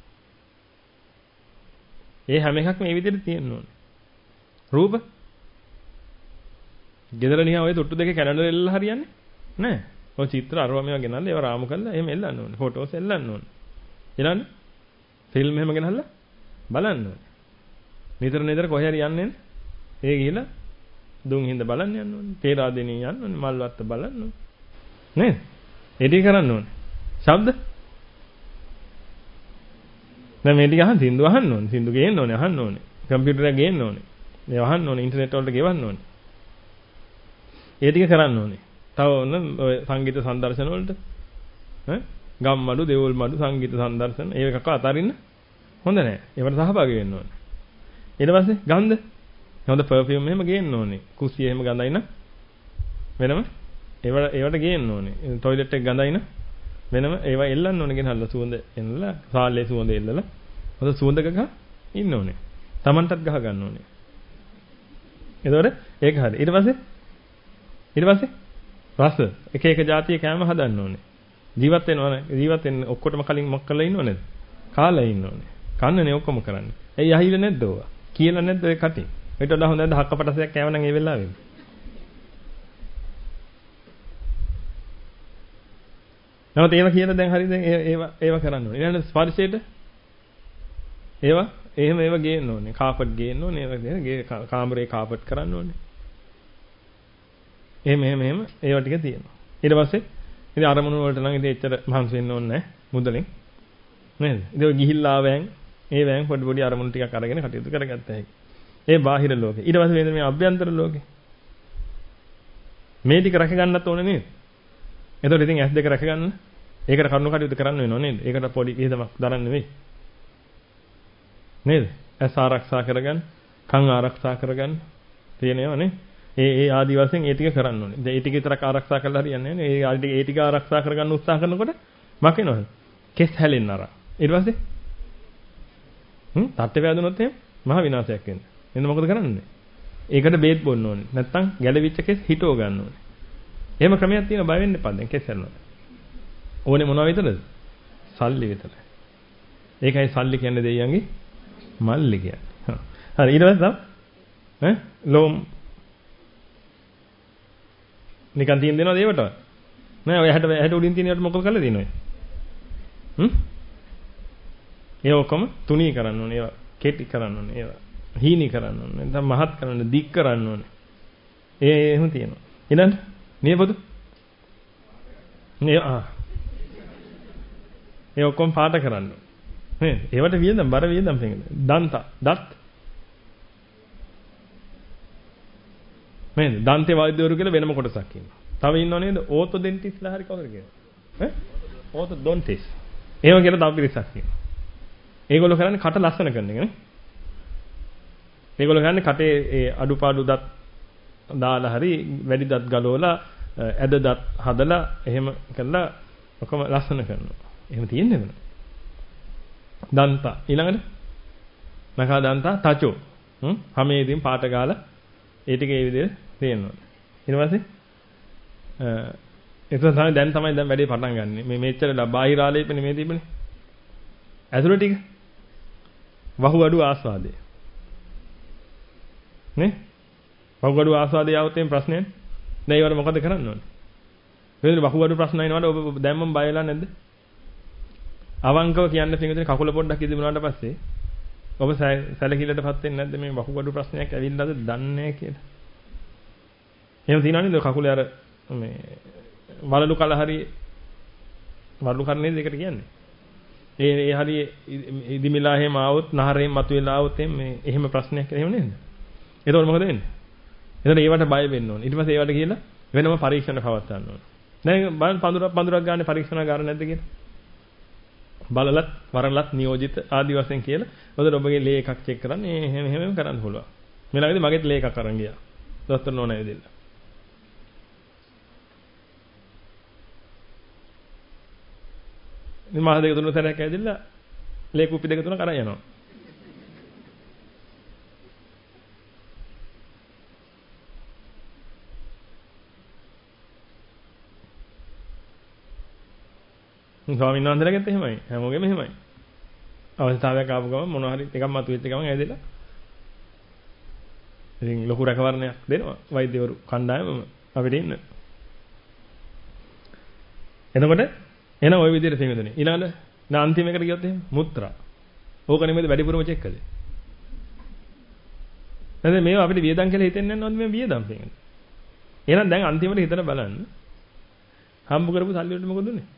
ඒ හැම එකක්ම මේ විදිහට තියෙන්න ඕනේ. රූප. ගෙදර නිකන් ඔය තුට්ටු දෙකේ කැලෙන්ඩර් එල්ලලා හරියන්නේ නෑ. ඔය චිත්‍ර අරවා මේවා ගෙනල්ලා ඒවා රාමු කරලා එහෙම එල්ලන්න ඕනේ. ෆොටෝස් එල්ලන්න ඕනේ. ඊළඟ ෆිල්ම් එහෙම ගෙනල්ලා බලන්න ඕනේ. නිතර නිතර කොහේ හරි යන්නේ ඒ ගිහලා දුන් හිඳ බලන්න යන්න ඕනේ. තේරාදෙනිය යන්න ඕනේ. මල්වත්ත බලන්න ඕනේ. නේද? ඒ ටික කරන්න ඕනේ. ශබ්ද. දැන් මේ ටික අහන්න සින්දු අහන්න ඕනේ. සින්දු ගේන්න ඕනේ අහන්න ඕනේ. කම්පියුටර් එක ගේන්න ඕනේ. මේ අහන්න ඕනේ. ඉන්ටර්නෙට් වලට ගෙවන්න ඕනේ. ඒ ටික කරන්න ඕනේ. තව ඔන්න ඔය සංගීත සංදර්ශන වලට ඈ ගම්මඩු දෙවොල් මඩු සංගීත සංදර්ශන ඒ එකක අතරින්න හොඳ නැහැ. ඒවට සහභාගී වෙන්න ඕනේ. ඊට පස්සේ ගන්ධ හොඳ පර්ෆියුම් එහෙම ගේන්න ඕනේ. කුස්සිය එහෙම ගඳයින වෙනම ඒවට ඒවට ගේන්න ඕනේ. টয়ලට් එක ගඳයින වෙනම ඒවා එල්ලන්න ඕනේ ගෙනල්ලා සුවඳ එන්නලා සාල්ලේ සුවඳ එල්ලලා හොඳ සුවඳක ගහ ඉන්න ඕනේ. Tamanටත් ගහ ගන්න ඕනේ. එතකොට ඒක හරි. ඊට පස්සේ ඊට පස්සේ රස එක එක જાතිය කෑම හදන්න ඕනේ. ජීවත් වෙනවනේ. ජීවත් වෙන්න ඔක්කොටම කලින් මොක් කරලා ඉන්නව නේද? කාලා ඉන්න ඕනේ. කන්නනේ ඔක්කොම කරන්නේ. ඇයි අහිල නැද්ද ඕවා? කියලා නැද්ද ඔය කටින්? ඊට වඩා හොඳ නැද්ද හක්කපටසයක් කෑම නම් ඒ වෙලාවෙම? නැවත ඒවා කියලා දැන් හරිද? ඒවා ඒවා කරන්න ඕනේ. ඊළඟ ස්පර්ශයට ඒවා එහෙම ඒවා ගේන්න ඕනේ. කාපට් ගේන්න ඕනේ. ඒවා කාමරේ කාපට් කරන්න ඕනේ. එහෙම එහෙම එහෙම ඒවා ටික තියෙනවා. ඊට පස්සේ ඉතින් අරමුණු වලට නම් ඉතින් එච්චර මහන්සි වෙන්න ඕනේ නැහැ මුදලින්. නේද? ඉතින් ඔය ගිහිල්ලා ආවෑන් ඒ වෑන් පොඩි පොඩි අරමුණු ටිකක් අරගෙන කටයුතු කරගත්ත හැකි. ඒ බාහිර ලෝකේ. ඊට පස්සේ මේ අභ්‍යන්තර ලෝකේ. මේ ටික රැක ගන්නත් ඕනේ නේද? එතකොට ඉතින් ඇස් දෙක රැක ගන්න. ඒකට කරුණු කටයුතු කරන්න වෙනව නේද? ඒකට පොඩි විහිදමක් දරන්න වෙයි. නේද? ඇස් ආරක්ෂා කරගන්න, කන් ආරක්ෂා කරගන්න තියෙනවා නේ. ඒ ඒ ආදි වශයෙන් ඒ ටික කරන්න ඕනේ. දැන් ඒ ටික විතරක් ආරක්ෂා කරලා හරියන්නේ නැහැ නේ. ඒ ආදි ඒ ටික ආරක්ෂා කරගන්න උත්සාහ කරනකොට මක් වෙනවද? කෙස් හැලෙන්න අර. ඊට පස්සේ හ්ම් තට්ටේ වැදුනොත් එහෙම මහ විනාශයක් වෙනවා. එන්න මොකද කරන්නේ? ඒකට බේත් බොන්න ඕනේ. නැත්තම් ගැලවිච්ච කෙස් හිටව ගන්න ඕනේ. එහෙම ක්‍රමයක් තියෙනවා බය වෙන්න එපා දැන් කෙස් හැලෙනවා. ඕනේ මොනවා විතරද? සල්ලි විතරයි. ඒකයි සල්ලි කියන්නේ දෙයියන්ගේ මල්ලි කියන්නේ. හරි ඊට පස්සේ ඈ ලෝම් නිකන් තියෙන දෙනවද ඒවට? නෑ ඔය හැට හැට උඩින් තියෙන ඒවට මොකද කරලා තියෙනවද? හ්ම්? ඒ ඔක්කොම තුනී කරන්න ඕනේ ඒවා කෙටි කරන්න ඕනේ ඒවා හීනි කරන්න ඕනේ නැත්නම් මහත් කරන්න දික් කරන්න ඕනේ. ඒ එහෙම තියෙනවා. ඊළඟ නියපොතු? නිය ආ. ඒ ඔක්කොම පාට කරන්න ඕනේ. නේද? ඒවට වියදම් බර වියදම් තියෙනවා. දන්ත දත් නේද? දන්තේ වෛද්‍යවරු කියලා වෙනම කොටසක් ඉන්නවා. තව ඉන්නව නේද? ඕතොඩෙන්ටිස්ලා හරි කවුද කියනවා? ඈ? ඕතොඩොන්ටිස්. ඒව කියලා තව පිරිසක් ඉන්නවා. ඒගොල්ලෝ කරන්නේ කට ලස්සන කරන එක නේ. ඒගොල්ලෝ කරන්නේ කටේ ඒ අඩුපාඩු දත් දාලා හරි වැඩි දත් ගලවලා ඇද දත් හදලා එහෙම කරලා ඔකම ලස්සන කරනවා. එහෙම තියෙන්නේ නේද? දන්ත ඊළඟට මකා දන්ත තචෝ. හ්ම්? හැමේදීන් පාට ගාලා ඒ ටික ඒ විදිහට තියෙනවා. ඊට පස්සේ අ ඒක තමයි දැන් තමයි දැන් වැඩේ පටන් ගන්නෙ. මේ මෙච්චර බාහිර ආලේප නෙමෙයි තිබුණේ. ඇතුළ ටික වහුවඩු ආස්වාදේ. නේ? වහුවඩු ආස්වාදේ આવුත් එම් ප්‍රශ්නයක්. දැන් ඒවට මොකද කරන්න ඕනේ? මේ වහුවඩු ප්‍රශ්න එනවාට ඔබ දැම්මම බය වෙලා නැද්ද? අවංකව කියන්න පිටින් කකුල පොඩ්ඩක් ඉදිමුනාට පස්සේ ඔබ සැලකිල්ලටපත් වෙන්නේ නැද්ද මේ වහුවඩු ප්‍රශ්නයක් ඇවිල්ලාද දන්නේ නැහැ කියලා. එහෙම තියනවා නේද කකුලේ අර මේ වලලු කල හරි වලලු කරන්නේ දෙකට කියන්නේ. ඒ ඒ හරි ඉදිමිලා එහෙම ආවොත් නහරෙන් මතුවෙලා ආවොත් මේ එහෙම ප්‍රශ්නයක් එහෙම නේද? එතකොට මොකද වෙන්නේ? එතකොට ඒවට බය වෙන්න ඕනේ. ඊට පස්සේ ඒවට කියලා වෙනම පරීක්ෂණ පවත්වන්න ඕනේ. දැන් බලන්න පඳුරක් පඳුරක් ගන්න පරීක්ෂණ ගන්න නැද්ද කියලා? බලලත් වරලත් නියෝජිත ආදි වශයෙන් කියලා. මොකද ඔබගේ ලේ එකක් චෙක් කරන්නේ එහෙම එහෙම කරන්න පුළුවන්. මේ ළඟදී මගෙත් ලේ එකක් අරන් ගියා. දොස්තර නෝනා ඇවිදilla. මේ මාස දෙක තුන සැරයක් ඇවිදilla ලේ කුප්පි දෙක තුනක් අරන් යනවා. ස්වාමීන් වහන්සේලාගෙත් එහෙමයි. හැමෝගෙම එහෙමයි. අවස්ථාවක් ආපු ගමන් මොනවා හරි එකක් මතුවෙච්ච ගමන් ඇදෙලා. ඉතින් ලොකු රැකවරණයක් දෙනවා වෛද්‍යවරු කණ්ඩායමම අපිට ඉන්න. එතකොට එන ওই විදිහට තේමෙන්නේ. ඊළඟට නා අන්තිම එකට ගියොත් එහෙම මුත්‍රා. ඕක නෙමෙයිද වැඩිපුරම චෙක් කළේ. නැත්නම් මේවා අපිට වියදම් කියලා හිතෙන්නේ නැද්ද මේ වියදම් කියන්නේ. එහෙනම් දැන් අන්තිමට හිතලා බලන්න. හම්බ කරපු සල්ලි වලට මොකද උනේ?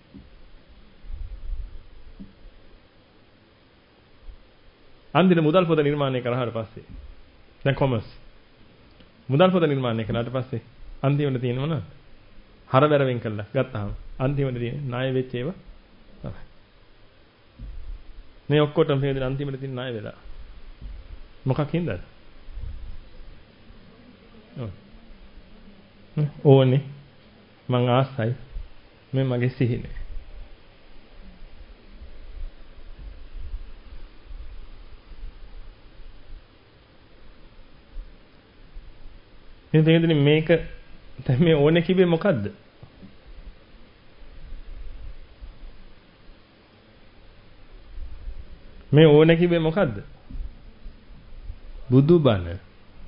අන්තිම මුදල් පොත නිර්මාණය කරාට පස්සේ දැන් කොමර්ස් මුදල් පොත නිර්මාණය කළාට පස්සේ අන්තිමට තියෙන මොනවද? හරබැර වෙන් කළා ගත්තාම අන්තිමට තියෙන ණය වෙච්ච ඒවා තමයි. මේ ඔක්කොටම හේතුව අන්තිමට තියෙන ණය වෙලා. මොකක් හින්දාද? ඕනේ මං ආසයි මේ මගේ සිහිනේ. එහෙනම් මේක දැන් මේ ඕනේ කිව්වේ මොකද්ද? මේ ඕනේ කිව්වේ මොකද්ද? බුදුබණ.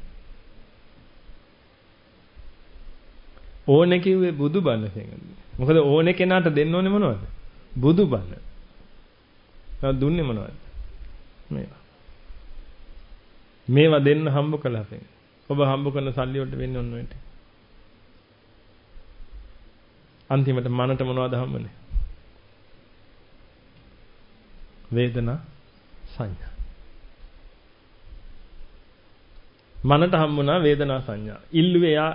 ඕනේ කිව්වේ බුදුබණ කියන්නේ. මොකද ඕනේ කෙනාට දෙන්න ඕනේ මොනවද? බුදුබණ. තව දුන්නේ මොනවද? මේවා. මේවා දෙන්න හම්බ කළා අපෙන්. ඔබ හම්බ කරන සල්ලි වලට වෙන්නේ ඔන්න ඔයට. අන්තිමට මනට මොනවද හම්බුනේ? වේදනා සංඥා. මනට හම්බුණා වේදනා සංඥා. ඉල්ලුවේ යා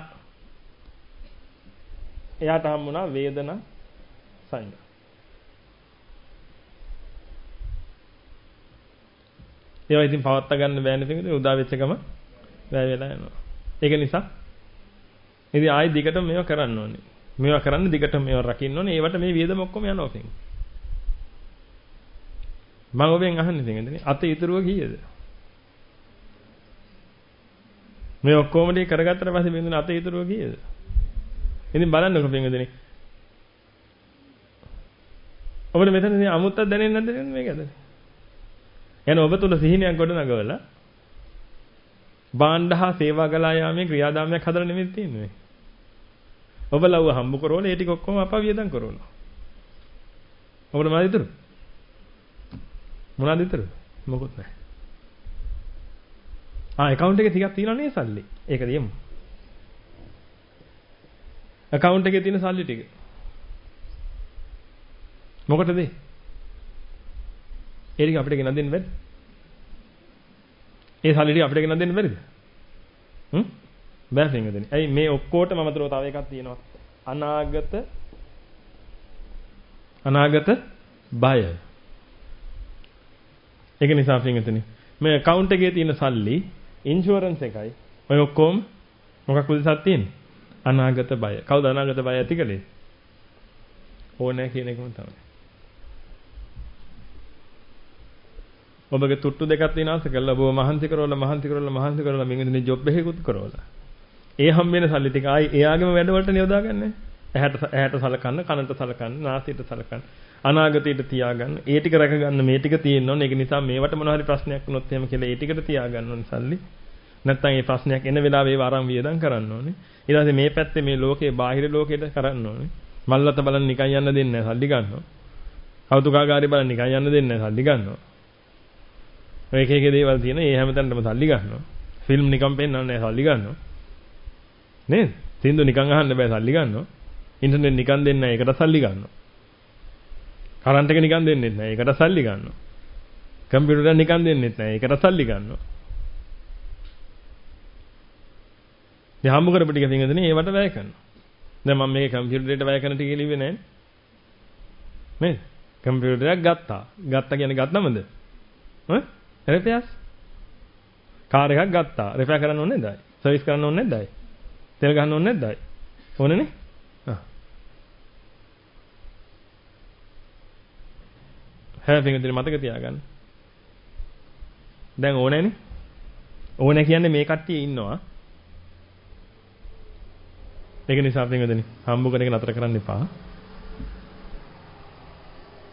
එයාට හම්බුණා වේදනා සංඥා. ඒවා ඉතින් පවත්වා ගන්න බෑනේ පිටින් උදා වෙච්ච ගම වැය වෙලා යනවා. ඒක නිසා ඉතින් ආයෙ දිගටම මේවා කරන්න ඕනේ. මේවා කරන්න දිගටම මේවා රකින්න ඕනේ. ඒවට මේ වියදම ඔක්කොම යනවා පිටින්. මම ඔබෙන් අහන්නේ තියෙන්නේ අත ඉතුරුව කීයද? මේ ඔක්කොම ටික කරගත්තට පස්සේ බින්දුන අත ඉතුරුව කීයද? ඉතින් බලන්නකො පින්වදිනේ. ඔබට මෙතන ඉතින් අමුත්තක් දැනෙන්නේ නැද්ද මේකද? එහෙනම් ඔබ තුල සිහිනයක් ගොඩනගවලා බාණ්ඩ හා සේවා කළා යාමේ ක්‍රියාදාමයක් හදලා නෙමෙයි තියෙන්නේ. ඔබ ලව්ව හම්බ කරවල ඒ ටික ඔක්කොම අප වියදම් කරනවා. ඔබට මොනවද ඉතුරු? මොනවද ඉතුරු? මොකොත් නැහැ. ආ account එකේ ටිකක් තියෙනවා නේ සල්ලි. ඒක දියමු. account එකේ තියෙන සල්ලි ටික. මොකටද ඒ? ඒ ටික අපිට ගෙනත් දෙන්න බැරිද? ඒ සල්ලි ටික අපිට ගෙනත් දෙන්න බැරිද? හ්ම්? බෑ පින්වදිනේ. ඇයි මේ ඔක්කොටම අමතරව තව එකක් තියෙනවා. අනාගත අනාගත බය. ඒක නිසා පින්වදිනේ මේ account එකේ තියෙන සල්ලි ඉන්ෂුරන්ස් එකයි ඔය ඔක්කොම මොකක් උදෙසක් තියෙන්නේ? අනාගත බය. කවුද අනාගත බය ඇති කළේ? ඕනෑ කියන එකම තමයි. ඔබගේ තුට්ටු දෙකක් විනාශ කළා. ඔබ මහන්සි කරවලා මහන්සි කරවලා මහන්සි කරවලා මින්ගිනේ ජොබ් එකකුත් කරවලා. ඒ හම්බෙන සල්ලි ටික ආයි එයාගේම වැඩවලට යොදාගන්නේ. ඇහැට ඇහැට සලකන්න, කනට සලකන්න, නාසයට සලකන්න, අනාගතයට තියාගන්න. ඒ ටික රැකගන්න මේ ටික තියෙන්න ඕනේ. ඒක නිසා මේවට මොනවා හරි ප්‍රශ්නයක් වුණොත් එහෙම කියලා ඒ ටිකට තියාගන්න ඕනේ සල්ලි. නැත්තම් ඒ ප්‍රශ්නයක් එන වෙලාවේ ඒව අරන් වියදම් කරන්න ඕනේ. ඊට පස්සේ මේ පැත්තේ මේ ලෝකේ බාහිර ලෝකෙට කරන්න ඕනේ. මල්ලත බලන්න නිකන් යන්න දෙන්නේ නැහැ සල්ලි ගන්නවා. කෞතුකාගාරي බලන්න නිකන් යන්න දෙන්නේ නැහැ සල්ලි ගන්නවා. ඔය එක එක දේවල් තියෙන ඒ හැමතැනටම සල්ලි ගන්නවා. ෆිල්ම් නිකන් පෙන්නන්නේ නැහැ සල්ලි ගන්නවා. නේද? සින්දු නිකන් අහන්න බෑ සල්ලි ගන්නවා. ඉන්ටර්නෙට් නිකන් දෙන්නේ නැහැ ඒකට සල්ලි ගන්නවා. කරන්ට් එක නිකන් දෙන්නේ නැහැ ඒකට සල්ලි ගන්නවා. කම්පියුටර් එක නිකන් දෙන්නේ නැහැ ඒකට සල්ලි ගන්නවා. දැන් හම්බ කරපු ටික පින්වදිනේ ඒවට වැය කරනවා. දැන් මම මේකේ කම්පියුටරේට වැය කරන ටික ලිව්වේ නැහැ නේද? කම්පියුටරයක් ගත්තා. ගත්තා කියන්නේ ගත්නමද? ඈ? රිපෙයාර්ස්. කාර් එකක් ගත්තා. රිපෙයාර් කරන්න ඕනේ නැද්ද? සර්විස් කරන්න ඕනේ නැද්ද? තෙල් ගහන්න ඕනේ නැද්ද? ඕනේනේ? ආ. හැබැයි පින්වදිනේ මතක තියාගන්න. දැන් ඕනේනේ? ඕනේ කියන්නේ මේ කට්ටිය ඉන්නවා. ඒක නිසා පින්වදිනේ හම්බ කරන එක නතර කරන්න එපා.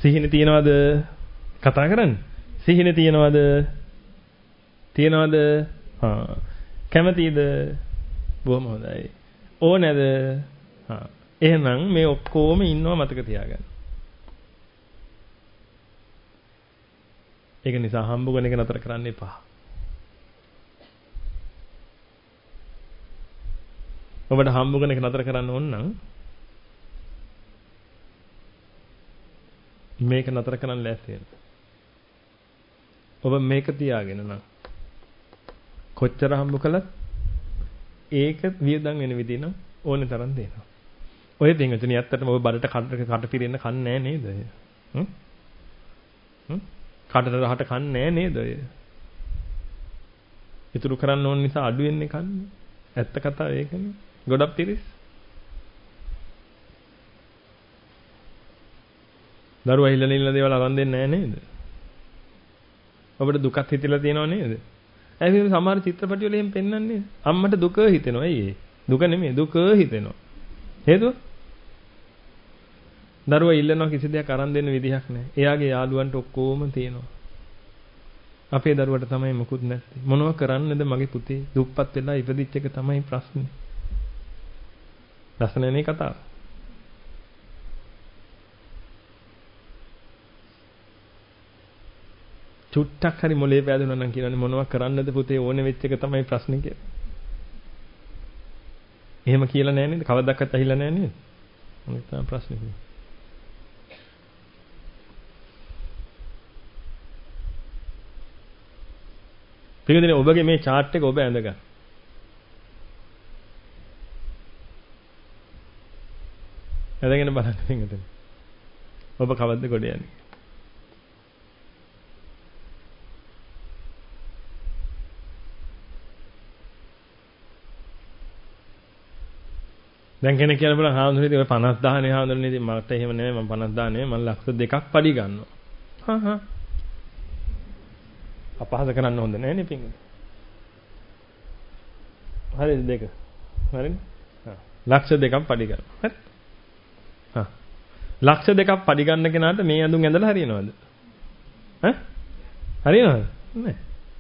සිහින තියනවද? කතා කරන්නේ. සිහින තියනවද? තියනවද? හා. කැමතිද? බොහොම හොඳයි. ඕනෑද? හා. එහෙනම් මේ ඔක්කොම ඉන්නව මතක තියාගන්න. ඒක නිසා හම්බ වෙන එක නතර කරන්න එපා. ඔබට හම්බ වෙන එක නතර කරන්න ඕන නම් මේක නතර කරන්න ලෑස්ති වෙන්න. ඔබ මේක තියාගෙන නම් කොච්චර හම්බ කළත් ඒක වියදම් වෙන විදිහ නම් ඕනේ තරම් දෙනවා. ඔය පින්වතුනි ඇත්තටම ඔය බඩට කට කට පිරෙන්න කන්නේ නැහැ නේද? හ්ම්? හ්ම්? කටට රහට කන්නේ නැහැ නේද ඔය? ඉතුරු කරන්න ඕන නිසා අඩු වෙන්නේ කන්නේ. ඇත්ත කතාව ඒකනේ. ගොඩක් පිරිස්. දරුවා හිල්ලන ඉල්ලන දේවල් අරන් දෙන්නේ නැහැ නේද? ඔබට දුකක් හිතෙලා තියෙනව නේද? ඇයි මේ සමහර චිත්‍රපටි වල එහෙම පෙන්වන්නේ? අම්මට දුක හිතෙනවා. ඇයි ඒ? දුක නෙමෙයි දුක හිතෙනවා. හේතුව? දරුවා ඉල්ලනවා කිසි දෙයක් අරන් දෙන්න විදිහක් නැහැ. එයාගේ යාළුවන්ට ඔක්කොම තියෙනවා. අපේ දරුවට තමයි මොකුත් නැත්තේ. මොනව කරන්නද මගේ පුතේ? දුප්පත් වෙලා ඉපදිච්ච එක තමයි ප්‍රශ්නේ. ලස්සනනේ කතාව. චුට්ටක් හරි මොලේ පෑදුනා නම් කියනනේ මොනව කරන්නද පුතේ ඕනේ වෙච්ච එක තමයි ප්‍රශ්නේ කියලා. එහෙම කියලා නෑ නේද? කවදාවත් ඇහිලා නෑ නේද? මොකක්ද තමයි ප්‍රශ්නේ. පිළිදෙනේ ඔබගේ මේ chart එක ඔබ ඇඳගන්න. ඇඳගෙන බලන්න පිටින්. ඔබ කවද්ද ගොඩ යන්නේ? දැන් කෙනෙක් කියලා බලන්න හාමුදුරුවෝ ඉතින් ඔය පනස් දාහනේ හාමුදුරුවනේ ඉතින් මට එහෙම නෙමෙයි මම පනස් දාහ නෙමෙයි මම ලක්ෂ දෙකක් පඩි ගන්නවා. හා හා. අපහාස කරන්න හොඳ නැහැ නේ පිංගු. හරිද දෙක? හරිද? හා. ලක්ෂ දෙකක් පඩි ගන්නවා. හරි? හා. ලක්ෂ දෙකක් පඩි ගන්න කෙනාට මේ ඇඳුම් ඇඳලා හරියනවද? ඈ? හරියනවද? නැහැ.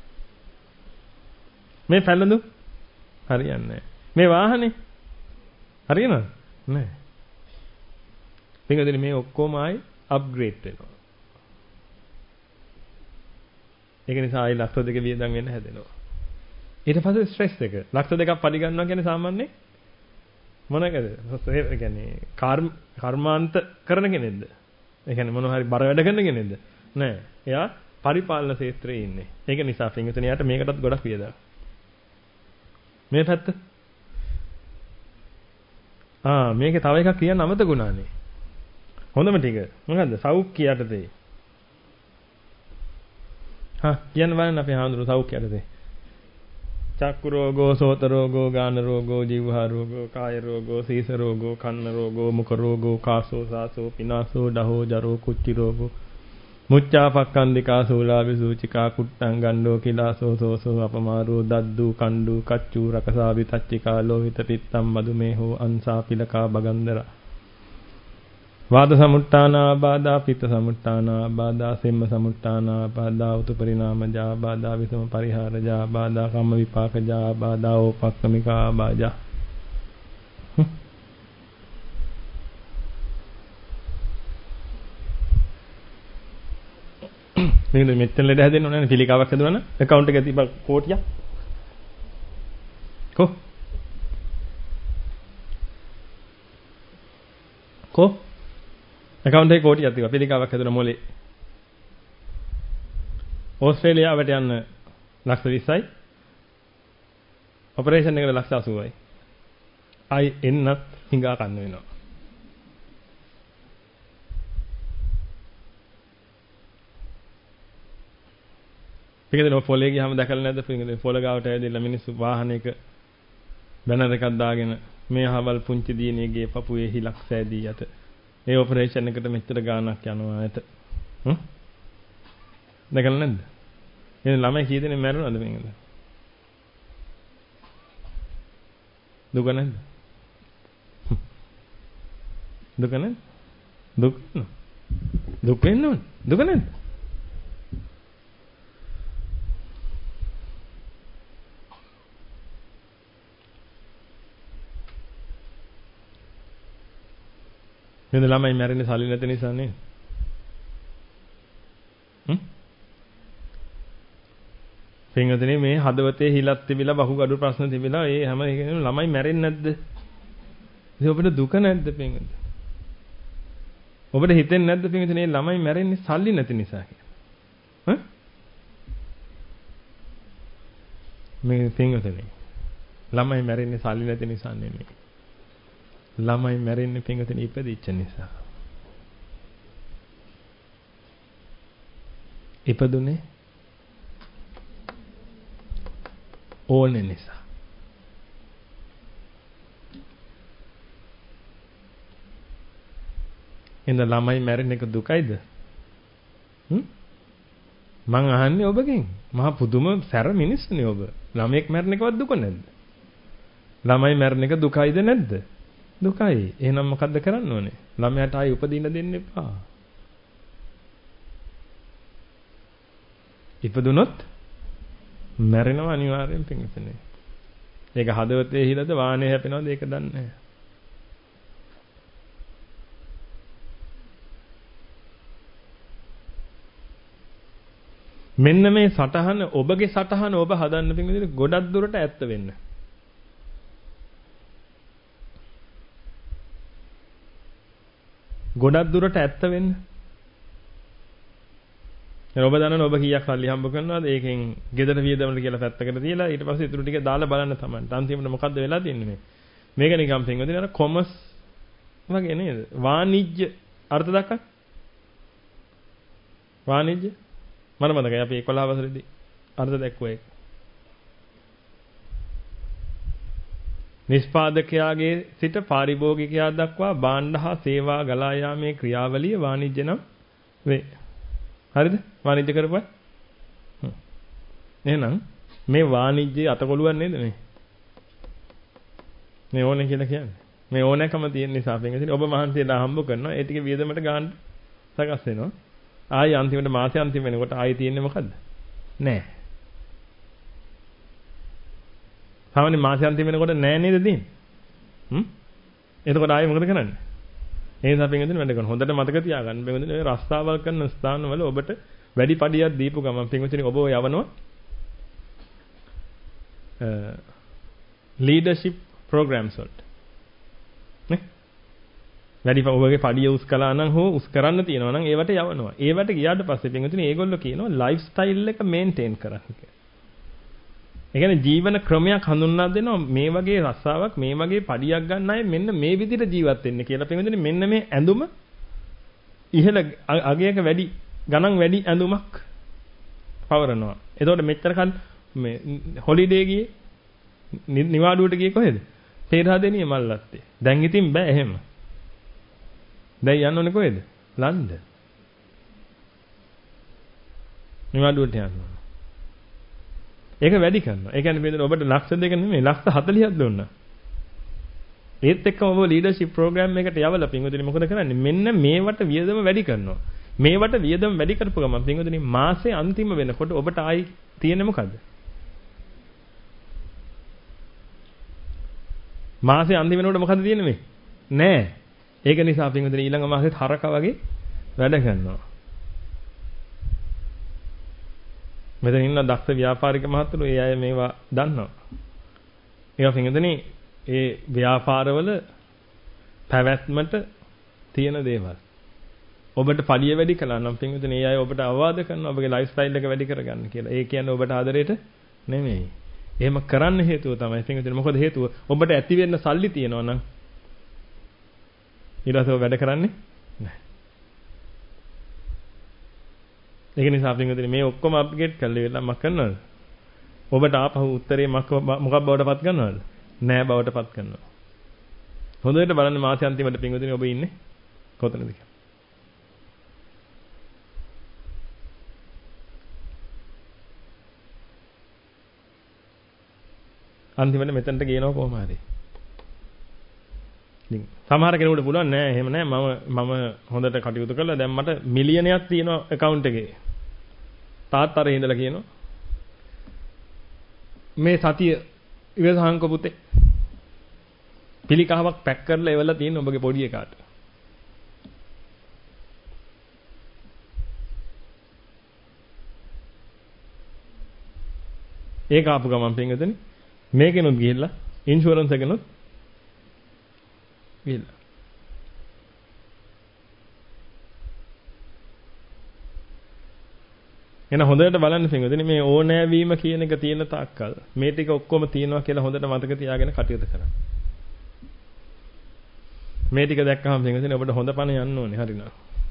මේ පැලඳු හරියන්නේ නැහැ. මේ වාහනේ හරියනවද? නෑ. පින්වතුනි මේ ඔක්කොම ආයි අප්ග්‍රේඩ් වෙනවා. ඒක නිසා ආයි ලක්ෂ දෙක වියදම් වෙන්න හැදෙනවා. ඊට පස්සේ ස්ට්‍රෙස් එක. ලක්ෂ දෙකක් පඩි ගන්නවා කියන්නේ සාමාන්‍යයෙන් මොනකද? ඒ කියන්නේ කර්මාන්ත කරන කෙනෙක්ද? ඒ කියන්නේ මොනවා හරි බර වැඩ කරන කෙනෙක්ද? නෑ. එයා පරිපාලන ක්ෂේත්‍රයේ ඉන්නේ. ඒක නිසා පින්වතුනි යාට මේකටත් ගොඩක් වියදම්. මේ පැත්ත ආ මේකේ තව එකක් කියන්න අමතකුණානේ. හොඳම ටික. මොකද්ද? සෞඛ්‍ය යටතේ. හා කියන්න බලන්න අපේ හාමුදුරුවෝ සෞඛ්‍ය යටතේ. චක්කු රෝගෝ, සෝත රෝගෝ, ගාන රෝගෝ, ජීවහා රෝගෝ, කාය රෝගෝ, සීස රෝගෝ, කන්න රෝගෝ, මුඛ රෝගෝ, කාසෝ සාසෝ, පිනාසෝ, ඩහෝ, ජරෝ, කුච්චි රෝගෝ, මුච්චාපක්ඛන්දිකා, සූලාභි සූචිකා, කුට්ටං ගණ්ඩෝ, කිලාසෝ, සෝසෝ, අපමාරෝ, දද්දු, කණ්ඩු, කච්චු, රකසාවි, තච්චිකා, ලෝහිත පිත්තම්, මදුමේහෝ, අන්සා, පිලකා, බගන්දරා. වාද සමුට්ඨානාබාධා, පිත්ත සමුට්ඨානාබාධා, සෙම්ම සමුට්ඨානාබාධා, උතු පරිණාමජාබාධා, විසම පරිහාරජාබාධා, කම්ම විපාකජාබාධා, ඕපක්කමිකාබාධා. මේක මෙච්චර ලෙඩ හැදෙන්න ඕනේ නේ පිළිකාවක් හදුවා නම් account එකේ තිබ්බ කෝටියක් කො කො account එකේ කෝටියක් තිබ්බා පිළිකාවක් හදුවා මොලේ ඕස්ට්‍රේලියාවට යන්න ලක්ෂ විස්සයි ඔපරේෂන් එකට ලක්ෂ අසූවයි ආයි එන්නත් හිඟා කන්න වෙනවා පිටින් ඔය පොලේ ගියාම දැකලා නැද්ද පිටින් පොල ගාවට ඇවිදලා මිනිස්සු වාහනයක බැනර් එකක් දාගෙන මේ අහවල් පුංචි දියණියගේ පපුවේ හිලක් සෑදී යට ඒ ඔපරේෂන් එකට මෙච්චර ගාණක් යනවා ඇත හ්ම් දැකලා නැද්ද එහෙනම් ළමයි කී දෙනෙක් මැරුණාද මේකද දුක නැද්ද දුක නැද්ද දුක දුක් වෙන්න ඕනේ. දුක නැද්ද? නේද ළමයි මැරෙන්නේ සල්ලි නැති නිසා නේද? හ්ම්? පින්වතුනි මේ හදවතේ හිලක් තිබිලා බහුගඩු ප්‍රශ්න තිබිලා ඒ හැම එකේම ළමයි මැරෙන්නේ නැද්ද? ඉතින් ඔබට දුක නැද්ද පින්වතුනි? ඔබට හිතෙන්නේ නැද්ද පින්වතුනි මේ ළමයි මැරෙන්නේ සල්ලි නැති නිසා කියලා? හ්ම්? මේ පින්වතුනි ළමයි මැරෙන්නේ සල්ලි නැති නිසා නෙමෙයි. ළමයි මැරෙන්නේ පින්වතුනි ඉපදිච්ච නිසා. ඉපදුනේ ඕනේ නිසා. එඳ ළමයි මැරෙන එක දුකයිද? හ්ම්? මං අහන්නේ ඔබගෙන්. මහා පුදුම සැර මිනිස්සුනේ ඔබ. ළමෙක් මැරෙන එකවත් දුක නැද්ද? ළමයි මැරෙන එක දුකයිද නැද්ද? දුකයි. එහෙනම් මොකද්ද කරන්න ඕනේ? ළමයාට ආයි උපදින්න දෙන්න එපා. ඉපදුනොත් මැරෙනවා අනිවාර්යෙන් පින්විතනේ. ඒක හදවතේ හිලද වාහනේ හැපෙනවද ඒක දන්නේ නැහැ. මෙන්න මේ සටහන ඔබගේ සටහන ඔබ හදන්න පින්විතනේ ගොඩක් දුරට ඇත්ත වෙන්න. ගොඩක් දුරට ඇත්ත වෙන්න. ඔබ දන්නවනේ ඔබ කීයක් සල්ලි හම්බ කරනවද? ඒකෙන් ගෙදර වියදමට කියලා පැත්තකට තියලා ඊට පස්සේ ඊටු ටික දාලා බලන්න තමයි. අන්තිමට මොකද්ද වෙලා තියන්නේ මේ? මේක නිකම් පින්වදින අර කොමර්ස් වගේ නේද? වාණිජ්‍ය අර්ථ දක්වන්න. වාණිජ්‍ය මම මතකයි අපි එකොළහ වසරේදී අර්ථ දැක්වුවා ඒක. නිෂ්පාදකයාගේ සිට පාරිභෝගිකයා දක්වා භාණ්ඩ හා සේවා ගලා යාමේ ක්‍රියාවලිය වාණිජ්‍ය නම් වේ. හරිද? වාණිජ්‍ය කරපුවා. හ්ම්. එහෙනම් මේ වාණිජ්‍යයේ අතකොළුවක් නේද මේ? මේ ඕනේ කියලා කියන්නේ. මේ ඕනෑකම තියෙන නිසා අපෙන් ඔබ මහන්සියලා හම්බ කරනවා. ඒ ටික වියදමට ගන්න සකස් වෙනවා. ආයි අන්තිමට මාසේ අන්තිම වෙනකොට ආයි තියෙන්නේ මොකද්ද? නෑ. සාමාන්‍ය මාසේ අන්තිම වෙනකොට නෑ නේද තියෙන්නේ? හ්ම්? එතකොට ආයි මොකද කරන්නේ? ඒ නිසා පින්වදින වැඩ කරන. හොඳට මතක තියාගන්න. පින්වදින මේ රස්සාවල් කරන ස්ථානවල ඔබට වැඩි පඩියක් දීපු ගමන් පින්වදින ඔබ යවනවා ලීඩර්ෂිප් ප්‍රෝග්‍රෑම්ස් වලට. නේ? වැඩි ඔබගේ පඩිය උස් කළා නම් හෝ උස් කරන්න තියෙනවා නම් ඒවට යවනවා. ඒවට ගියාට පස්සේ පින්වදින ඒගොල්ලෝ කියනවා ලයිෆ් ස්ටයිල් එක මේන්ටේන් කරන්න කියලා. ඒ කියන්නේ ජීවන ක්‍රමයක් හඳුන්වා දෙනවා මේ වගේ රස්සාවක් මේ වගේ පඩියක් ගන්න අය මෙන්න මේ විදිහට ජීවත් වෙන්න කියලා. පින්වදින මෙන්න මේ ඇඳුම ඉහළ අගයක වැඩි ගණන් වැඩි ඇඳුමක් පවරනවා. එතකොට මෙච්චර කල් මේ හොලිඩේ ගියේ නිවාඩුවට ගියේ කොහෙද? පේරාදෙනිය මල්ලත්තේ. දැන් ඉතින් බෑ එහෙම. දැන් යන්න ඕනේ කොහෙද? ලන්ඩන්. නිවාඩුවට යන්න. ඒක වැඩි කරනවා. ඒ කියන්නේ බෙදෙන ඔබට ලක්ෂ දෙක නෙමෙයි ලක්ෂ හතළිහක් දුන්නා. ඒත් එක්කම ඔබ ලීඩර්ෂිප් ප්‍රෝග්‍රෑම් එකට යවලා පින්වදිනේ මොකද කරන්නේ? මෙන්න මේවට වියදම වැඩි කරනවා. මේවට වියදම වැඩි කරපු ගමන් පින්වදිනේ මාසේ අන්තිම වෙනකොට ඔබට ආයි තියෙන්නේ මොකද්ද? මාසේ අන්තිම වෙනකොට මොකද්ද තියෙන්නේ මේ? නෑ. ඒක නිසා පින්වදිනේ ඊළඟ මාසෙත් හරක වගේ වැඩ කරනවා. මෙතන ඉන්න දක්ෂ ව්‍යාපාරික මහත්තුරු ඒ අය මේවා දන්නවා. ඒවා පින්වදිනේ ඒ ව්‍යාපාරවල පැවැත්මට තියෙන දේවල්. ඔබට පඩිය වැඩි කළා නම් පින්වදිනේ ඒ අය ඔබට අවවාද කරනවා ඔබගේ ලයිෆ් ස්ටයිල් එක වැඩි කරගන්න කියලා. ඒ කියන්නේ ඔබට ආදරයට නෙමෙයි. එහෙම කරන්න හේතුව තමයි පින්වදිනේ මොකද හේතුව? ඔබට ඇති වෙන්න සල්ලි තියෙනවා නම් ඊට පස්සේ වැඩ කරන්නේ නැහැ. ඒක නිසා පින්වදිනේ මේ ඔක්කොම අප්ඩේට් කරලා ඉවරලා මම කරනවද? ඔබට ආපහු උත්තරේ මොකක් බවට පත් කරනවද? නෑ බවට පත් කරනවා. හොඳට බලන්න මාසෙ අන්තිමට පින්වදිනේ ඔබ ඉන්නේ කොතනද කියලා. අන්තිමට මෙතනට ගේනවා කොහොම හරි. ඉතින් සමහර කෙනෙකුට පුළුවන් නෑ එහෙම නෑ මම මම හොඳට කටයුතු කළා දැන් මට මිලියනයක් තියෙනවා account එකේ. තාත්තරේ ඉඳලා කියනවා මේ සතිය ඉවසහන්ක පුතේ පිළිකාවක් පැක් කරලා එවලා තියෙන ඔබගේ පොඩි එකාට. ඒක ආපු ගමන් පින්වතුනි මේකෙනුත් ගිහිල්ලා ඉන්ෂුරන්ස් එකෙනුත් ගිහිල්ලා එන හොඳට බලන්න පින්වතුනි මේ ඕනෑවීම කියන එක තියෙන තාක්කල් මේ ටික ඔක්කොම තියෙනවා කියලා හොඳට මතක තියාගෙන කටයුතු කරන්න. මේ ටික දැක්කම පින්වතුනි ඔබට හොඳ පණ යන්න ඕනේ හරිනවද?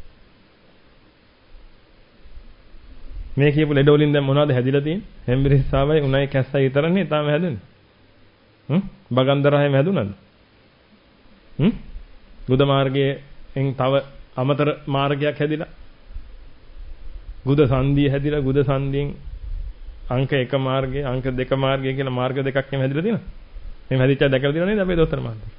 මේ කියපු ලෙඩ වලින් දැන් මොනවද හැදිලා තියෙන්නේ? හෙම්බිරිස්සාවයි උණයි කැස්සයි විතරනේ තාම හැදුනේ. හ්ම්? බගන්දරායම හැදුනද? හ්ම්? ගුද මාර්ගයෙන් තව අමතර මාර්ගයක් හැදිලා. ගුද සංදිය හැදිලා ගුද සංදියෙන් අංක එක මාර්ගය, අංක දෙක මාර්ගය කියලා මාර්ග දෙකක් එහෙම හැදිලා තියෙනවා. එහෙම හැදිච්චා දැකලා තියෙනව නේද අපේ දොස්තර මහත්තයා?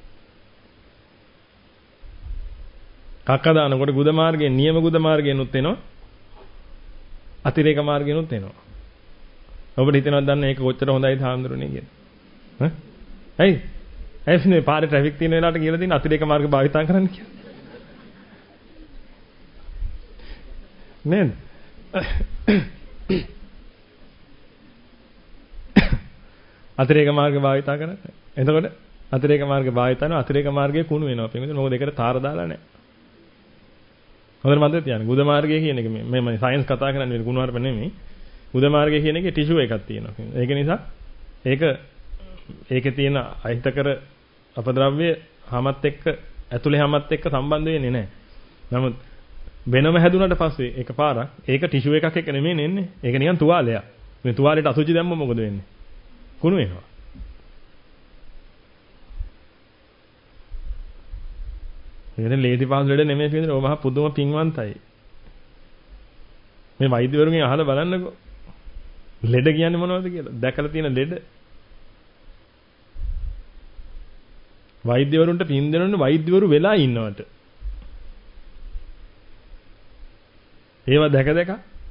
කක්ක දානකොට ගුද මාර්ගයෙන් නියම ගුද මාර්ගයෙන්ුත් එනවා. අතිරේක මාර්ගෙනුත් එනවා. ඔබට හිතෙනවද දන්න ඒක කොච්චර හොඳයිද හාමුදුරනේ කියලා? හ්ම්? ඇයි? ඇයි මේ පාරේ ට්‍රැෆික් තියෙන වෙලාවට කියලා තියෙන අතිරේක මාර්ග භාවිතා කරන්න කියලා? නේද? අතිරේක මාර්ග භාවිතා කරන්නේ. එතකොට අතිරේක මාර්ග භාවිතා කරන අතිරේක මාර්ගයේ කුණු වෙනවා. පින්වතුනි මොකද ඒකට තාර දාලා නැහැ. හොඳට මතක තියාගන්න. ගුද මාර්ගය කියන එක මේ මම සයන්ස් කතා කරන්නේ මේ කුණුවarp නෙමෙයි. ගුද මාර්ගය කියන එකේ ටිෂු එකක් තියෙනවා. ඒක නිසා ඒක ඒකේ තියෙන අහිතකර අපද්‍රව්‍ය හැමත් එක්ක ඇතුලේ හැමත් එක්ක සම්බන්ධ වෙන්නේ නැහැ. නමුත් වෙනම හැදුනට පස්සේ එකපාරක් ඒක ටිෂු එකක් එක්ක නෙමෙයි එන්නේ. ඒක නිකන් තුවාලයක්. මේ තුවාලෙට අසුචි දැම්මම මොකද වෙන්නේ? කුණු වෙනවා. මේක ලේසි පහසු ලෙඩ නෙමෙයි කියන්නේ ඔය මහා පුදුම පින්වන්තයි. මේ වෛද්‍යවරුන්ගෙන් අහලා බලන්නකෝ. ලෙඩ කියන්නේ මොනවද කියලා. දැකලා තියෙන ලෙඩ. වෛද්‍යවරුන්ට පින් දෙනොත් වෛද්‍යවරු වෙලා ඉන්නවට. ඒවා දැක දැක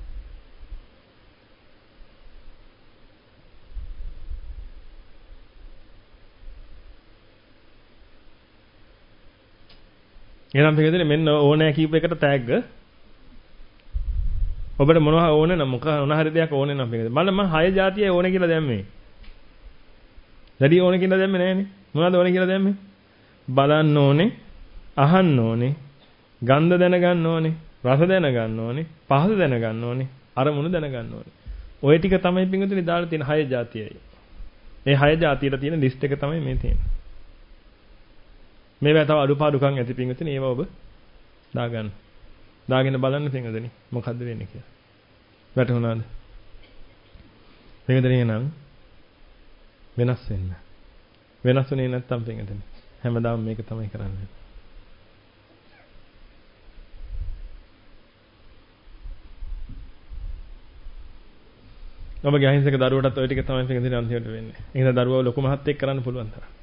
එහෙනම් පිටින් මෙන්න ඕනෑ කීප එකට ටැග් ඔබට මොනවා ඕනේ නම් මොකක් මොන හරි දෙයක් ඕනේ නම් පිටින් බලන්න මම හය જાතිය ඕනේ කියලා දැම්මේ. වැඩි ඕනේ කියලා දැම්මේ නෑනේ. මොනවද ඕනේ කියලා දැම්මේ? බලන්න ඕනේ, අහන්න ඕනේ, ගන්ධ දැනගන්න ඕනේ, රස දැනගන්න ඕනේ, පහස දැනගන්න ඕනේ, අරමුණු දැනගන්න ඕනේ. ඔය ටික තමයි පිටින් දාලා තියෙන හය જાතියයි. මේ හය જાතියට තියෙන ලිස්ට් එක තමයි මේ තියෙන්නේ. මේවා තව අඩුපාඩුකම් ඇති පින්වතුනි ඒවා ඔබ දාගන්න. දාගෙන බලන්න පින්වතුනි මොකද්ද වෙන්නේ කියලා. වැටහුණාද? පින්වතුනි නම් වෙනස් වෙන්න. වෙනස් වෙන්නේ නැත්තම් පින්වතුනි හැමදාම මේක තමයි කරන්නේ. ඔබගේ අහිංසක දරුවටත් ওই ටික තමයි පින්වතුනි අන්තිමට වෙන්නේ. ඒ නිසා දරුවව ලොකු මහත් එක්ක කරන්න පුළුවන් තරම්.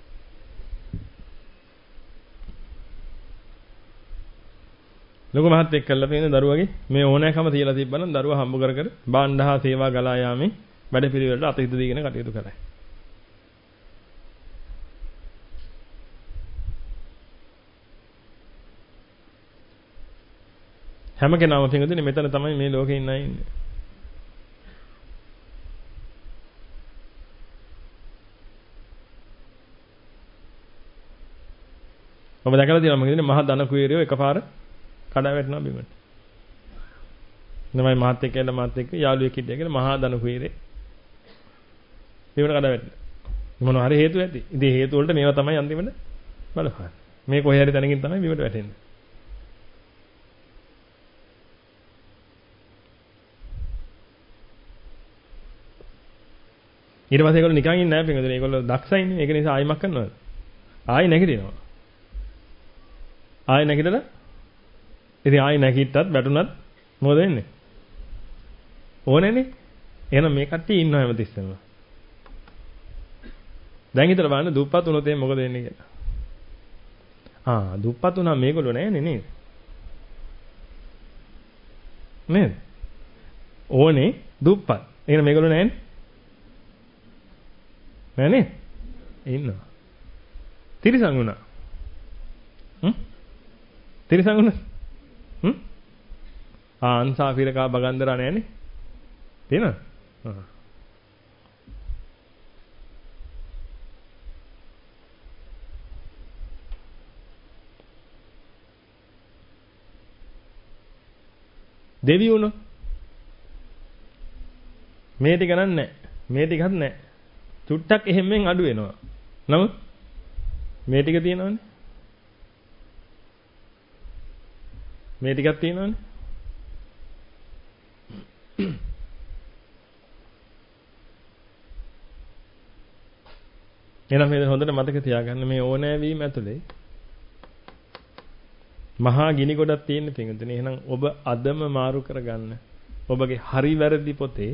ලොකු මහත් එක්ක කළා පේන දරුවගේ මේ ඕනෑකම තියලා තිබ්බනම් දරුවා හම්බ කර කර බාණ්ඩ හා සේවා ගලා යාමේ වැඩ පිළිවෙලට අතහිත දීගෙන කටයුතු කරයි. හැම කෙනාම පින්වතුනි මෙතන තමයි මේ ලෝකේ ඉන්න අය ඉන්නේ. ඔබ දැකලා තියෙනවා මම කියන්නේ මහා ධන කුවේරියෝ එකපාර කඩා වැටෙනවා බිමට. නමයි මහත් එක්ක ඇවිල්ලා මහත් එක්ක යාළුවෙක් හිටියා කියලා මහා ධන කුවේරේ බිමට කඩා වැටෙනවා. මොනවා හරි හේතු ඇති. ඉතින් හේතු වලට මේවා තමයි අන්තිමට බලපාන්නේ. මේ කොහේ හරි තැනකින් තමයි බිමට වැටෙන්නේ. ඊට පස්සේ ඒගොල්ලෝ නිකන් ඉන්නේ නැහැ පින්වතුනි. ඒගොල්ලෝ දක්ෂයිනේ. ඒක නිසා ආයිමක් කරනවද? ආයි නැගිටිනවා. ආයි නැගිටලා ඉතින් ආයි නැගිට්ටත් වැටුණත් මොකද වෙන්නේ? ඕනේනේ. එහෙනම් මේ කට්ටිය ඉන්නවා හැමතිස්සෙම. දැන් හිතලා බලන්න දුප්පත් වුණොත් එහෙනම් මොකද වෙන්නේ කියලා. ආ දුප්පත් උනා මේගොල්ලෝ නෑනේ නේද? නේද? ඕනේ දුප්පත්. එහෙනම් මේගොල්ලෝ නෑනේ. නෑනේ. ඉන්නවා. තිරිසන් උනා. හ්ම්? තිරිසන් උනා. හ්ම්? ආ අන්සාෆිරකා බගන්දරා නෑනේ. තියෙනවද? ආ. දෙවියුණෝ මේ ටික නන්නේ මේ ටිකත් නැහැ චුට්ටක් එහෙම්ෙන් අඩු වෙනවා නමුත් මේ ටික තියෙනවනේ මේ ටිකක් තියෙනවනේ එහෙනම් මේ හොඳට මතක තියාගන්න මේ ඕනෑවීම ඇතුලේ මහා ගිනි ගොඩක් තියෙන පිංගුතුනි. එහෙනම් ඔබ අදම මාරු කරගන්න. ඔබගේ හරි වැරදි පොතේ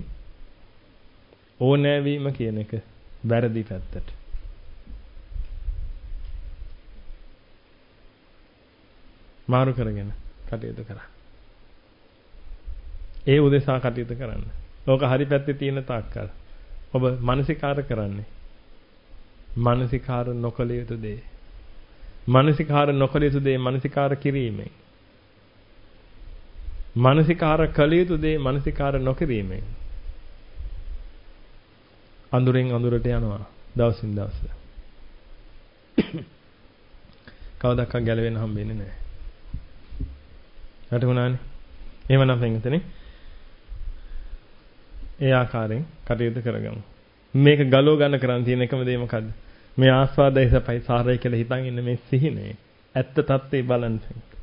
ඕනෑවීම කියන එක වැරදි පැත්තට. මාරු කරගෙන කටයුතු කරන්න. ඒ උදෙසා කටයුතු කරන්න. ලෝක හරි පැත්තේ තියෙන තාක්කල් ඔබ මානසිකාර කරන්නේ. මානසිකාර නොකළ යුතු දේ. මානසිකාර නොකළ යුතු දේ මානසිකාර කිරීමෙන් මානසිකාර කළ යුතු දේ මානසිකාර නොකිරීමෙන් අඳුරෙන් අඳුරට යනවා දවසින් දවස කවදාවත් ගැලවෙන්න හම්බෙන්නේ නැහැ. හරිුණානේ. එහෙමනම් පෙන්ගතනේ ඒ ආකාරයෙන් කටයුතු කරගමු. මේක ගලව ගන්න කරන් තියෙන එකම දේ මොකද්ද? මේ ආස්වාදයි සපයි සාරයි කියලා හිතන් ඉන්න මේ සිහිනේ ඇත්ත තත්ත්වේ බලන්න.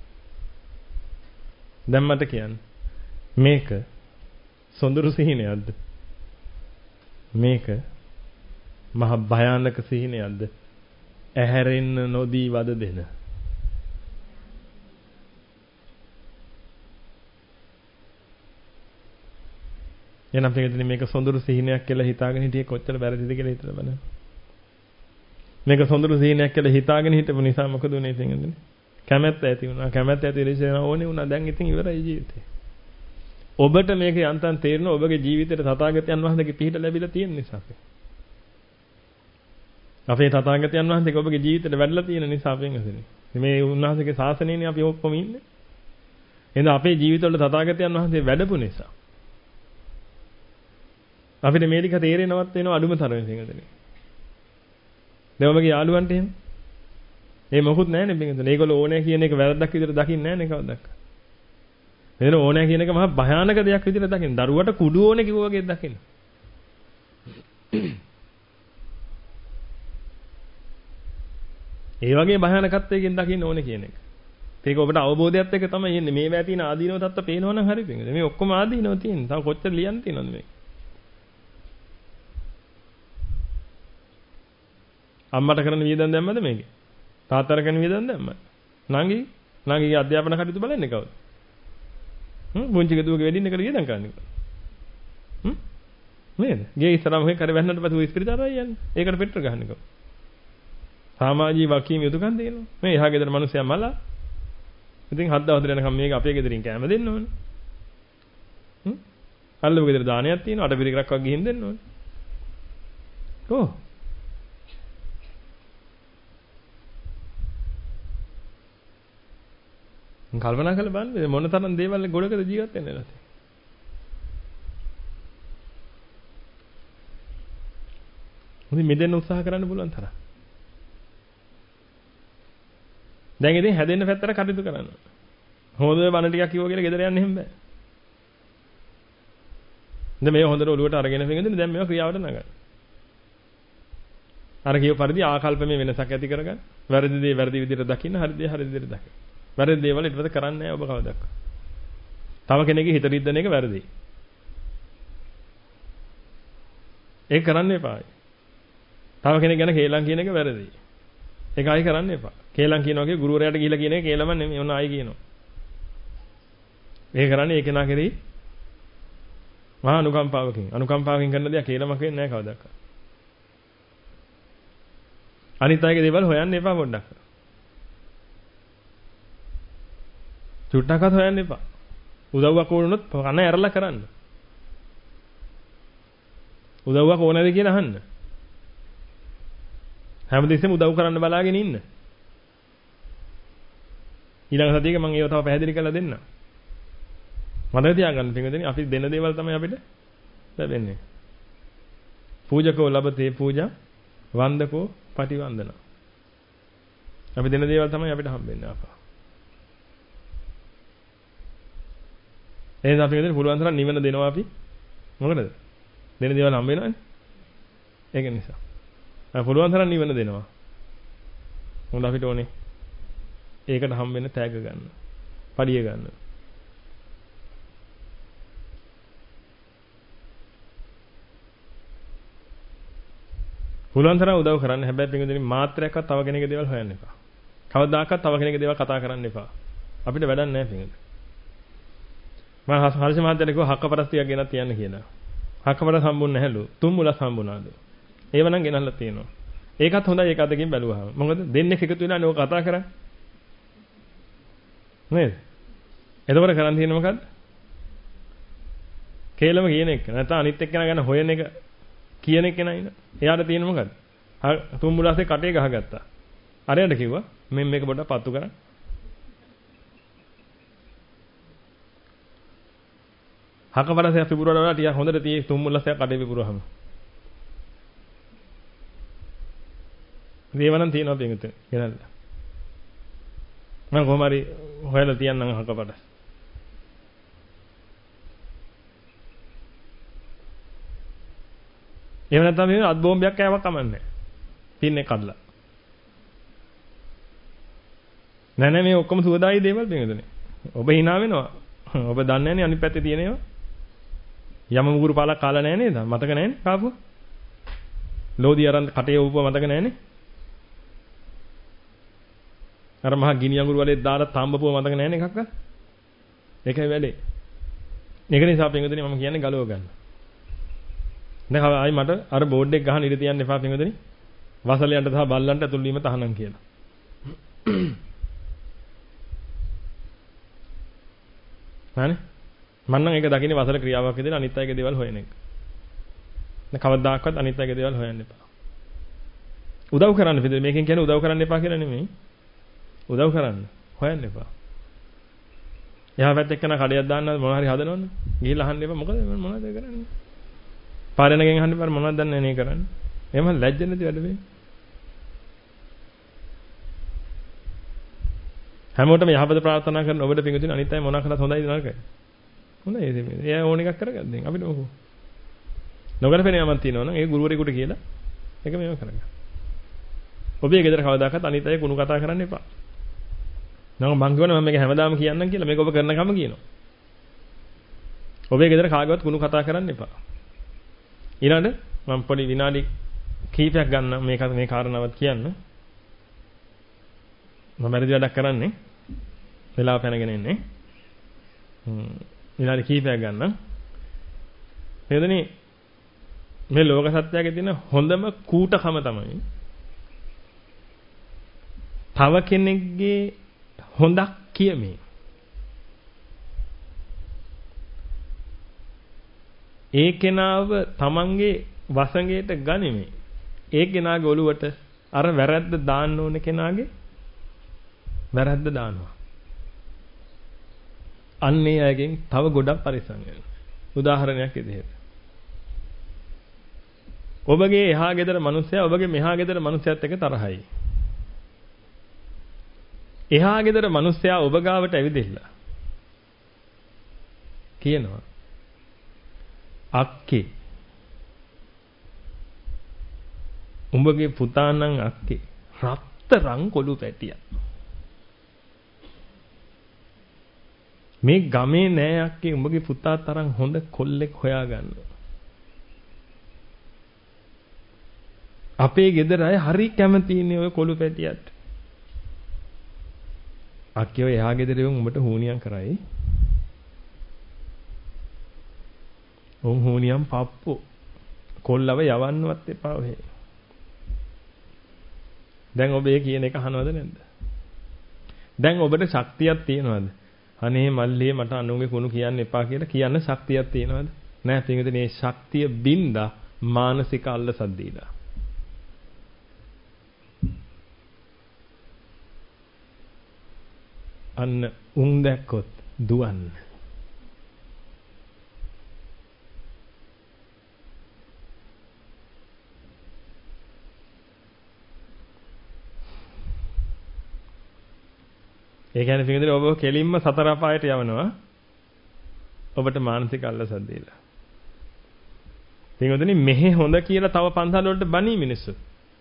දැන් මට කියන්න මේක සොඳුරු සිහිනයක්ද? මේක මහ භයානක සිහිනයක්ද? ඇහැරෙන්න නොදී වද දෙන. එනම් පිටින් මේක සොඳුරු සිහිනයක් කියලා හිතාගෙන හිටියේ කොච්චර වැරදිද කියලා හිතලා බලන්න. මේක සොඳුරු සිහිනයක් කියලා හිතාගෙන හිටපු නිසා මොකද උනේ පිටින්? කැමැත්ත ඇති වුණා. කැමැත්ත ඇති වෙලා ඕනේ වුණා. දැන් ඉතින් ඉවරයි ජීවිතේ. ඔබට මේක යන්තම් තේරෙනවා ඔබගේ ජීවිතේට තථාගතයන් වහන්සේගේ පිහිට ලැබිලා තියෙන නිසා. අපේ තථාගතයන් වහන්සේක ඔබගේ ජීවිතේට වැඩලා තියෙන නිසා වෙනසනේ. මේ උන්වහන්සේගේ ශාසනයනේ අපි ඔක්කොම ඉන්නේ. එහෙනම් අපේ ජීවිතවල තථාගතයන් වහන්සේ වැඩපු නිසා. අපිට මේ ටික තේරෙනවත් වෙනව අඩුම තරමේ සිංහදනේ. දැන් ඔබගේ යාළුවන්ට එහෙම. ඒ මොකුත් නැහැනේ බින්දුනේ. ඒගොල්ලෝ ඕනේ කියන එක වැරද්දක් විදිහට දකින්නේ නැහැනේ කවදාවත්. එතන ඕනේ කියන එක මහා භයානක දෙයක් විදිහට දකින්න. දරුවට කුඩු ඕනේ කිව්වා වගේ දකින්න. ඒ වගේ භයානකත්වයකින් දකින්න ඕනේ කියන එක. ඒක ඔබට අවබෝධයත් එක්ක තමයි එන්නේ. මේ වැය තියෙන ආදීනව තත්ත්ව පේනවනම් හරි බින්දුනේ. මේ ඔක්කොම ආදීනව තියෙන. තව කොච්චර ලියන්න තියෙනවද මේක? අම්මට කරන වියදම් දැම්මද මේකේ? තාත්තට කරන වියදම් දැම්මද? නංගි නංගිගේ අධ්‍යාපන කටයුතු බලන්නේ කවුද? හ්ම් පුංචිගේ දුවගේ වෙඩින් එකට වියදම් කරන්නේ කවුද? හ්ම් නේද? ගේ ඉස්සරහම හේ කර වැන්නට පස්සේ ඉස්පිරිතාලේ යන්නේ. ඒකට පෙට්‍ර ගහන්නේ කවුද? සමාජීය වකීම් යුතුයකම් දෙනවා. මේ එහා ගෙදර මිනිස්සයා මලා. ඉතින් හත් දවස් දෙනකම් මේක අපේ ගෙදරින් කැම දෙන්න ඕනේ. හ්ම් අල්ලපු ගෙදර දානයක් තියෙනවා. අට පිළිකරක් වගේ ගිහින් දෙන්න ඕනේ. කො කල්පනා කරලා බලන්න මොන තරම් දේවල් ගොඩකද ජීවත් වෙන්නේ නැති. මොකද මෙදෙන්න උත්සාහ කරන්න පුළුවන් තරම්. දැන් ඉතින් හැදෙන්න පැත්තට කටයුතු කරන්න. හොඳ බණ ටිකක් කිව්වා කියලා ගෙදර යන්න එහෙම බෑ. දැන් මේ හොඳට ඔලුවට අරගෙන ඉඳන් දැන් මේවා ක්‍රියාවට නගන්න. අර කියව පරිදි ආකල්පමේ වෙනසක් ඇති කරගන්න. වැරදි දේ වැරදි විදිහට දකින්න, හරි දේ හරි විදිහට දකින්න. වැරදි දේවල් ඊට පස්සේ කරන්නේ නැහැ ඔබ කවදාවත්. තව කෙනෙක්ගේ හිත රිද්දන එක වැරදි. ඒක කරන්න එපා. තව කෙනෙක් ගැන කේලම් කියන එක වැරදි. ඒක ආයි කරන්න එපා. කේලම් කියනවා කිය ගුරුවරයාට ගිහිලා කියන එක කේලම නෙමෙයි. ඔන්න ආයි කියනවා. මේක කරන්නේ ඒක නා කෙරෙහි මහා අනුකම්පාවකින්. අනුකම්පාවකින් කරන දේ කේලමක් වෙන්නේ නැහැ කවදාවත්. අනිත් අයගේ දේවල් හොයන්න එපා පොඩ්ඩක්. චුට්ටක්වත් හොයන්න එපා. උදව්වක් ඕනොත් කන ඇරලා කරන්න. උදව්වක් ඕනද කියලා අහන්න. හැමදෙස්සෙම උදව් කරන්න බලාගෙන ඉන්න. ඊළඟ සතියේක මම ඒව තව පැහැදිලි කරලා දෙන්නම්. මතක තියාගන්න පින්වතුනි අපි දෙන දේවල් තමයි අපිට ලැබෙන්නේ. පූජකෝ ලබතේ පූජා වන්දකෝ පටිවන්දන. අපි දෙන දේවල් තමයි අපිට හම්බෙන්නේ අපා. එහෙනම් අපි හිතන්නේ පුළුවන් තරම් නිවන දෙනවා අපි. මොකටද? දෙන දේවල් හම්බ වෙනවනේ. ඒක නිසා. අපි පුළුවන් තරම් නිවන දෙනවා. මොකද අපිට ඕනේ ඒකට හම්බ වෙන තෑග්ග ගන්න. පඩිය ගන්න. පුළුවන් තරම් උදව් කරන්න. හැබැයි පින්වතුනි මාත්‍රයක්වත් තව කෙනෙකුගේ දේවල් හොයන්න එපා. කවදාකවත් තව කෙනෙකුගේ දේවල් කතා කරන්න එපා. අපිට වැඩක් නැහැ පින්වතුනි. මම හර්ෂ මහත්තයාට කිව්වා හක්කපරස්තියක් ගෙනත් තියන්න කියලා. හක්කපරස් හම්බුන්නේ නැහැලු. තුන් මුලස් හම්බුණාලු. ඒව නම් ගෙනල්ලා තියෙනවා. ඒකත් හොඳයි ඒක අතකින් බැලුවාම. මොකද දෙන්නේ එකතු වෙලා නෝ කතා කරන්නේ. නේද? එතකොට කරන් තියෙන්නේ මොකද්ද? කේලම කියන එක. නැත්නම් අනිත් එක්කෙනා ගැන හොයන එක කියන එක නයින. එයාට තියෙන්නේ මොකද්ද? තුන් මුලස්සේ කටේ ගහගත්තා. අරයට කිව්වා මෙන්න මේක පොඩ්ඩක් පත්තු කරන්න. හකපරසය පිපුරවල වල ටික හොඳට tie තුන් මුලස්සේ කටේ පිපුරවහම. දේවනම් තියෙනවා පිටුත. ගෙනල්ලා. මම කොහොම හරි හොයලා තියන්නම් හකපරස. එහෙම නැත්නම් මේ අත් බෝම්බයක් කෑවක් කමන්නේ. පින්නේ කඩලා. නෑ නෑ මේ ඔක්කොම සුවදායි දේවල් පිටුනේ. ඔබ hina වෙනවා. ඔබ දන්නේ නැනේ අනිත් පැත්තේ තියෙන ඒවා. යම මුගුරු පාලක් කාලා නැහැ නේද? මතක නැහැනේ කාපුවා. ලෝදි අරන් කටේ උපුව මතක නැහැනේ. අර මහා ගිනි අඟුරු වලේ දාලා තඹපුව මතක නැහැනේ එකක්වත්. ඒකයි වැඩේ. ඒක නිසා පින්වතුනි මම කියන්නේ ගලව ගන්න. දැන් ආයි මට අර බෝඩ් එක ගහන්න ඉඳ තියන්න එපා පින්වතුනි. වසලයන්ට සහ බල්ලන්ට ඇතුල් වීම තහනම් කියලා. හරි? මම නම් ඒක දකින්නේ වසල ක්‍රියාවක් විදිහට අනිත් අයගේ දේවල් හොයන එක. දැන් කවදාකවත් අනිත් අයගේ දේවල් හොයන්න එපා. උදව් කරන්න පිළිදෙ මේකෙන් කියන්නේ උදව් කරන්න එපා කියලා නෙමෙයි. උදව් කරන්න හොයන්න එපා. එහා පැත්තේ එක්කන කඩයක් දාන්න මොනවා හරි හදනවනේ. ගිහිල්ලා අහන්න එපා මොකද මොනවද කරන්නේ? පාරෙනගෙන් අහන්න එපා මොනවද දන්නේ නේ කරන්නේ. එහෙම ලැජ්ජ නැති වැඩ මේ. හැමෝටම යහපත ප්‍රාර්ථනා කරන ඔබට පිඟුතුනේ අනිත් අය මොනවා කළත් හොඳයි නරකයි. හොඳයි ඉතින් මේ. එයා ඕන එකක් කරගන්න. අපිට මොකෝ. නොකරපෙන යමක් තියෙනවා නම් ඒ ගුරුවරයෙකුට කියලා ඒක මේව කරගන්න. ඔබේ ගෙදර කවදාකවත් අනිත් අය කුණු කතා කරන්න එපා. නම් මං කියවනේ මම මේක හැමදාම කියන්නම් කියලා මේක ඔබ කරන කම කියනවා. ඔබේ ගෙදර කාගවත් කුණු කතා කරන්න එපා. ඊළඟට මම පොඩි විනාඩි කීපයක් ගන්න මේක මේ කාරණාවත් කියන්න. මම වැඩි වැඩක් කරන්නේ. වෙලාව පැනගෙන ඉන්නේ. හ්ම් විනාඩි කීපයක් ගන්න. එතනදී මේ ලෝක සත්‍යයේ තියෙන හොඳම කූටකම තමයි තව කෙනෙක්ගේ හොඳක් කියමේ. ඒ කෙනාව තමන්ගේ වසඟයට ගනිමේ. ඒ කෙනාගේ ඔළුවට අර වැරද්ද දාන්න ඕන කෙනාගේ වැරද්ද දානවා. අන්නේ අයගෙන් තව ගොඩක් පරිස්සම් වෙන්න. උදාහරණයක් විදිහට. ඔබගේ එහා ගෙදර මිනිස්සයා ඔබගේ මෙහා ගෙදර මිනිස්සයාත් එක්ක තරහයි. එහා ගෙදර මිනිස්සයා ඔබ ගාවට ඇවිදilla. කියනවා අක්කේ උඹගේ පුතා නම් අක්කේ රත්තරන් කොළු පැටියක්. මේ ගමේ නෑ අක්කේ උඹගේ පුතා තරම් හොඳ කොල්ලෙක් හොයාගන්න. අපේ ගෙදර අය හරි කැමතිනේ ඔය කොළු පැටියට. අක්කේ ඔය එහා ගෙදර එවුන් උඹට හුනියම් කරයි. උන් හුනියම් පප්පු කොල්ලව යවන්නවත් එපා ඔහෙ. දැන් ඔබ ඒ කියන එක අහනවද නැද්ද? දැන් ඔබට ශක්තියක් තියනවද? අනේ මල්ලියේ මට අනුන්ගේ කුණු කියන්න එපා කියලා කියන්න ශක්තියක් තියෙනවද? නෑ පින්විතනේ මේ ශක්තිය බින්දා මානසික අල්ලසක් දීලා. අන්න උන් දැක්කොත් දුවන්න. ඒ කියන්නේ පිටින් ඔබ කෙලින්ම සතර අපායට යවනවා. ඔබට මානසික අල්ලසක් දීලා. පිටින් මෙහෙ හොඳ කියලා තව පන්සල් වලට බණී මිනිස්සු.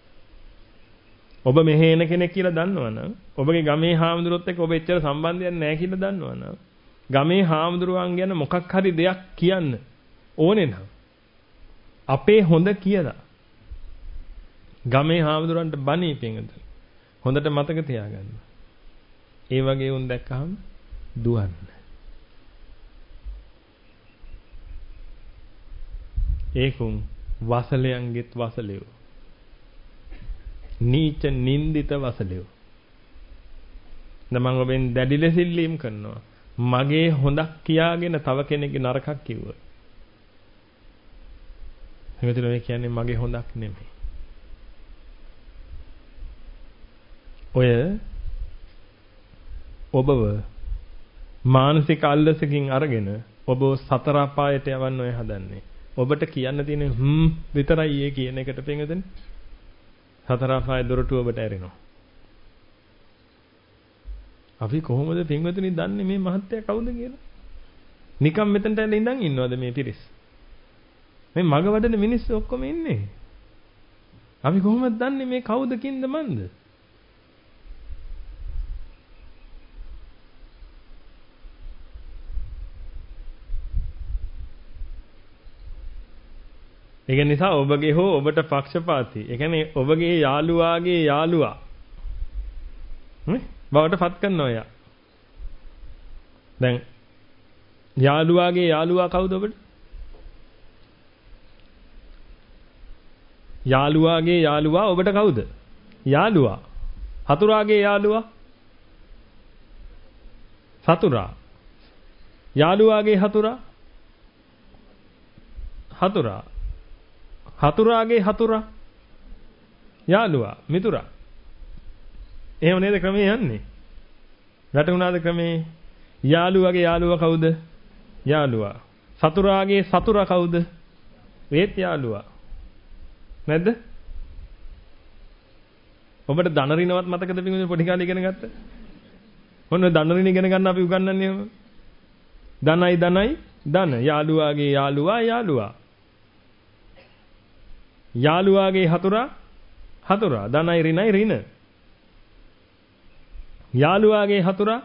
ඔබ මෙහෙ එන කෙනෙක් කියලා දන්නවනම් ඔබගේ ගමේ හාමුදුරුවොත් එක්ක ඔබ එච්චර සම්බන්ධයක් නැහැ කියලා දන්නවනම් ගමේ හාමුදුරුවන් ගැන මොකක් හරි දෙයක් කියන්න ඕනේ නම් අපේ හොඳ කියලා ගමේ හාමුදුරන්ට බණී පිටින් හොඳට මතක තියාගන්න. ඒ වගේ උන් දැක්කහම දුවන්න. ඒකුම් වසලයන්ගෙත් වසලයෝ. නීච නින්දිත වසලයෝ. නමං ඔබෙන් දැඩි ලෙස ඉල්ලීම් කරනවා. මගේ හොඳක් කියාගෙන තව කෙනෙක්ගේ නරකක් කිව්වොත්. එහෙනම් මේ කියන්නේ මගේ හොඳක් නෙමෙයි. ඔය ඔබව මානසික අල්ලසකින් අරගෙන ඔබ සතර අපායට යවන්න ඔය හදන්නේ. ඔබට කියන්න තියෙන හ්ම් විතරයි ඒ කියන එකට පෙඟදෙන. සතර අපාය දොරටුව ඔබට ඇරෙනවා. අපි කොහොමද පින්වතුනි දන්නේ මේ මහත්තයා කවුද කියලා? නිකම් මෙතනට ඇවිල්ලා ඉඳන් ඉන්නවද මේ පිරිස්? මේ මග වඩන මිනිස්සු ඔක්කොම ඉන්නේ. අපි කොහොමද දන්නේ මේ කවුද කින්ද මන්ද? ඒක නිසා ඔබගේ හෝ ඔබට පක්ෂපාතී. ඒ කියන්නේ ඔබගේ යාළුවාගේ යාළුවා. නේ? බවට පත් කරනවා යා. දැන් යාළුවාගේ යාළුවා කවුද ඔබට? යාළුවාගේ යාළුවා ඔබට කවුද? යාළුවා. හතුරාගේ යාළුවා? සතුරා. යාළුවාගේ හතුරා? හතුරා. හතුරාගේ හතුරා යාළුවා මිතුරා. එහෙම නේද ක්‍රමේ යන්නේ? වැටුණාද ක්‍රමේ? යාළුවාගේ යාළුවා කවුද? යාළුවා. සතුරාගේ සතුරා කවුද? ඒත් යාළුවා. නැද්ද? ඔබට ධනරිනවත් මතකද පිටුනේ පොඩි කාලේ ඉගෙන ගත්ත? මොන ධනරින ඉගෙන ගන්න අපි උගන්වන්නේ එහෙම. ධනයි ධනයි ධන යාළුවාගේ යාළුවා යාළුවා. යාළුවාගේ හතුරා හතුරා ධනයි රිනයි රින. යාළුවාගේ හතුරා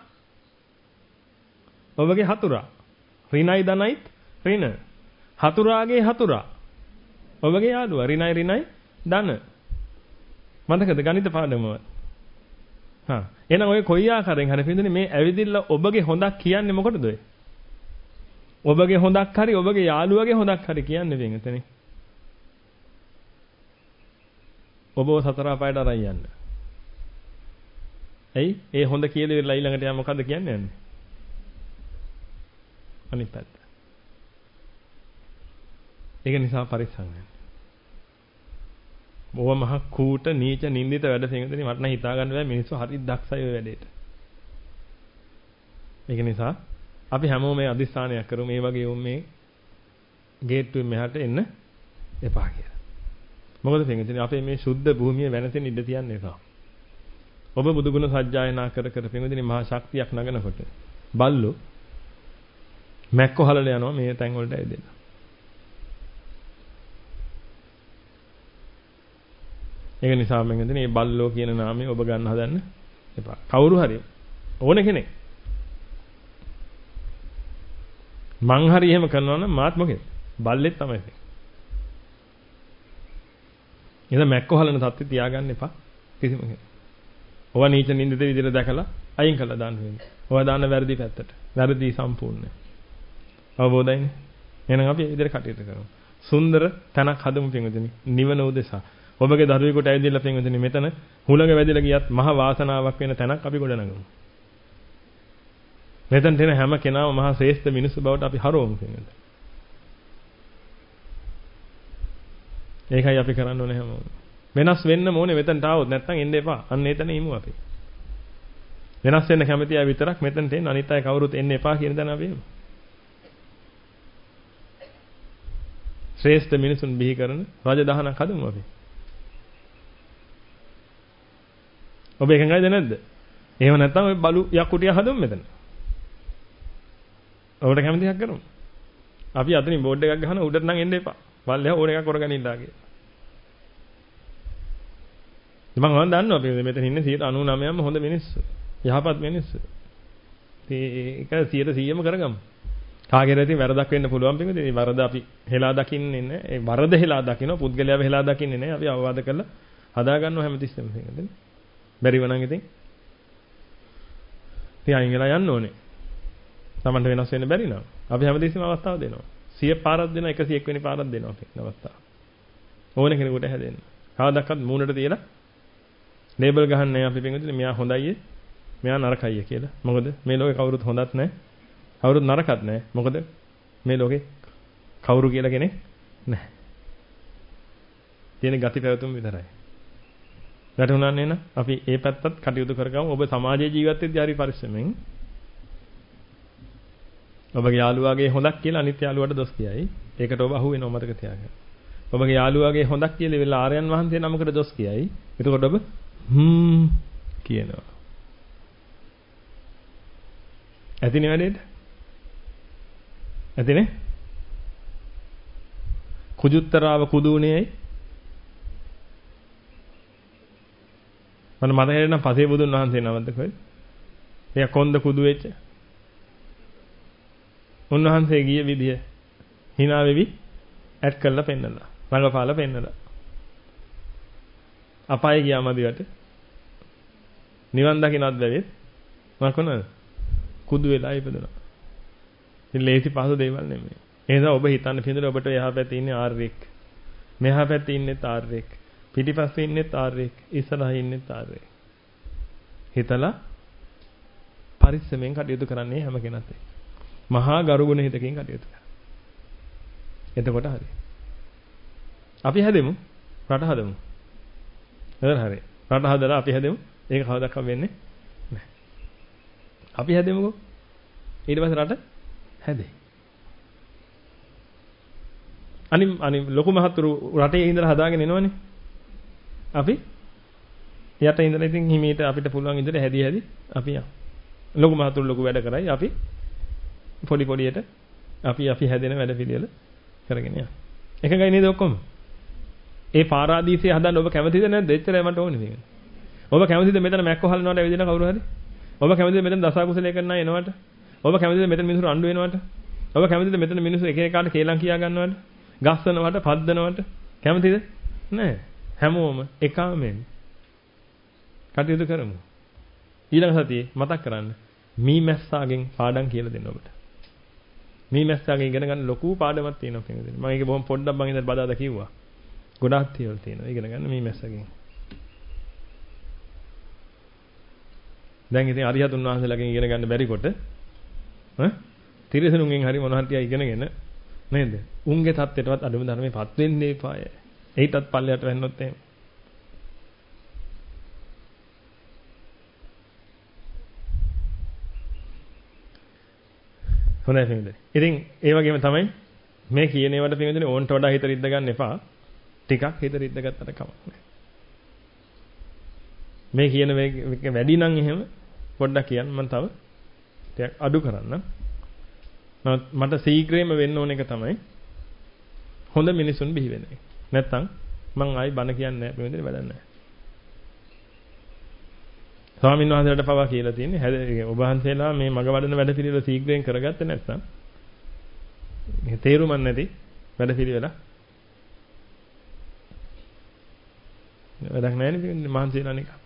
ඔබගේ හතුරා රිනයි ධනයිත් රින. හතුරාගේ හතුරා ඔබගේ යාළුවා රිනයි රිනයි ධන. මතකද ගණිත පාඩමව? හා එහෙනම් ඔය කොයි ආකාරයෙන් හරි පින්දුනේ මේ ඇවිදින්න ඔබගේ හොඳක් කියන්නේ මොකටද ඔය? ඔබගේ හොඳක් හරි ඔබගේ යාළුවාගේ හොඳක් හරි කියන්නේ පින්දුනේ. ඔබව සතර අපායට අරන් යන්න. එයි ඒ හොඳ කියලා ඉවරලා ඊළඟට යා මොකද්ද කියන්නේ යන්නේ? අනිත් පැත්ත. ඒක නිසා පරිස්සම් වෙන්න. ඔව මහ කූට නීච නින්දිත වැඩ සිංහදෙනි මට නම් හිතා ගන්න බෑ මිනිස්සු හරි දක්ෂයි ඔය වැඩේට. ඒක නිසා අපි හැමෝම මේ අදිස්ථානයක් කරමු මේ වගේ උන් මේ ගේට්ටුවෙන් මෙහාට එන්න එපා කියලා. මොකද පින්විතනි අපේ මේ සුද්ධ භූමිය වෙනසෙන් ඉඳ තියන්නේ නැහැ. ඔබ බුදුගුණ සජ්ජායනා කර කර පින්විතනි මහා ශක්තියක් නගනකොට බල්ලෝ මැක්කෝ හලල යනවා මේ තැන් වලට ඇවිදින්න. ඒක නිසා පින්විතනි මේ බල්ලෝ කියන නාමය ඔබ ගන්න හදන්න එපා. කවුරු හරි ඕන කෙනෙක් මං හරි එහෙම කරනවා නම් මාත් මොකද? බල්ලෙක් තමයි. එහෙනම් මැක්කෝ හලන තත්ත්වය තියාගන්න එපා කිසිම කෙනෙක්. ඔවා නීච නින්දිත විදිහට දැකලා අයින් කළා දාන්න වෙන්නේ. ඔවා දාන්න වැරදි පැත්තට. වැරදි සම්පූර්ණ. අවබෝධයිනේ. එහෙනම් අපි මේ විදිහට කටයුතු කරමු. සුන්දර තනක් හදමු පින්වතුනි. නිවන උදෙසා. ඔබගේ දරුවෙකුට ඇවිදලා පින්වතුනි මෙතන හුලඟ වැදිලා ගියත් මහ වාසනාවක් වෙන තැනක් අපි ගොඩනගමු. මෙතන තියෙන හැම කෙනාම මහා ශ්‍රේෂ්ඨ මිනිස්සු බවට අපි හරවමු කියන්නේ. ඒකයි අපි කරන්න ඕනේ හැමෝම. වෙනස් වෙන්න ඕනේ මෙතනට ආවොත් නැත්නම් එන්න එපා. අන්න එතන ඉමු අපි. වෙනස් වෙන්න කැමති අය විතරක් මෙතනට එන්න අනිත් අය කවුරුත් එන්න එපා කියන දන අපි එමු. ශ්‍රේෂ්ඨ මිනිසුන් බිහි කරන රජ දහනක් හදමු අපි. ඔබ එකඟයිද නැද්ද? එහෙම නැත්නම් ඔය බලු යකුටිය හදමු මෙතන. ඔබට කැමති එකක් කරමු. අපි අතනින් බෝඩ් එකක් ගහන උඩට නම් එන්න එපා. පල්ලෙහා ඕන එකක් කරගෙන ඉන්නවා කියලා. මම වන් දන්නවා අපි මෙතන ඉන්නේ සියයට අනූනවයක්ම හොඳ මිනිස්සු. යහපත් මිනිස්සු. ඒක සියයට සීයම කරගමු. කාගෙද ඉතින් වැරදක් වෙන්න පුළුවන් පිටුද? ඒ වරද අපි හෙලා දකින්නේ නැහැ. ඒ වරද හෙලා දකින්න පුද්ගලයාව හෙලා දකින්නේ නැහැ. අපි අවවාද කරලා හදා ගන්නවා හැමතිස්සෙම පිටුද? බැරිව නම් ඉතින් ඉතින් අයින් වෙලා යන්න ඕනේ. Tamanට වෙනස් වෙන්න බැරි නම් අපි හැමතිස්සෙම අවස්ථාව දෙනවා. සිය පාරක් දෙනවා එකසිය එක් වෙනි පාරක් දෙනවා අපි අවස්ථාව. ඕන කෙනෙකුට හැදෙන්න. කවදාවත් මූණට තියලා ලේබල් ගහන්නේ නැහැ අපි පිටුද? මෙයා හොඳයි මෙයා නරකයි කියලා. මොකද මේ ලෝකේ කවුරුත් හොඳත් නැහැ. කවුරුත් නරකත් නැහැ. මොකද මේ ලෝකේ කවුරු කියලා කෙනෙක් නැහැ. තියෙන ගති පැවතුම් විතරයි. වැටුණානේ න අපි ඒ පැත්තත් කටයුතු කරගමු. ඔබ සමාජයේ ජීවත් වෙද්දී හරි පරිස්සමෙන්. ඔබගේ යාළුවාගේ හොඳක් කියලා අනිත් යාළුවාට දොස් කියයි. ඒකට ඔබ අහු වෙනව මතක තියාගන්න. ඔබගේ යාළුවාගේ හොඳක් කියලා වෙලා ආර්යයන් වහන්සේ නමකට දොස් කියයි. එතකොට ඔබ හ්ම් කියනවා. ඇතිනේ වැඩේට? ඇතිනේ? කුජුත්තරාව කුදුණේයි. මම මතකයි නම් පසේ බුදුන් වහන්සේ නමද කොහෙද? එයා කොන්ද කුදු වෙච්ච. උන්වහන්සේ ගිය විදිය hina වෙවි ඇඩ් කරලා පෙන්නලා. රංගපාලා පෙන්නලා. අපායේ ගියා මදිවට. නිවන් දකින්නත් බැවිත් මම කොනද? කුදු වෙලා ඉපදුණා. ඉතින් ලේසි පහසු දේවල් නෙමෙයි. ඒ නිසා ඔබ හිතන්න පිළිදෙල ඔබට එහා පැත්තේ ඉන්නේ ආර්යෙක්. මෙහා පැත්තේ ඉන්නේ ආර්යෙක්. පිටිපස්සේ ඉන්නේ ආර්යෙක්. ඉස්සරහා ඉන්නේ ආර්යෙක්. හිතලා පරිස්සමෙන් කටයුතු කරන්නේ හැම කෙනත් එක්ක. මහා ගරුගුණ හිතකින් කටයුතු කරා. එතකොට හරි. අපි හැදෙමු. රට හදමු. හරි හරි. රට හදලා අපි හැදෙමු. ඒක කවදාවත් වෙන්නේ නැහැ. අපි හැදෙමුකෝ. ඊට පස්සේ රට හැදේ. අනි අනි ලොකු මහතුරු රටේ ඉඳලා හදාගෙන එනවනේ. අපි යට ඉඳලා ඉතින් හිමීට අපිට පුළුවන් ඉඳලා හැදි හැදි අපි යමු. ලොකු මහතුරු ලොකු වැඩ කරයි අපි පොඩි පොඩියට අපි අපි හැදෙන වැඩ පිළිවෙල කරගෙන යමු. එකගයි නේද ඔක්කොම? ඒ පාරාදීසය හදන්න ඔබ කැමතිද නැද්ද? එච්චරයි මට ඕනේ මේක. ඔබ කැමතිද මෙතන මැක්කෝ හලනවට ඇවිදින කවුරු හරි? ඔබ කැමතිද මෙතන දසකුසලයේ කරන අය එනවට? ඔබ කැමතිද මෙතන මිනිස්සු අඬු වෙනවට? ඔබ කැමතිද මෙතන මිනිස්සු එක එකාට කේලම් කියා ගන්නවට? ගස්සනවට, පද්දනවට? කැමතිද? නැහැ. හැමෝම එකාමෙන් කටයුතු කරමු. ඊළඟ සතියේ මතක් කරන්න මී මැස්සාගෙන් පාඩම් කියලා දෙන්න ඔබට. මී මැස්සාගෙන් ඉගෙන ගන්න ලොකු පාඩමක් තියෙනවා කියන්නේ. මම ඒක බොහොම පොඩ්ඩක් මම ඉඳන් බදාදා කිව්වා. ගොඩාක් තියවල තියෙනවා. ඉගෙන ගන්න මී මැස්සාගෙන්. දැන් ඉතින් අරිහතුන් වහන්සේලාගෙන් ඉගෙන ගන්න බැරි කොට ඈ තිරසනුන්ගෙන් හරි මොන හරි ටිකක් ඉගෙනගෙන නේද? උන්ගේ தත්ත්වයටවත් අඩුම ධර්මයේපත් වෙන්නේ එපාය. ඒකටත් පල්ලයට වෙන්නොත් එහෙම. හොඳයි පින්වතුනි. ඉතින් ඒ වගේම තමයි මේ කියන ඒවාට පින්වතුනි ඕන්ට වඩා හිත රිද්ද ගන්න එපා. ටිකක් හිත රිද්ද ගත්තට කමක් නැහැ. මේ කියන මේ වැඩි නම් එහෙම පොඩ්ඩක් කියන්න මම තව ටිකක් අඩු කරන්න. මට සීක්‍රේම වෙන්න ඕන එක තමයි හොඳ මිනිසුන් බිහි වෙන එක. නැත්තම් මං ආයි බන කියන්නේ නැහැ පින්වතුනි වැඩක් නැහැ. ස්වාමීන් වහන්සේලාට පවා කියලා තියෙන්නේ ඔබ වහන්සේලා මේ මග වඩන වැඩ පිළිවෙල සීක්‍රයෙන් කරගත්තේ නැත්නම් මේ තේරුමක් නැති වැඩ පිළිවෙල වැඩක් නැහැ නේ මහන්සියලා නිකන්.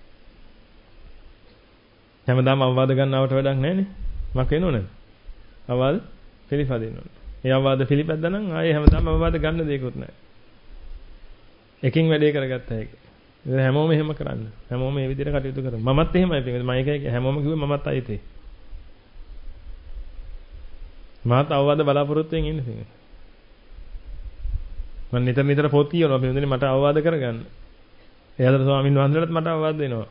හැමදාම අවවාද ගන්නවට වැඩක් නැහැ නේ. මක් වෙනව නේද? අවවාද පිළිපදින්න ඕනේ. ඒ අවවාද පිළිපැද්දා නම් ආයේ හැමදාම අවවාද ගන්න දෙයක්වත් නැහැ. එකකින් වැඩේ කරගත්තා ඒක. ඒක හැමෝම එහෙම කරන්න. හැමෝම මේ විදිහට කටයුතු කරමු. මමත් එහෙමයි පිටින්. මම ඒක හැමෝම කිව්වේ මමත් අයිතේ. මාත් අවවාද බලාපොරොත්තුෙන් ඉන්නේ පින්වතුනි. මම නිතර නිතර පොත් කියනවා පින්වතුනි මට අවවාද කරගන්න. එයාලට ස්වාමීන් වහන්සේලාට මට අවවාද දෙනවා.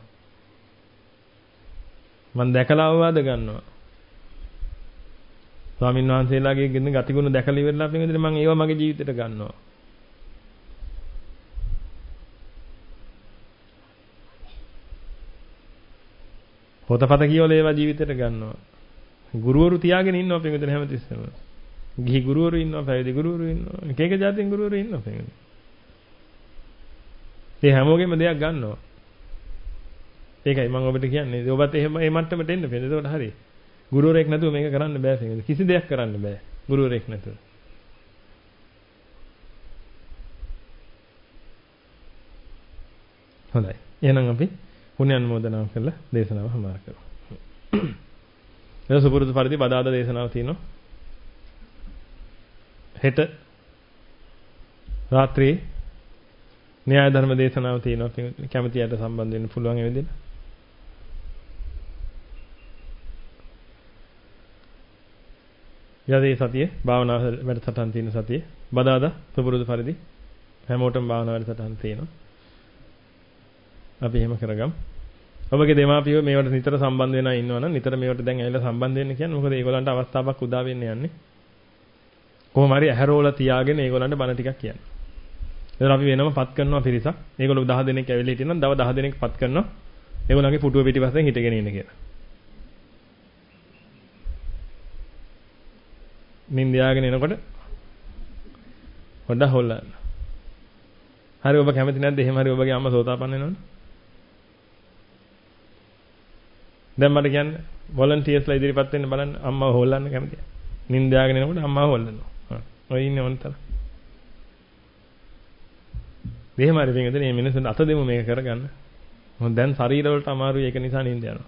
මම දැකලා අවවාද ගන්නවා. ස්වාමීන් වහන්සේලාගේ ගතිගුණ දැකලා ඉවරලා පින්වතුනි මම ඒවා මගේ ජීවිතේට ගන්නවා. පොතපත කියවල ඒවා ජීවිතේට ගන්නවා. ගුරුවරු තියාගෙන ඉන්නවා පින්වතුනි හැමතිස්සෙම. ගිහි ගුරුවරු ඉන්නවා, පැවිදි ගුරුවරු ඉන්නවා. එක එක જાතින් ගුරුවරු ඉන්නවා පින්වතුනි. ඒ හැමෝගෙම දෙයක් ගන්නවා. ඒකයි මම ඔබට කියන්නේ. ඔබත් එහෙම මේ මට්ටමට එන්න පින්වතුනි. ඒකට හරි. ගුරුවරයෙක් නැතුව මේක කරන්න බෑ පින්වතුනි. කිසි දෙයක් කරන්න බෑ. ගුරුවරයෙක් නැතුව. හොඳයි. එහෙනම් අපි පුණ්‍ය අනුමෝදනා කරලා දේශනාව හමාර කරමු. එතකොට සුපුරුදු පරිදි බදාද දේශනාව තියෙනවා. හෙට රාත්‍රියේ න්‍යාය ධර්ම දේශනාව තියෙනවා. කැමති අයට සම්බන්ධ වෙන්න පුළුවන් ඒ විදිහට. යදී සතියේ භාවනා වැඩසටහන් තියෙන සතියේ බදාදා සුපුරුදු පරිදි හැමෝටම භාවනා වැඩසටහන් තියෙනවා. අපි එහෙම කරගමු. ඔබගේ දෙමාපියෝ මේවට නිතර සම්බන්ධ වෙනා ඉන්නවනම් නිතර මේවට දැන් ඇවිල්ලා සම්බන්ධ වෙන්න කියන්නේ මොකද ඒගොල්ලන්ට අවස්ථාවක් උදා වෙන්න යන්නේ. කොහොම හරි ඇහැරෝල තියාගෙන ඒගොල්ලන්ට බණ ටිකක් කියන්න. එතන අපි වෙනම පත් කරනවා පිරිසක්. ඒගොල්ලෝ දහ දෙනෙක් ඇවිල්ලා හිටියනම් දව දහ දෙනෙක් පත් කරනවා. ඒගොල්ලන්ගේ පුටුව පිටිපස්සෙන් හිටගෙන ඉන්න කියලා. නිින්ද යාගෙන එනකොට පොඩ්ඩක් හොල්ලන්න. හරි ඔබ කැමති නැද්ද එහෙම හරි ඔබගේ අම්මා සෝතාපන්න වෙනවනේ? දැන් මට කියන්න වොලන්ටියර්ස්ලා ඉදිරියපත් වෙන්න බලන්න අම්මාව හොල්ලන්න කැමතියි. නිින්ද යාගෙන එනකොට අම්මාව හොල්ලනවා. හා. ඔය ඉන්නේ ඕනතර. මෙහෙම හරි පිටින් මේ මිනිස්සුන්ට අත දෙමු මේක කරගන්න. මොකද දැන් ශරීර වලට අමාරුයි ඒක නිසා නිින්ද යනවා.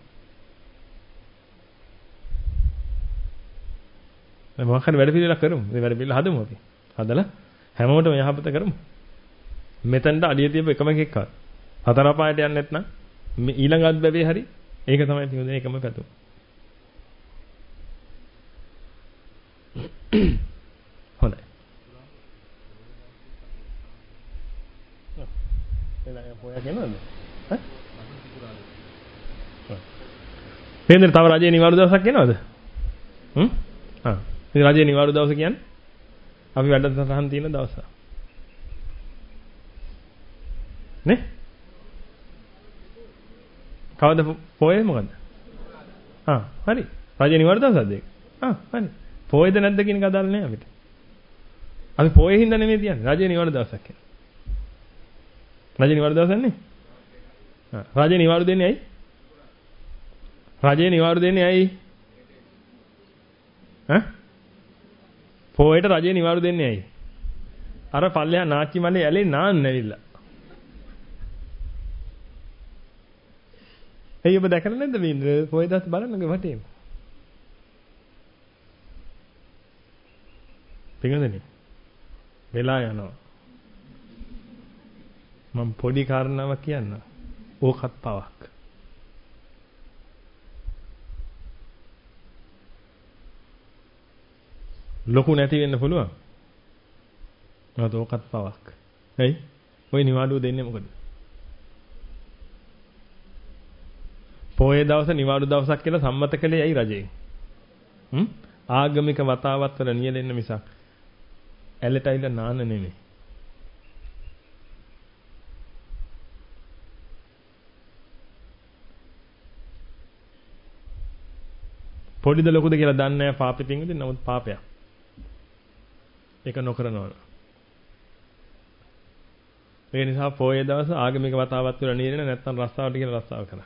දැන් මොකක් හරි වැඩ පිළිවෙලක් කරමු. මේ වැඩ පිළිවෙල හදමු අපි. හදලා හැමෝටම යහපත කරමු. මෙතනට අඩිය තියපු එකම එකක්වත් හතර පායට යන්නේ නැත්නම් මේ ඊළඟ අත්බැවේ හරි ඒක තමයි තියෙන්නේ ඒකම පැතුම. හොඳයි. එලා පොයා කියනවද? ඈ? පේන්නේ තව රජේ නිවාඩු දවසක් එනවද? හ්ම්? ආ. ඉතින් රජේ නිවාඩු දවස කියන්නේ අපි වැඩසටහන් තියෙන දවස. නේ? කවද පොයේ මොකද්ද? ආ හරි. රජේ නිවාඩු දවසක්ද ඒක? ආ හරි. පොයේද නැද්ද කියන එක අදාළ නෑ අපිට. අපි පොයේ හින්දා නෙමෙයි තියන්නේ. රජේ නිවාඩු දවසක් කියලා. රජේ නිවාඩු දවසක් නේ? ආ රජේ නිවාඩු දෙන්නේ ඇයි? රජේ නිවාඩු දෙන්නේ ඇයි? ඈ? පොයේට රජේ නිවාඩු දෙන්නේ ඇයි? අර පල්ලෙහා නාච්චි මල්ලේ ඇලේ නාන්න ඇවිල්ලා. එයි ඔබ දැකලා නැද්ද මේ පොය දවස් බලන්නකෝ වටේම. පිටින්දනේ. වෙලා යනවා. මම පොඩි කාරණාවක් කියන්න. ඕකත් පවක්. ලොකු නැති වෙන්න පුළුවන්. නේද ඕකත් පවක්. එයි ඔය නිවාඩුව දෙන්නේ මොකද? පොයේ දවස නිවාඩු දවසක් කියලා සම්මත කළේ ඇයි රජේ? හ්ම්? ආගමික වතාවත් වල නියැලෙන්න මිසක් ඇලටයිල නාන්න නෙමෙයි. පොඩිද ලොකුද කියලා දන්නේ නැහැ පාපෙ පිංගුද නමුත් පාපයක්. ඒක නොකරනවා. ඒ නිසා පොයේ දවස ආගමික වතාවත් වල නියැලෙන්න නැත්නම් රස්සාවට කියලා රස්සාව කරා.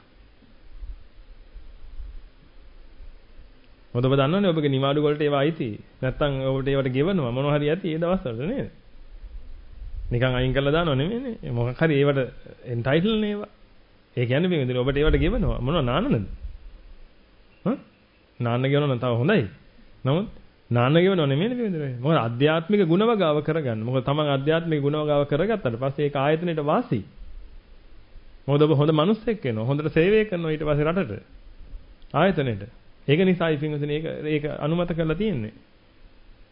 මොකද ඔබ දන්නවනේ ඔබගේ නිවාඩු වලට ඒවා අයිති. නැත්තම් ඔබට ඒවට ගෙවනවා මොනවා හරි ඇති ඒ දවස්වල නේද? නිකන් අයින් කරලා දානව නෙමෙයිනේ. මොකක් හරි ඒවට එන්ටයිටල් නේ ඒවා. ඒ කියන්නේ මේ විදිහට ඔබට ඒවට ගෙවනවා මොනවා නාන්නද? හ්ම්? නාන්න ගෙවනවා නම් තව හොඳයි. නමුත් නාන්න ගෙවනව නෙමෙයිනේ මේ විදිහට. මොකද ආධ්‍යාත්මික ගුණවගාව කරගන්න. මොකද තමන් ආධ්‍යාත්මික ගුණවගාව කරගත්තට පස්සේ ඒක ආයතනෙට වාසි. මොකද ඔබ හොඳ මිනිස්සෙක් වෙනවා. හොඳට සේවය කරනවා ඊට පස්සේ රටට. ආයතනෙට. ඒක නිසායි පින්වතුනි ඒක ඒක අනුමත කරලා තියෙන්නේ.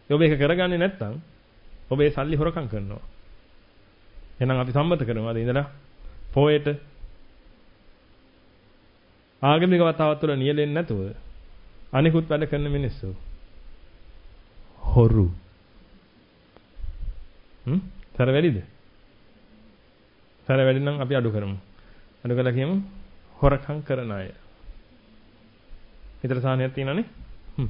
ඔබ ඒක කරගන්නේ නැත්නම් ඔබ ඒ සල්ලි හොරකම් කරනවා. එහෙනම් අපි සම්මත කරමු අද ඉඳලා පොයට ආගමික වතාවත් වල නියැලෙන්නේ නැතුව අනිකුත් වැඩ කරන මිනිස්සු හොරු. හ්ම්? තර වැඩිද? තර වැඩි නම් අපි අඩු කරමු. අඩු කළා කියමු හොරකම් කරන අය. හිතට සාහනයක් තියෙනවනේ. හ්ම්.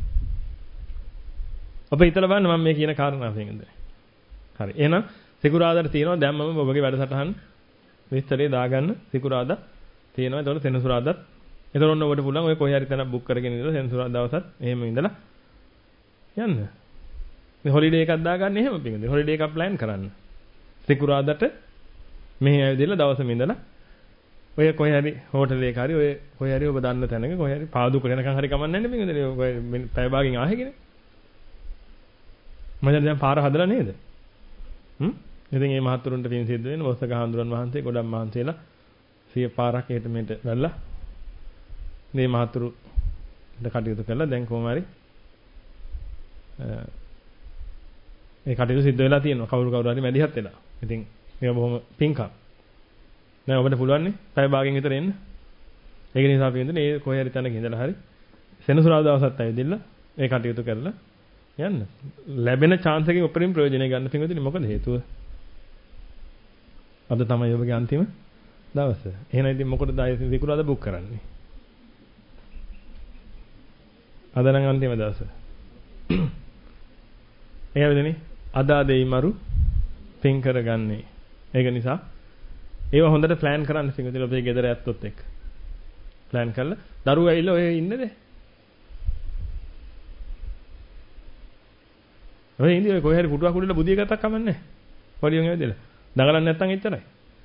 ඔබ හිතලා බලන්න මම මේ කියන කාරණා වෙනද. හරි. එහෙනම් සිකුරාදාට තියෙනවා දැන් මම ඔබගේ වැඩසටහන් විස්තරේ දාගන්න සිකුරාදා තියෙනවා. ඒතකොට සෙනසුරාදාත් එතකොට ඔන්න ඔබට පුළුවන් ඔය කොහේ හරි තැනක් බුක් කරගෙන ඉඳලා සෙනසුරාදා දවසත් එහෙම ඉඳලා යන්න. මේ හොලිඩේ එකක් දාගන්න එහෙම පිටින්ද. හොලිඩේ එකක් ප්ලෑන් කරන්න. සිකුරාදාට මෙහි ඇවිදලා දවසම ඉඳලා ඔය කොහේ හරි හෝටලයක හරි ඔය කොහේ හරි ඔබ දන්න තැනක කොහේ හරි පාදුක වෙනකන් හරි කමන්නේ නැහැ පිටින්ද. ඔය පැය භාගයෙන් ආහෙගෙන. මම දැන් පාර හදලා නේද? හ්ම්? ඉතින් මේ මහත්තුරුන්ට පින් සිද්ධ වෙන මොස්සක හඳුරන් වහන්සේ ගොඩක් මහන්සියලා සිය පාරක් එහෙට මෙහෙට වැල්ලා මේ මහත්තුරුට කටයුතු කළා. දැන් කොහොම හරි මේ කටයුතු සිද්ධ වෙලා තියෙනවා. කවුරු කවුරු හරි මැදිහත් වෙලා. ඉතින් මේක බොහොම පිංකම්. දැන් ඔබට පුළුවන් නේ පැය භාගයෙන් විතර එන්න. ඒක නිසා අපි හිතන්නේ මේ කොහේ හරි තැනක ඉඳලා හරි සෙනසුරාදා දවසත් ඇවිදilla මේ කටයුතු කරලා යන්න. ලැබෙන chance එකෙන් උපරිම ප්‍රයෝජනය ගන්න පින්වතුනි. මොකද හේතුව? අද තමයි ඔබගේ අන්තිම දවස. එහෙනම් ඉතින් මොකටද ආයෙ සිකුරාදා බුක් කරන්නේ? අද නම් අන්තිම දවස. ඒ වගේනේ අද ආදෙයි මරු පින් කරගන්නේ. ඒක නිසා ඒව හොඳට ප්ලෑන් කරන්න පින්වතුනි. ඔබේ ගෙදර ඇත්තොත් එක්ක ප්ලෑන් කරලා දරුවෝ ඇවිල්ලා ඔය ඉන්නද? ඔය ඉන්නේ කොහේ හරි පුටුවක් උඩට බුදිය ගත්තක් කමන්නේ නැහැ. පොඩියන් ඇවිදලා. දඟලන්නේ නැත්තම් එච්චරයි.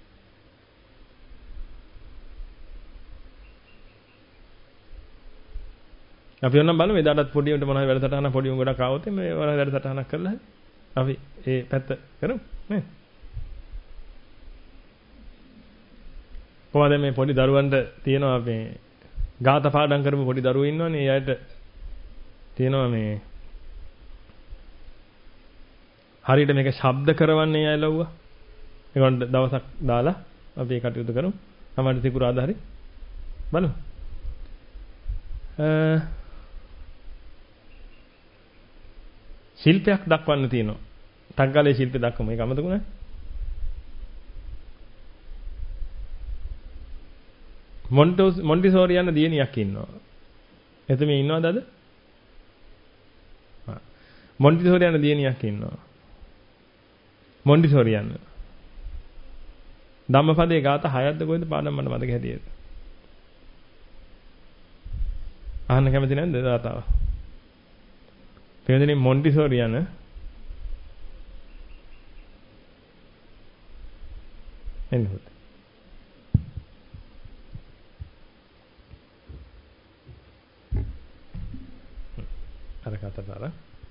අපි ඔන්නම් බලමු එදාටත් පොඩි උන්ට මොනවද වැඩසටහන පොඩි උන් ගොඩක් ආවොත් මේ වල වැඩසටහනක් කරලා අපි ඒ පැත්ත කරමු නේ. කොහොමද මේ පොඩි දරුවන්ට තියෙනවා මේ ගාත පාඩම් කරපු පොඩි දරුවෝ ඉන්නවනේ. ඒ අයට තියෙනවා මේ හරියට මේක ශබ්ද කරවන්නේ අය ලව්වා. ඒකට දවසක් දාලා අපි ඒ කටයුතු කරමු. තමයි සිකුරාදා හරි බලමු. ශිල්පයක් දක්වන්න තියෙනවා. ටග්ගලේ ශිල්පේ දක්වමු. ඒක අමතකුණා. මොන්ටෝස් මොන්ටිසෝරි යන දියණියක් ඉන්නවා. එතෙම ඉන්නවද අද? හා. මොන්ටිසෝරි යන දියණියක් ඉන්නවා. මොන්ටිසෝරි යන. ධම්මපදයේ ගාත හයක්ද කොහෙද පාඩම් මට මතක හැටියට. අහන්න කැමති නැද්ද දාතාව? තේරෙන්නේ මොන්ටිසෝරි යන එන්නකොට. අර කතාවර.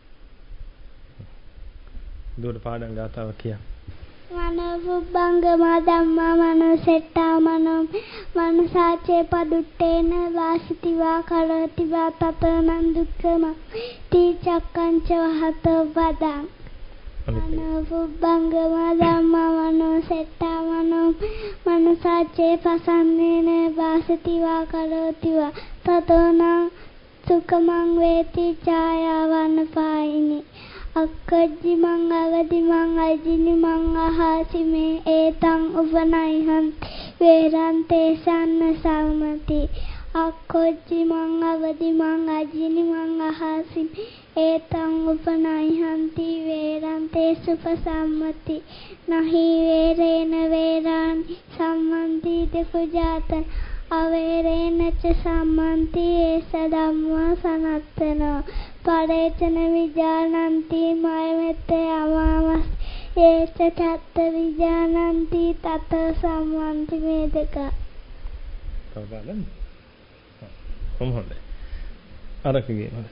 දුර පාඩම් ගාතාව කිය. මනෝබුබ්බංගම ධම්මා මනෝසෙට්ටා මනෝ මනසාචේ පදුට්ටේන වාසිතිවා කරතිවා තතනං දුක්ඛම තීචක්කංච වහතෝ වදං. මනෝබුබ්බංගම ධම්මා මනෝසෙට්ටා මනෝ මනසාචේ පසන්නේන වාසිතිවා කරතිවා තතනං සුඛමං වේති ඡායාවන පායිනි. අක්කජ්ජි මං අවදි මං අජිනි මං අහසි මේ ඒතං උපනයිහං වේරන්තේ සන්න සම්මති. අක්කජ්ජි මං අවදි මං අජිනි මං අහසි ඒතං උපනයිහන්ති වේරන්තේ සුපසම්මති. නහි වේරේන වේරානි සම්මන්ති දෙපුජාතං අවේරේන ච සම්මන්ති ඒස ධම්මා සනත්තනෝ පරේචන විජානන්ති මයමෙත්තේ අමාවස් ඒස චත්ත විජානන්ති තත සම්මන්ති මේදක. කවදාද? කොහොමද? අරක ගේනවා.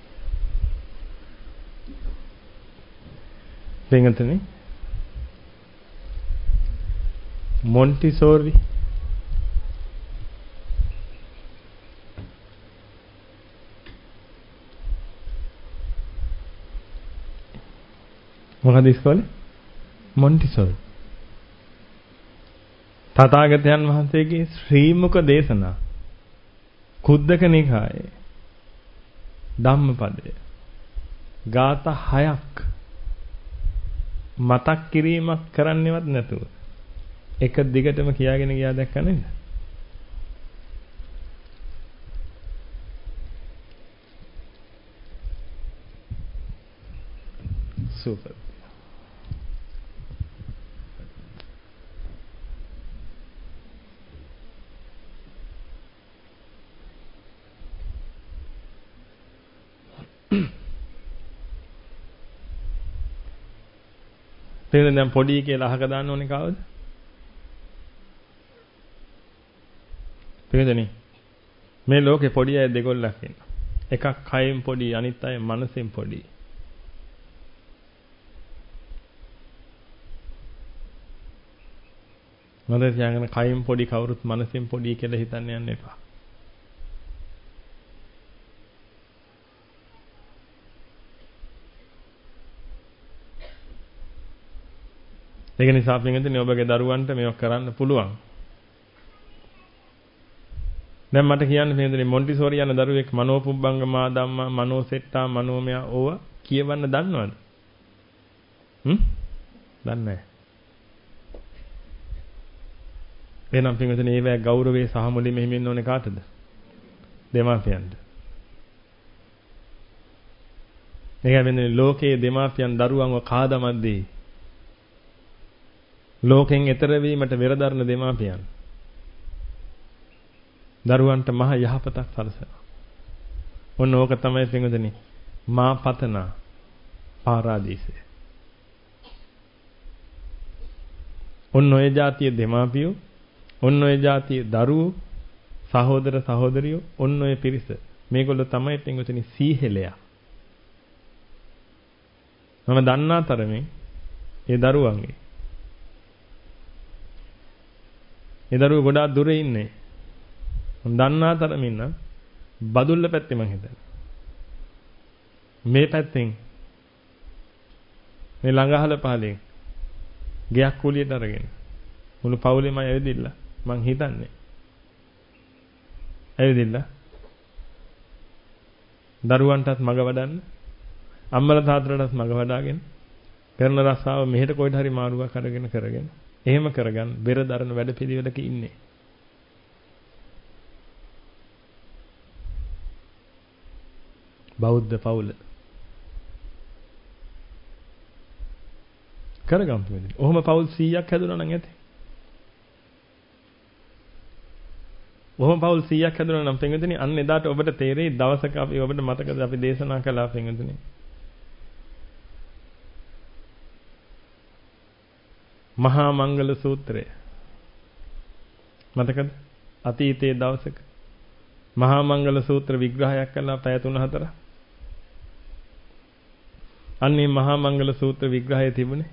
දෙංගතනේ මොන්ටිසෝරි මොකද ඉස්කෝලේ? මොන්ටිසෝරි. තථාගතයන් වහන්සේගේ ශ්‍රී මුක දේශනා කුද්දක නිකායේ ධම්මපදය ගාථා හයක් මතක් කිරීමක් කරන්නේවත් නැතුව එක දිගටම කියාගෙන ගියා දැක්ක නේද? සුපර්. තේරෙනවද? දැන් පොඩි කියලා අහක දාන්න ඕනේ කවුද? තේරෙන්නේ? මේ ලෝකේ පොඩි අය දෙකොල්ලක් ඉන්නවා. එකක් කයෙන් පොඩි, අනිත් අය මනසෙන් පොඩි. මම කියගෙන කයෙන් පොඩි කවුරුත් මනසෙන් පොඩි කියලා හිතන්න යන්න එපා. ඒක නිසා පින්වතුනි ඔබගේ දරුවන්ට මේක කරන්න පුළුවන්. දැන් මට කියන්න පින්වතුනි මොන්ටිසෝරි යන දරුවෙක් මනෝපුබ්බංගමා ධම්මා මනෝසෙට්ටා මනෝමය ඕව කියවන්න දන්නවද? හ්ම්? දන්නේ නැහැ. එහෙනම් පින්වතුනි ඒවැ ගෞරවයේ සහ මුලින්ම හිමින්න ඕනේ කාටද? දෙමාපියන්ට. ඒකයි වෙන්නේ ලෝකයේ දෙමාපියන් දරුවන්ව කාදමද්දී ලෝකෙන් එතර වීමට වෙරදරන දෙමාපියන් දරුවන්ට මහ යහපතක් සලසනවා. ඔන්න ඕක තමයි පින්වතුනි මා පතන පාරාදීසය. ඔන්න ඔය જાතිය දෙමාපියෝ, ඔන්න ඔය જાතිය දරුවෝ, සහෝදර සහෝදරියෝ, ඔන්න ඔය පිරිස. මේගොල්ලෝ තමයි පින්වතුනි සීහෙලයා. මම දන්නා තරමේ ඒ දරුවන්ගේ ඒ දරුවෝ ගොඩාක් දුර ඉන්නේ. මම දන්නා තරමින් නම් බදුල්ල පැත්තේ මං හිතන්නේ. මේ පැත්තෙන් මේ ළඟහල පහලෙන් ගයක් කුලියට අරගෙන මුළු පවුලේම ඇවිදින්න මං හිතන්නේ. ඇවිදින්න දරුවන්ටත් මග වඩන්න, අම්මලා තාත්තලාටත් මග වඩාගෙන කරන රස්සාව මෙහෙට කොයිට හරි මාරුවක් අරගෙන කරගෙන එහෙම කරගන්න බෙර දරන වැඩපිළිවෙලක ඉන්නේ. බෞද්ධ පවුල. කරගම් වෙන්නේ. ඔහොම පවුල් සීයක් හැදුනා නම් ඇති. ඔහොම පවුල් සීයක් හැදුනා නම් පින්විතනි අන්න එදාට ඔබට තේරෙයි දවසක අපි ඔබට මතකද අපි දේශනා කළා පින්විතනි. මහා මංගල සූත්‍රය මතකද? අතීතයේ දවසක මහා මංගල සූත්‍ර විග්‍රහයක් කළා පැය තුන හතර. අන්නේ මහා මංගල සූත්‍ර විග්‍රහයේ තිබුණේ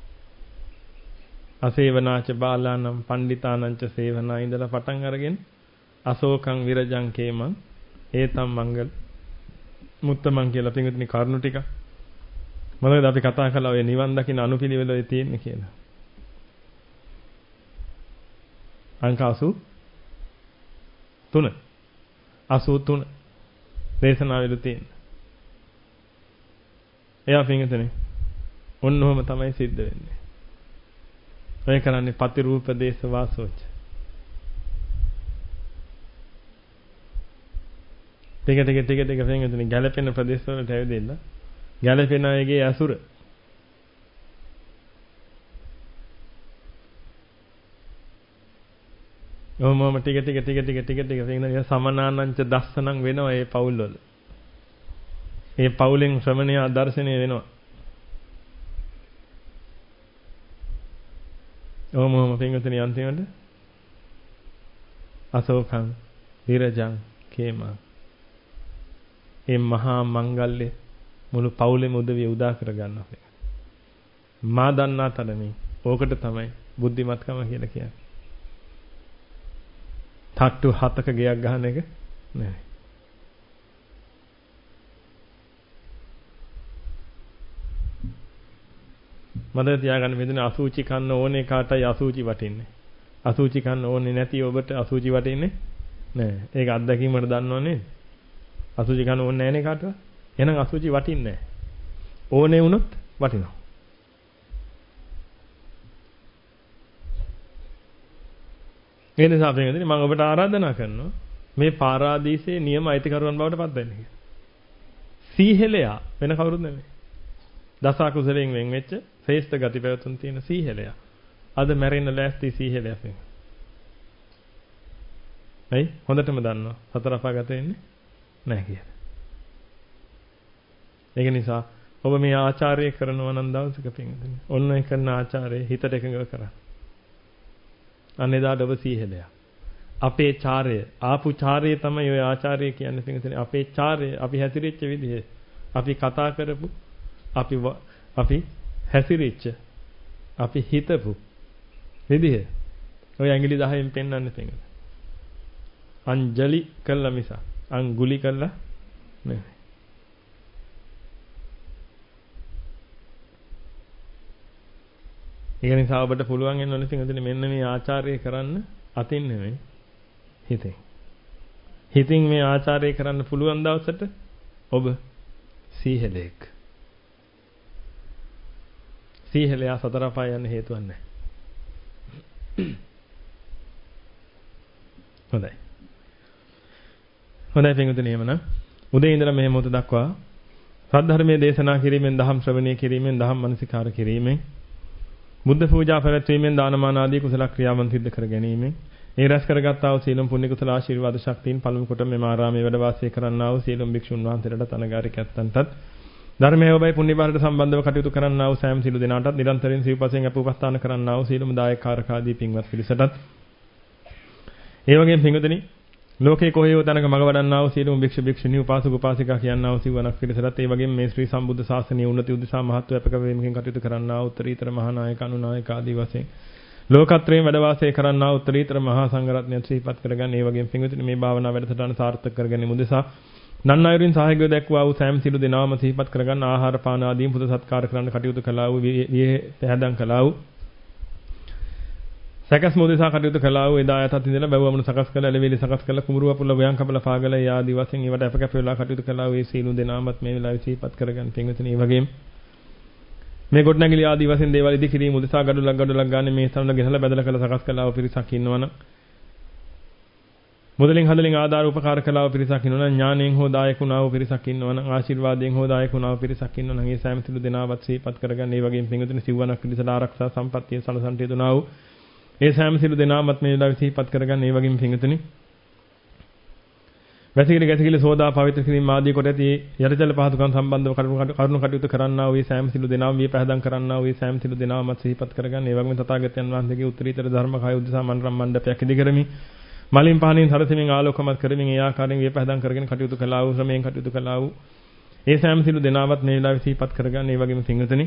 අසේවනාච බාලානම් පණ්ඩිතානංච සේවනා ඉඳලා පටන් අරගෙන අශෝකං විරජං කේමං ඒතම් මංගල මුත්තමන් කියලා පින්විතනි කරුණු ටික මොනවද අපි කතා කළා ඔය නිවන් දකින්න අනුපිළිවෙල ඔය තියෙන්නේ කියලා. අංක අසූ තුන අසූ තුන දේශනාවෙලු තියෙන. එයා පින්විතනි ඔන්න ඔහම තමයි සිද්ධ වෙන්නේ. ඔය කරන්නේ පතිරූප දේශ වාසෝච. ටික ටික ටික ටික පින්විතනි ගැලපෙන ප්‍රදේශ වලට ඇවිදින්න. ගැලපෙන අයගේ අසුර. ඔහොමම ටික ටික ටික ටික ටික ටික පින්විතනි සමනානංච දස්සනං වෙනවා මේ පවුල් වල. මේ පවුලෙන් ශ්‍රමණය ආදර්ශනීය වෙනවා. ඔහොමම පින්විතනි අන්තිමට අශෝකං විරජං කේමං මේ මහා මංගල්‍ය මුළු පවුලෙම උදවිය උදා කර ගන්නවා. මා දන්නා තරමින් ඕකට තමයි බුද්ධිමත්කම කියලා කියන්නේ. තට්ටු හතක ගයක් ගන්න එක නෙවෙයි. මතක තියාගන්න මෙතන අසුචි කන්න ඕනේ කාටයි අසුචි වටින්නේ. අසුචි කන්න ඕනේ නැති ඔබට අසුචි වටින්නේ නෑ. ඒක අත්දැකීමකට දන්නව නේද? අසුචි කන්න ඕනේ නෑනේ කාටවත්. එහෙනම් අසුචි වටින්නේ නෑ. ඕනේ වුණොත් වටිනවා. ඒ නිසා අපෙන් මම ඔබට ආරාධනා කරනවා මේ පාරාදීසයේ නියම අයිතිකරුවන් බවට පත් වෙන්න කියලා. සීහෙලයා වෙන කවුරුත් නෙමෙයි. දස කුසලයෙන් වෙන් වෙච්ච ශ්‍රේෂ්ඨ ගති පැවතුම් තියෙන සීහෙලයා. අද මැරෙන්න ලෑස්ති සීහෙලයා වෙන. ඇයි? හොඳටම දන්නවා. සතර අපාගත වෙන්නේ නැහැ කියලා. ඒක නිසා ඔබ මේ ආචාර්ය කරනවා නම් දවසක පින්වතුනි. ඔන්න ඒ කරන ආචාර්ය හිතට එකඟව කරන්න. අනේදාට ඔබ සීහෙලයා. අපේ චාරය ආපු චාරය තමයි ඔය ආචාර්ය කියන්නේ පින්වතුනි. අපේ චාරය අපි හැසිරෙච්ච විදිහ අපි කතා කරපු අපි අපි හැසිරෙච්ච අපි හිතපු විදිහ ඔය ඇඟිලි දහයෙන් පෙන්වන්න පින්වතුනි. අංජලි කළා මිස අංගුලි කළා නෙවෙයි. ඒ නිසා ඔබට පුළුවන් වෙන ඕනේ පින්වතුනි මෙන්න මේ ආචාර්ය කරන්න අතින් නෙවෙයි හිතෙන්. හිතින් මේ ආචාර්ය කරන්න පුළුවන් දවසට ඔබ සීහෙලෙක්. සීහෙලයා සතර පාය යන්න හේතුවක් නැහැ. හොඳයි. හොඳයි පින්වතුනි එමනම් උදේ ඉඳලා මේ මොහොත දක්වා සද්ධර්මයේ දේශනා කිරීමෙන් දහම් ශ්‍රවණය කිරීමෙන් දහම් මනසිකාර කිරීමෙන් බුද්ධ පූජා පැවැත්වීමෙන් දානමාන ආදී කුසල ක්‍රියාවන් සිද්ධ කර ගැනීමෙන් ඒ රැස් කරගත්තා වූ සීලම් පුණ්‍ය කුසල ආශිර්වාද ශක්තියින් පළමු කොට මෙම ආරාමයේ වැඩ වාසය කරන්නා වූ සීලම් භික්ෂුන් වහන්සේලාට අනගාരികයන්ටත් ධර්මයේ ඔබයි පුණ්‍ය බාරට සම්බන්ධව කටයුතු කරන්නා වූ සෑම සීල දෙනාටත් නිරන්තරයෙන් සිව්පසෙන් අපෝපස්ථාන කරන්නා වූ සීලම් දායකාරකාදී පින්වත් පිරිසටත් ඒ වගේම පින්වතුනි ලෝකේ කොහේ හෝ තැනක මඟ වඩන්නා වූ සීලම් භික්ෂු භික්ෂුණී උපාසක උපාසිකා කියන්නා වූ සිවණක් පිරිසටත් ඒ වගේම මේ ශ්‍රී සම්බුද්ධ ශාසනයේ උන්නති උදෙසා මහත්ව අපක වේමකින් කටයුතු කරන්නා වූ උත්තරීතර මහානායක අනුනායක ආදී වශයෙන් ලෝකත්‍රයෙන් වැඩ වාසය කරන්නා උත්තරීතර මහා සංඝරත්නය ශ්‍රීපත් කරගන්න ඒ වගේම පින්විතනේ මේ භාවනා වැඩසටහන සාර්ථක කරගැනීම උදෙසා නන් අයුරින් සහයෝගය දක්වා වූ සෑම සිළු දෙනාම සිහිපත් කරගන්න ආහාර පාන ආදීන් පුද සත්කාර කරන්න කටයුතු කළා වූ වියේ පැහැදම් කළා වූ සකස් මොදෙසා කටයුතු කළා වූ එදා යටත් ඉඳලා බැවුවමන සකස් කළ එළවේලි සකස් කළ කුඹුරුව පුළ ගොයන් කපල පාගල ආදී වශයෙන් ඒවට අපකැප වෙලා කටයුතු කළා වූ සීලු දෙනාමත් මේ වෙලාවේ සිහිපත් කරගන්න පින්විතනේ ඒ වගේම මේ ගොඩනැගිලි ආදී වශයෙන් දේවල් ඉදි කිරීම උදෙසා ගඩොලක් ගඩොලක් ගන්න මේ ස්ථානවල ගෙනලා බැදලා කළ සකස් කළා වූ පිරිසක් ඉන්නවනම් මුදලින් හදලින් ආධාර උපකාර කළා වූ පිරිසක් ඉන්නවනම් ඥාණයෙන් හෝ දායක වුණා වූ පිරිසක් ඉන්නවනම් ආශිර්වාදයෙන් හෝ දායක වුණා වූ පිරිසක් ඉන්නවනම් මේ සෑම සිළු දෙනාවත් සිහිපත් කරගන්න ඒ වගේම පින්විතනේ සිවණක් පිළිසලා ආරක්ෂා සම්පත්තිය සලසන්ට යදුනා වූ ඒ සෑම සිළු දෙනාමත් මේ වෙලාවේ සිහිපත් කරගන්න ඒ වගේම පින්විතනේ වැසිකිලි ගැසිකිලි සෝදා පවිත්‍ර කිරීම ආදී කොට ඇති යටිතල පහසුකම් සම්බන්ධව කරුණු කටයුතු කරන්නා වූ සෑම සිළු දෙනාම මේ පහදම් කරන්නා වූ සෑම සිළු දෙනාමත් සිහිපත් කරගන්න ඒ වගේම තථාගතයන් වහන්සේගේ උත්තරීතර ධර්ම කය උදෙසා මන්රම් මණ්ඩපයක් ඉදි කරමි මලින් පහනින් සරසමින් ආලෝකමත් කරමින් ඒ ආකාරයෙන් මේ පහදම් කරගෙන කටයුතු කළා වූ ශ්‍රමයෙන් කටයුතු කළා වූ ඒ සෑම සිළු දෙනාමත් මේ වෙලාවේ සිහිපත් කරගන්න ඒ වගේම සිංහතනි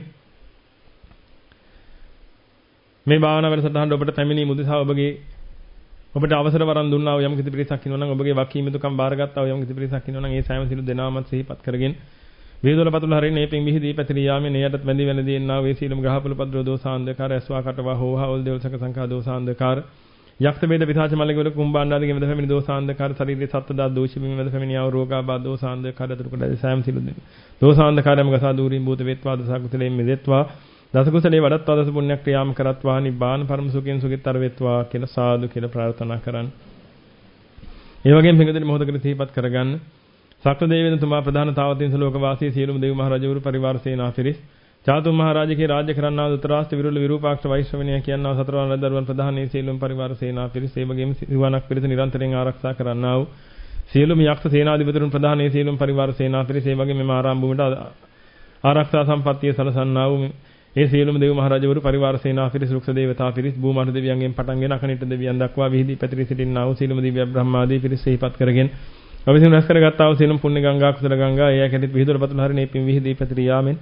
මේ භාවනා වැඩසටහන ඔබට පැමිණීම උදෙසා ඔබගේ ඔබට අවසර වරන් දුන්නා වූ යම් කිසි පිරිසක් ඉන්නවනම් ඔබගේ වකීමතුකම් බාරගත්තා වූ යම් කිසි පිරිසක් ඉන්නවනම් ඒ සෑම සිළු දෙනාමත් සිහිපත් කරගෙන වේදොල පතුල හරින් මේ පින් විහිදී පැතිරී යාමේ නයටත් වැඳි වැඳි එන්නා වූ සීලම් ග්‍රහපල පද්‍ර දෝසාන්දකාර ඇස්වා කටවා හෝහා වල් දේවල් සක සංඛා දෝසාන්දකාර යක්ෂ වේද පිසාච මල්ලගේ වල කුම්බාණ්ඩාදිගේ වෙද පැමිණි දෝසාන්දකාර ශරීරයේ සත්ත්වදා දෝෂිමින් වෙද පැමිණි ආ රෝගාබා දෝසාන්දකාර අතුරු කොට සෑම සිළු දෝසාන්දකාරයම ගසා දූරින් භූත වේත්වා දස කුසලයෙන් මෙදෙත්වා දස කුසලේ වඩත්වා දස පුණ්‍ය ක්‍රියාම් කරත්වා නිබ්බාන පරම සුඛයෙන් සුඛිතර වෙත්වා කියලා සාදු කියලා ප්‍රාර්ථනා කරන්න. ඒ වගේම පිටුදෙනි මොහොතකට සිහිපත් කරගන්න. සක්‍ර දෙවියන් තුමා ප්‍රධාන තාවතින්ස ලෝක වාසී සියලුම දෙවි මහ රජවරු පරිවාර සේනා පිරිස් චාතුම් මහ රාජකේ රාජ්‍ය කරන්නා උතරාස්ත විරුල විරූපාක්ෂ වෛශ්‍රවණිය කියනවා සතරවන රජදරුවන් ප්‍රධානී සියලුම පරිවාර සේනා පිරිස් ඒ වගේම සිවණක් පිරිස නිරන්තරයෙන් ආරක්ෂා කරන්නා වූ සියලුම යක්ෂ සේනාධිපතිවරුන් ප්‍රධානී සියලුම පරිවාර සේනා පිරිස් ඒ වගේම මේ ආරාම භූමියට ආරක්ෂා සම්පත්තිය සලසන්නා වූ ඒ සියලුම දෙවි මහ රජවරු පරිවාර සේනා පිරිස් රුක්ෂ දේවතා පිරිස් භූමාට දෙවියන්ගෙන් පටන්ගෙන අකනිට දෙවියන් දක්වා විහිදී පැතිරී සිටින්නා වූ සියලුම දිව්‍ය බ්‍රහ්මාදී පිරිස් සිහිපත් කරගෙන අවසින් රැස් කරගත්තා වූ සියලුම පුණ්‍ය ගංගා කුසල ගංගා ඒ යකෙනිත් විහිදුවල පතුල හරිනේ පින් විහිදී පැතිරී යාමෙන්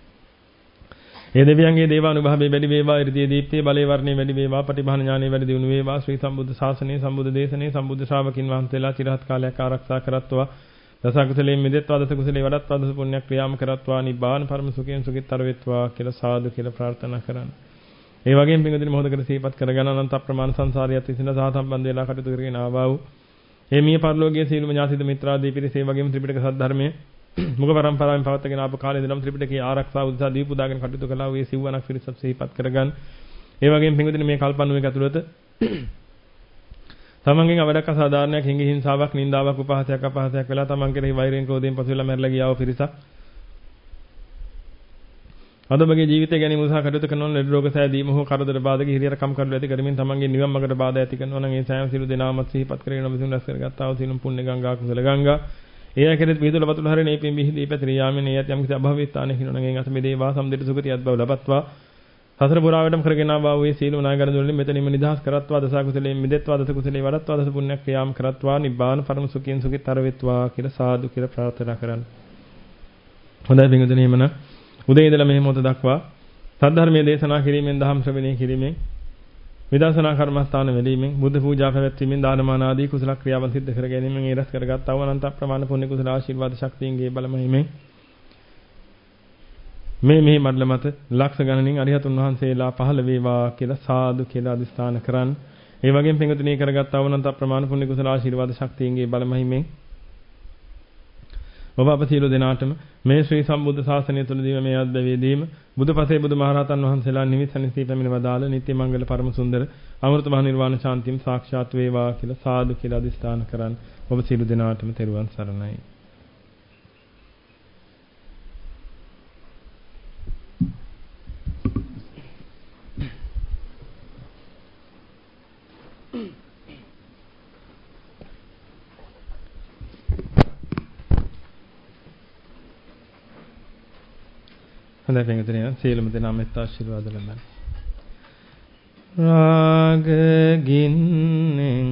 ඒ දෙවියන්ගේ දේවානුභාවයේ වැඩි වේවා ඉර්ධිය දීප්තිය බලේ වර්ණේ වැඩි වේවා පටිභාන ඥානෙ වැඩි දියුණු වේවා ශ්‍රී සම්බුද්ධ ශාසනයේ සම්බුද්ධ දේශනයේ සම්බුද්ධ ශ්‍රාවකින් වහන්සේලා চিරහත් කාලයක් ආරක්ෂා කරත්වා දස කුසලයෙන් මිදෙත්වා දස කුසලේ වඩත්වා දස පුණ්‍ය ක්‍රියාම කරත්වා නිබ්බාන පරම සුඛයෙන් සුඛිතතර වෙත්වා කියලා සාදු කියලා ප්‍රාර්ථනා කරන්න. ඒ වගේම පින්වදින මොහොතකට සිහිපත් කරගෙන අනන්ත අප්‍රමාණ සංසාරියත් විසින සහ සම්බන්ධ වෙලා කටයුතු කරගෙන ආවා වූ මේ මිය පරලෝකීය සීලම ඥාතිද මිත්‍රාදී පිරිස ඒ වගේම ත්‍රිපිටක සද්ධර්මයේ මුඛ පරම්පරාවෙන් පවත්වාගෙන ආපු කාලේ ඉඳලම ත්‍රිපිටකයේ ආරක්ෂාව උදෙසා දීප උදාගෙන කටයුතු කළා වූ ඒ සිව්වණක් පිරිසත් සිහිපත් කරගන්න. ඒ වගේම පින්වදින මේ කල්පණුවේ ඇතුළත තමන්ගෙන් අවඩක් අසාධාරණයක් හිඟි හිංසාවක් නින්දාවක් උපහාසයක් අපහාසයක් වෙලා තමන් කෙරෙහි වෛරයෙන් ක්‍රෝධයෙන් පසු වෙලා මැරලා ගියා වූ පිරිසක් අද මගේ ජීවිතය ගැන උත්සාහ කටයුතු කරනවා ලෙඩ රෝග සෑදීම හෝ කරදර බාධක හිරියර කම් කඩළු ඇති කරමින් තමන්ගේ නිවන් මාර්ගට බාධා ඇති කරනවා නම් ඒ සෑම සිළු දෙනාමත් සිහිපත් කරගෙන විසුන් රැස් කරගත්තා වූ සිළුම් පුණ්‍ය ගංගා කුසල ගංගා ඒ අකරෙත් විදුල වතුල හරිනේ පින් විහිදී පැතිරී යාමෙන් ඒ යත් යම් කිසි අභව්‍ය ස්ථානයක හිනවන ගෙන් අත මේ දේවා සම්දිත සුගතියත් බව ලබත්වා සතර පුරාවටම කරගෙන ආවා වූ සීල නාගර දුල්ලි මෙතනින්ම නිදහස් කරත්වා දස කුසලයෙන් මිදෙත්වා දස කුසලේ වඩත්වා දස පුණ්‍ය ක්‍රියාම් කරත්වා නිබ්බාන පරම සුඛයෙන් සුඛිතතර වෙත්වා කියලා සාදු කියලා ප්‍රාර්ථනා කරන්න. හොඳයි පින්වතුනි එමන උදේ ඉඳලා මේ මොහොත දක්වා සද්ධර්මයේ දේශනා කිරීමෙන් දහම් ශ්‍රවණය කිරීමෙන් විදර්ශනා කර්මස්ථාන වෙලීමෙන් බුද්ධ පූජා පැවැත්වීමෙන් දානමාන ආදී කුසල ක්‍රියාවන් සිද්ධ කර ගැනීමෙන් ඒ රැස් කරගත් අවනන්ත ප්‍රමාණ පුණ්‍ය කුසල ආශිර්වාද ශක්තියන්ගේ බලමහිමෙන් මේ මේ මඩල මත ලක්ෂ ගණනින් අරිහතුන් වහන්සේලා පහළ වේවා කියලා සාදු කියලා අදිස්ථාන කරන්. ඒ වගේම පින්වතුනි කරගත් අවනන්ත ප්‍රමාණ පුණ්‍ය කුසල ආශිර්වාද ශක්තියන්ගේ බලමහිමෙන් ඔබ අප සියලු දෙනාටම මේ ශ්‍රී සම්බුද්ධ ශාසනය තුළදීම මේ අද්දවේදීම බුදුපසේ බුදුමහරහතන් වහන්සේලා නිවිසනසී පැමිණ වදාළ නිත්‍ය මංගල පරම සුන්දර අමෘත මහ නිර්වාණ ශාන්තියම සාක්ෂාත් වේවා කියලා සාදු කියලා අදිස්ථාන කරන්. ඔබ සියලු දෙනාටම තෙරුවන් සරණයි. හොඳයි පින්වතුනි සියලුම දෙනාම මෙත් ආශිර්වාද ලබන්න. රාග ගින්නෙන්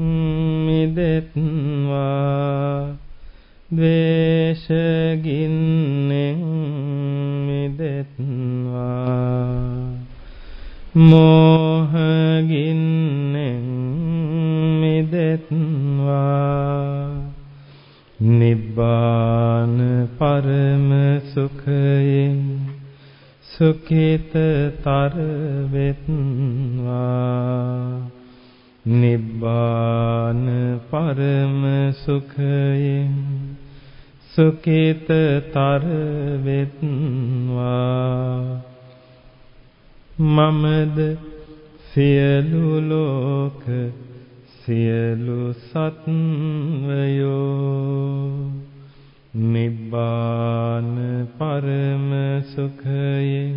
මිදෙත්වා ද්වේෂ ගින්නෙන් මිදෙත්වා මෝහ ගින්නෙන් මිදෙත්වා නිබ්බාන පරම සුඛයෙන් සුඛිතතර වෙත්වා නිබ්බාන පරම සුඛයෙන් සුඛිතතර වෙත්වා මමද සියලු ලෝක සියලු සත්වයෝ නිබ්බාන පරම සුඛයෙන්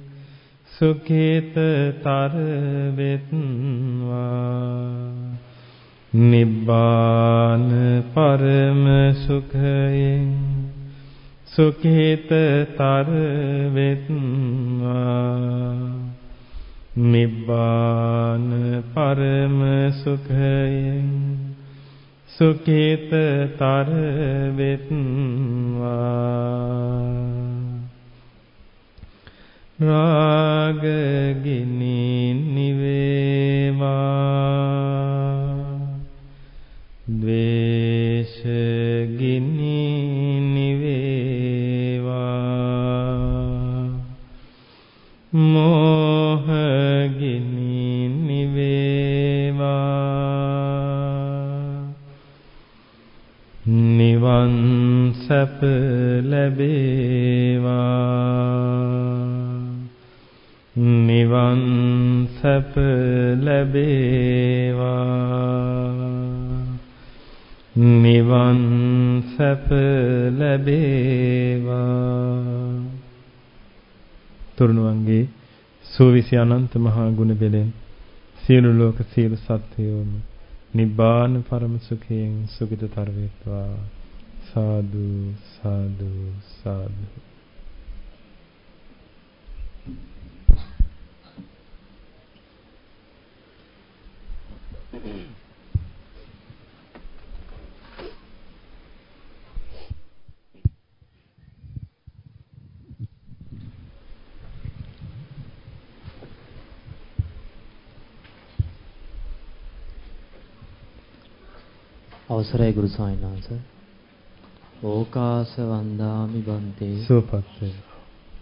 සුඛිතතර වෙත්වා නිබ්බාන පරම සුඛයෙන් සුඛිතතර වෙත්වා නිබ්බාන පරම සුඛයෙන් සුඛිතතර වෙත්වා රාග ගිනි නිවේවා ද්වේෂ ගිනි නිවේවා මෝහ ගිනි නිවේවා නිවන් සැප ලැබේවා නිවන් සැප ලැබේවා නිවන් සැප ලැබේවා තුරුණුවන්ගේ සූවිසි අනන්ත මහා ගුණ බෙලෙන් සියලු ලෝක සියලු සත්වයෝම නිබ්බාන පරම සුඛයෙන් සුඛිතතර වේවා සාදු සාදු සාදු අවසරයි ගුරු ස්වාමීන් වහන්සේ. ඕකාස වන්දාමි බන්තේ. සුවපත් වේවා.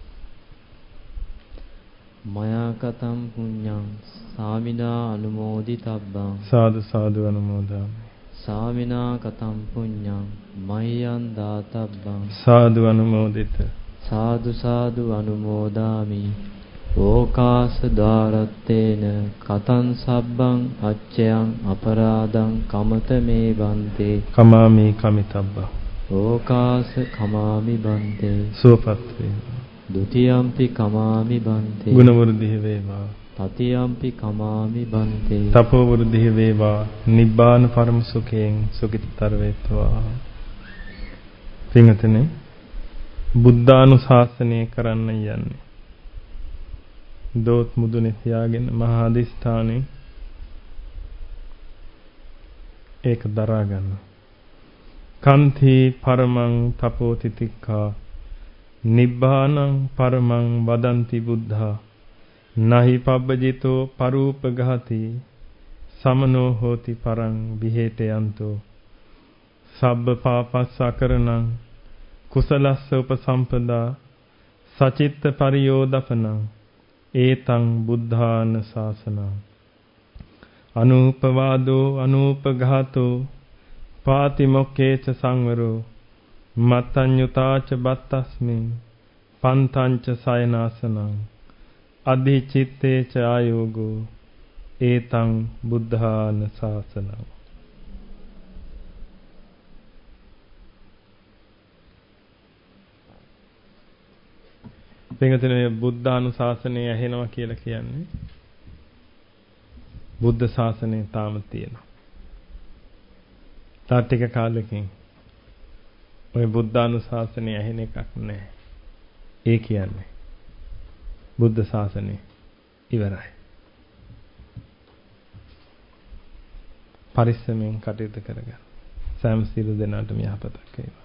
මයා කතම් පුඤ්ඤං සාමිනා අනුමෝදිතබ්බං. සාදු සාදු අනුමෝදාමි. සාමිනා කතම් පුඤ්ඤං මය්‍යං දාතබ්බං. සාදු අනුමෝදිත. සාදු සාදු අනුමෝදාමි. ඕකාස ද්වාරත්තේන කතං සබ්බං අච්චයං අපරාධං කමත මේ බන්තේ. කමාමි කමිතබ්බා. ඕකාස කමාමි බන්තේ. සුවපත් වේවා. ဒ ුතියම්පි කමාමි බන්තේ. ගුණ වෘද්ධිය වේවා. තතියම්පි කමාමි බන්තේ. තපෝ වෘද්ධිය වේවා. නිබ්බාන පරම සුඛයෙන් සුඛිතතර වේත්වා. පින්වත්නි, බුද්ධානුශාසනය කරන්න යන්නේ. දෝත් මුදුනේ තියාගෙන මහා අධිෂ්ඨානේ ඒක දරා ගන්න. කන්ති පරමං තපෝතිතික්ඛා නිබ්බානං පරමං වදන්ති බුද්ධා නහි පබ්බජිතෝ පරූපඝාති සමනෝ හෝති පරං විහෙතයන්තෝ සබ්බ පාපස්ස අකරණං කුසලස්ස උපසම්පදා සචිත්ත පරියෝදපනං ඒතං බුද්ධාන ශාසනං අනූපවාදෝ අනූපඝාතෝ පාතිමොක්ඛේච සංවරෝ මත්තඤ්ඤුතාච බත්තස්මින් පන්තංච සයනාසනං අධිචිත්තේච ආයෝගෝ ඒතං බුද්ධාන ශාසනං. පින්වතුනි, බුද්ධානුශාසනය ඇහෙනවා කියලා කියන්නේ බුද්ධ ශාසනය තාම තියෙනවා. තා ටික කාලෙකින් ඔය බුද්ධානුශාසනය ඇහෙන එකක් නැහැ. ඒ කියන්නේ බුද්ධ ශාසනය ඉවරයි. පරිස්සමෙන් කටයුතු කරගන්න. සෑම සියලු දෙනාටම යහපතක් වේවා.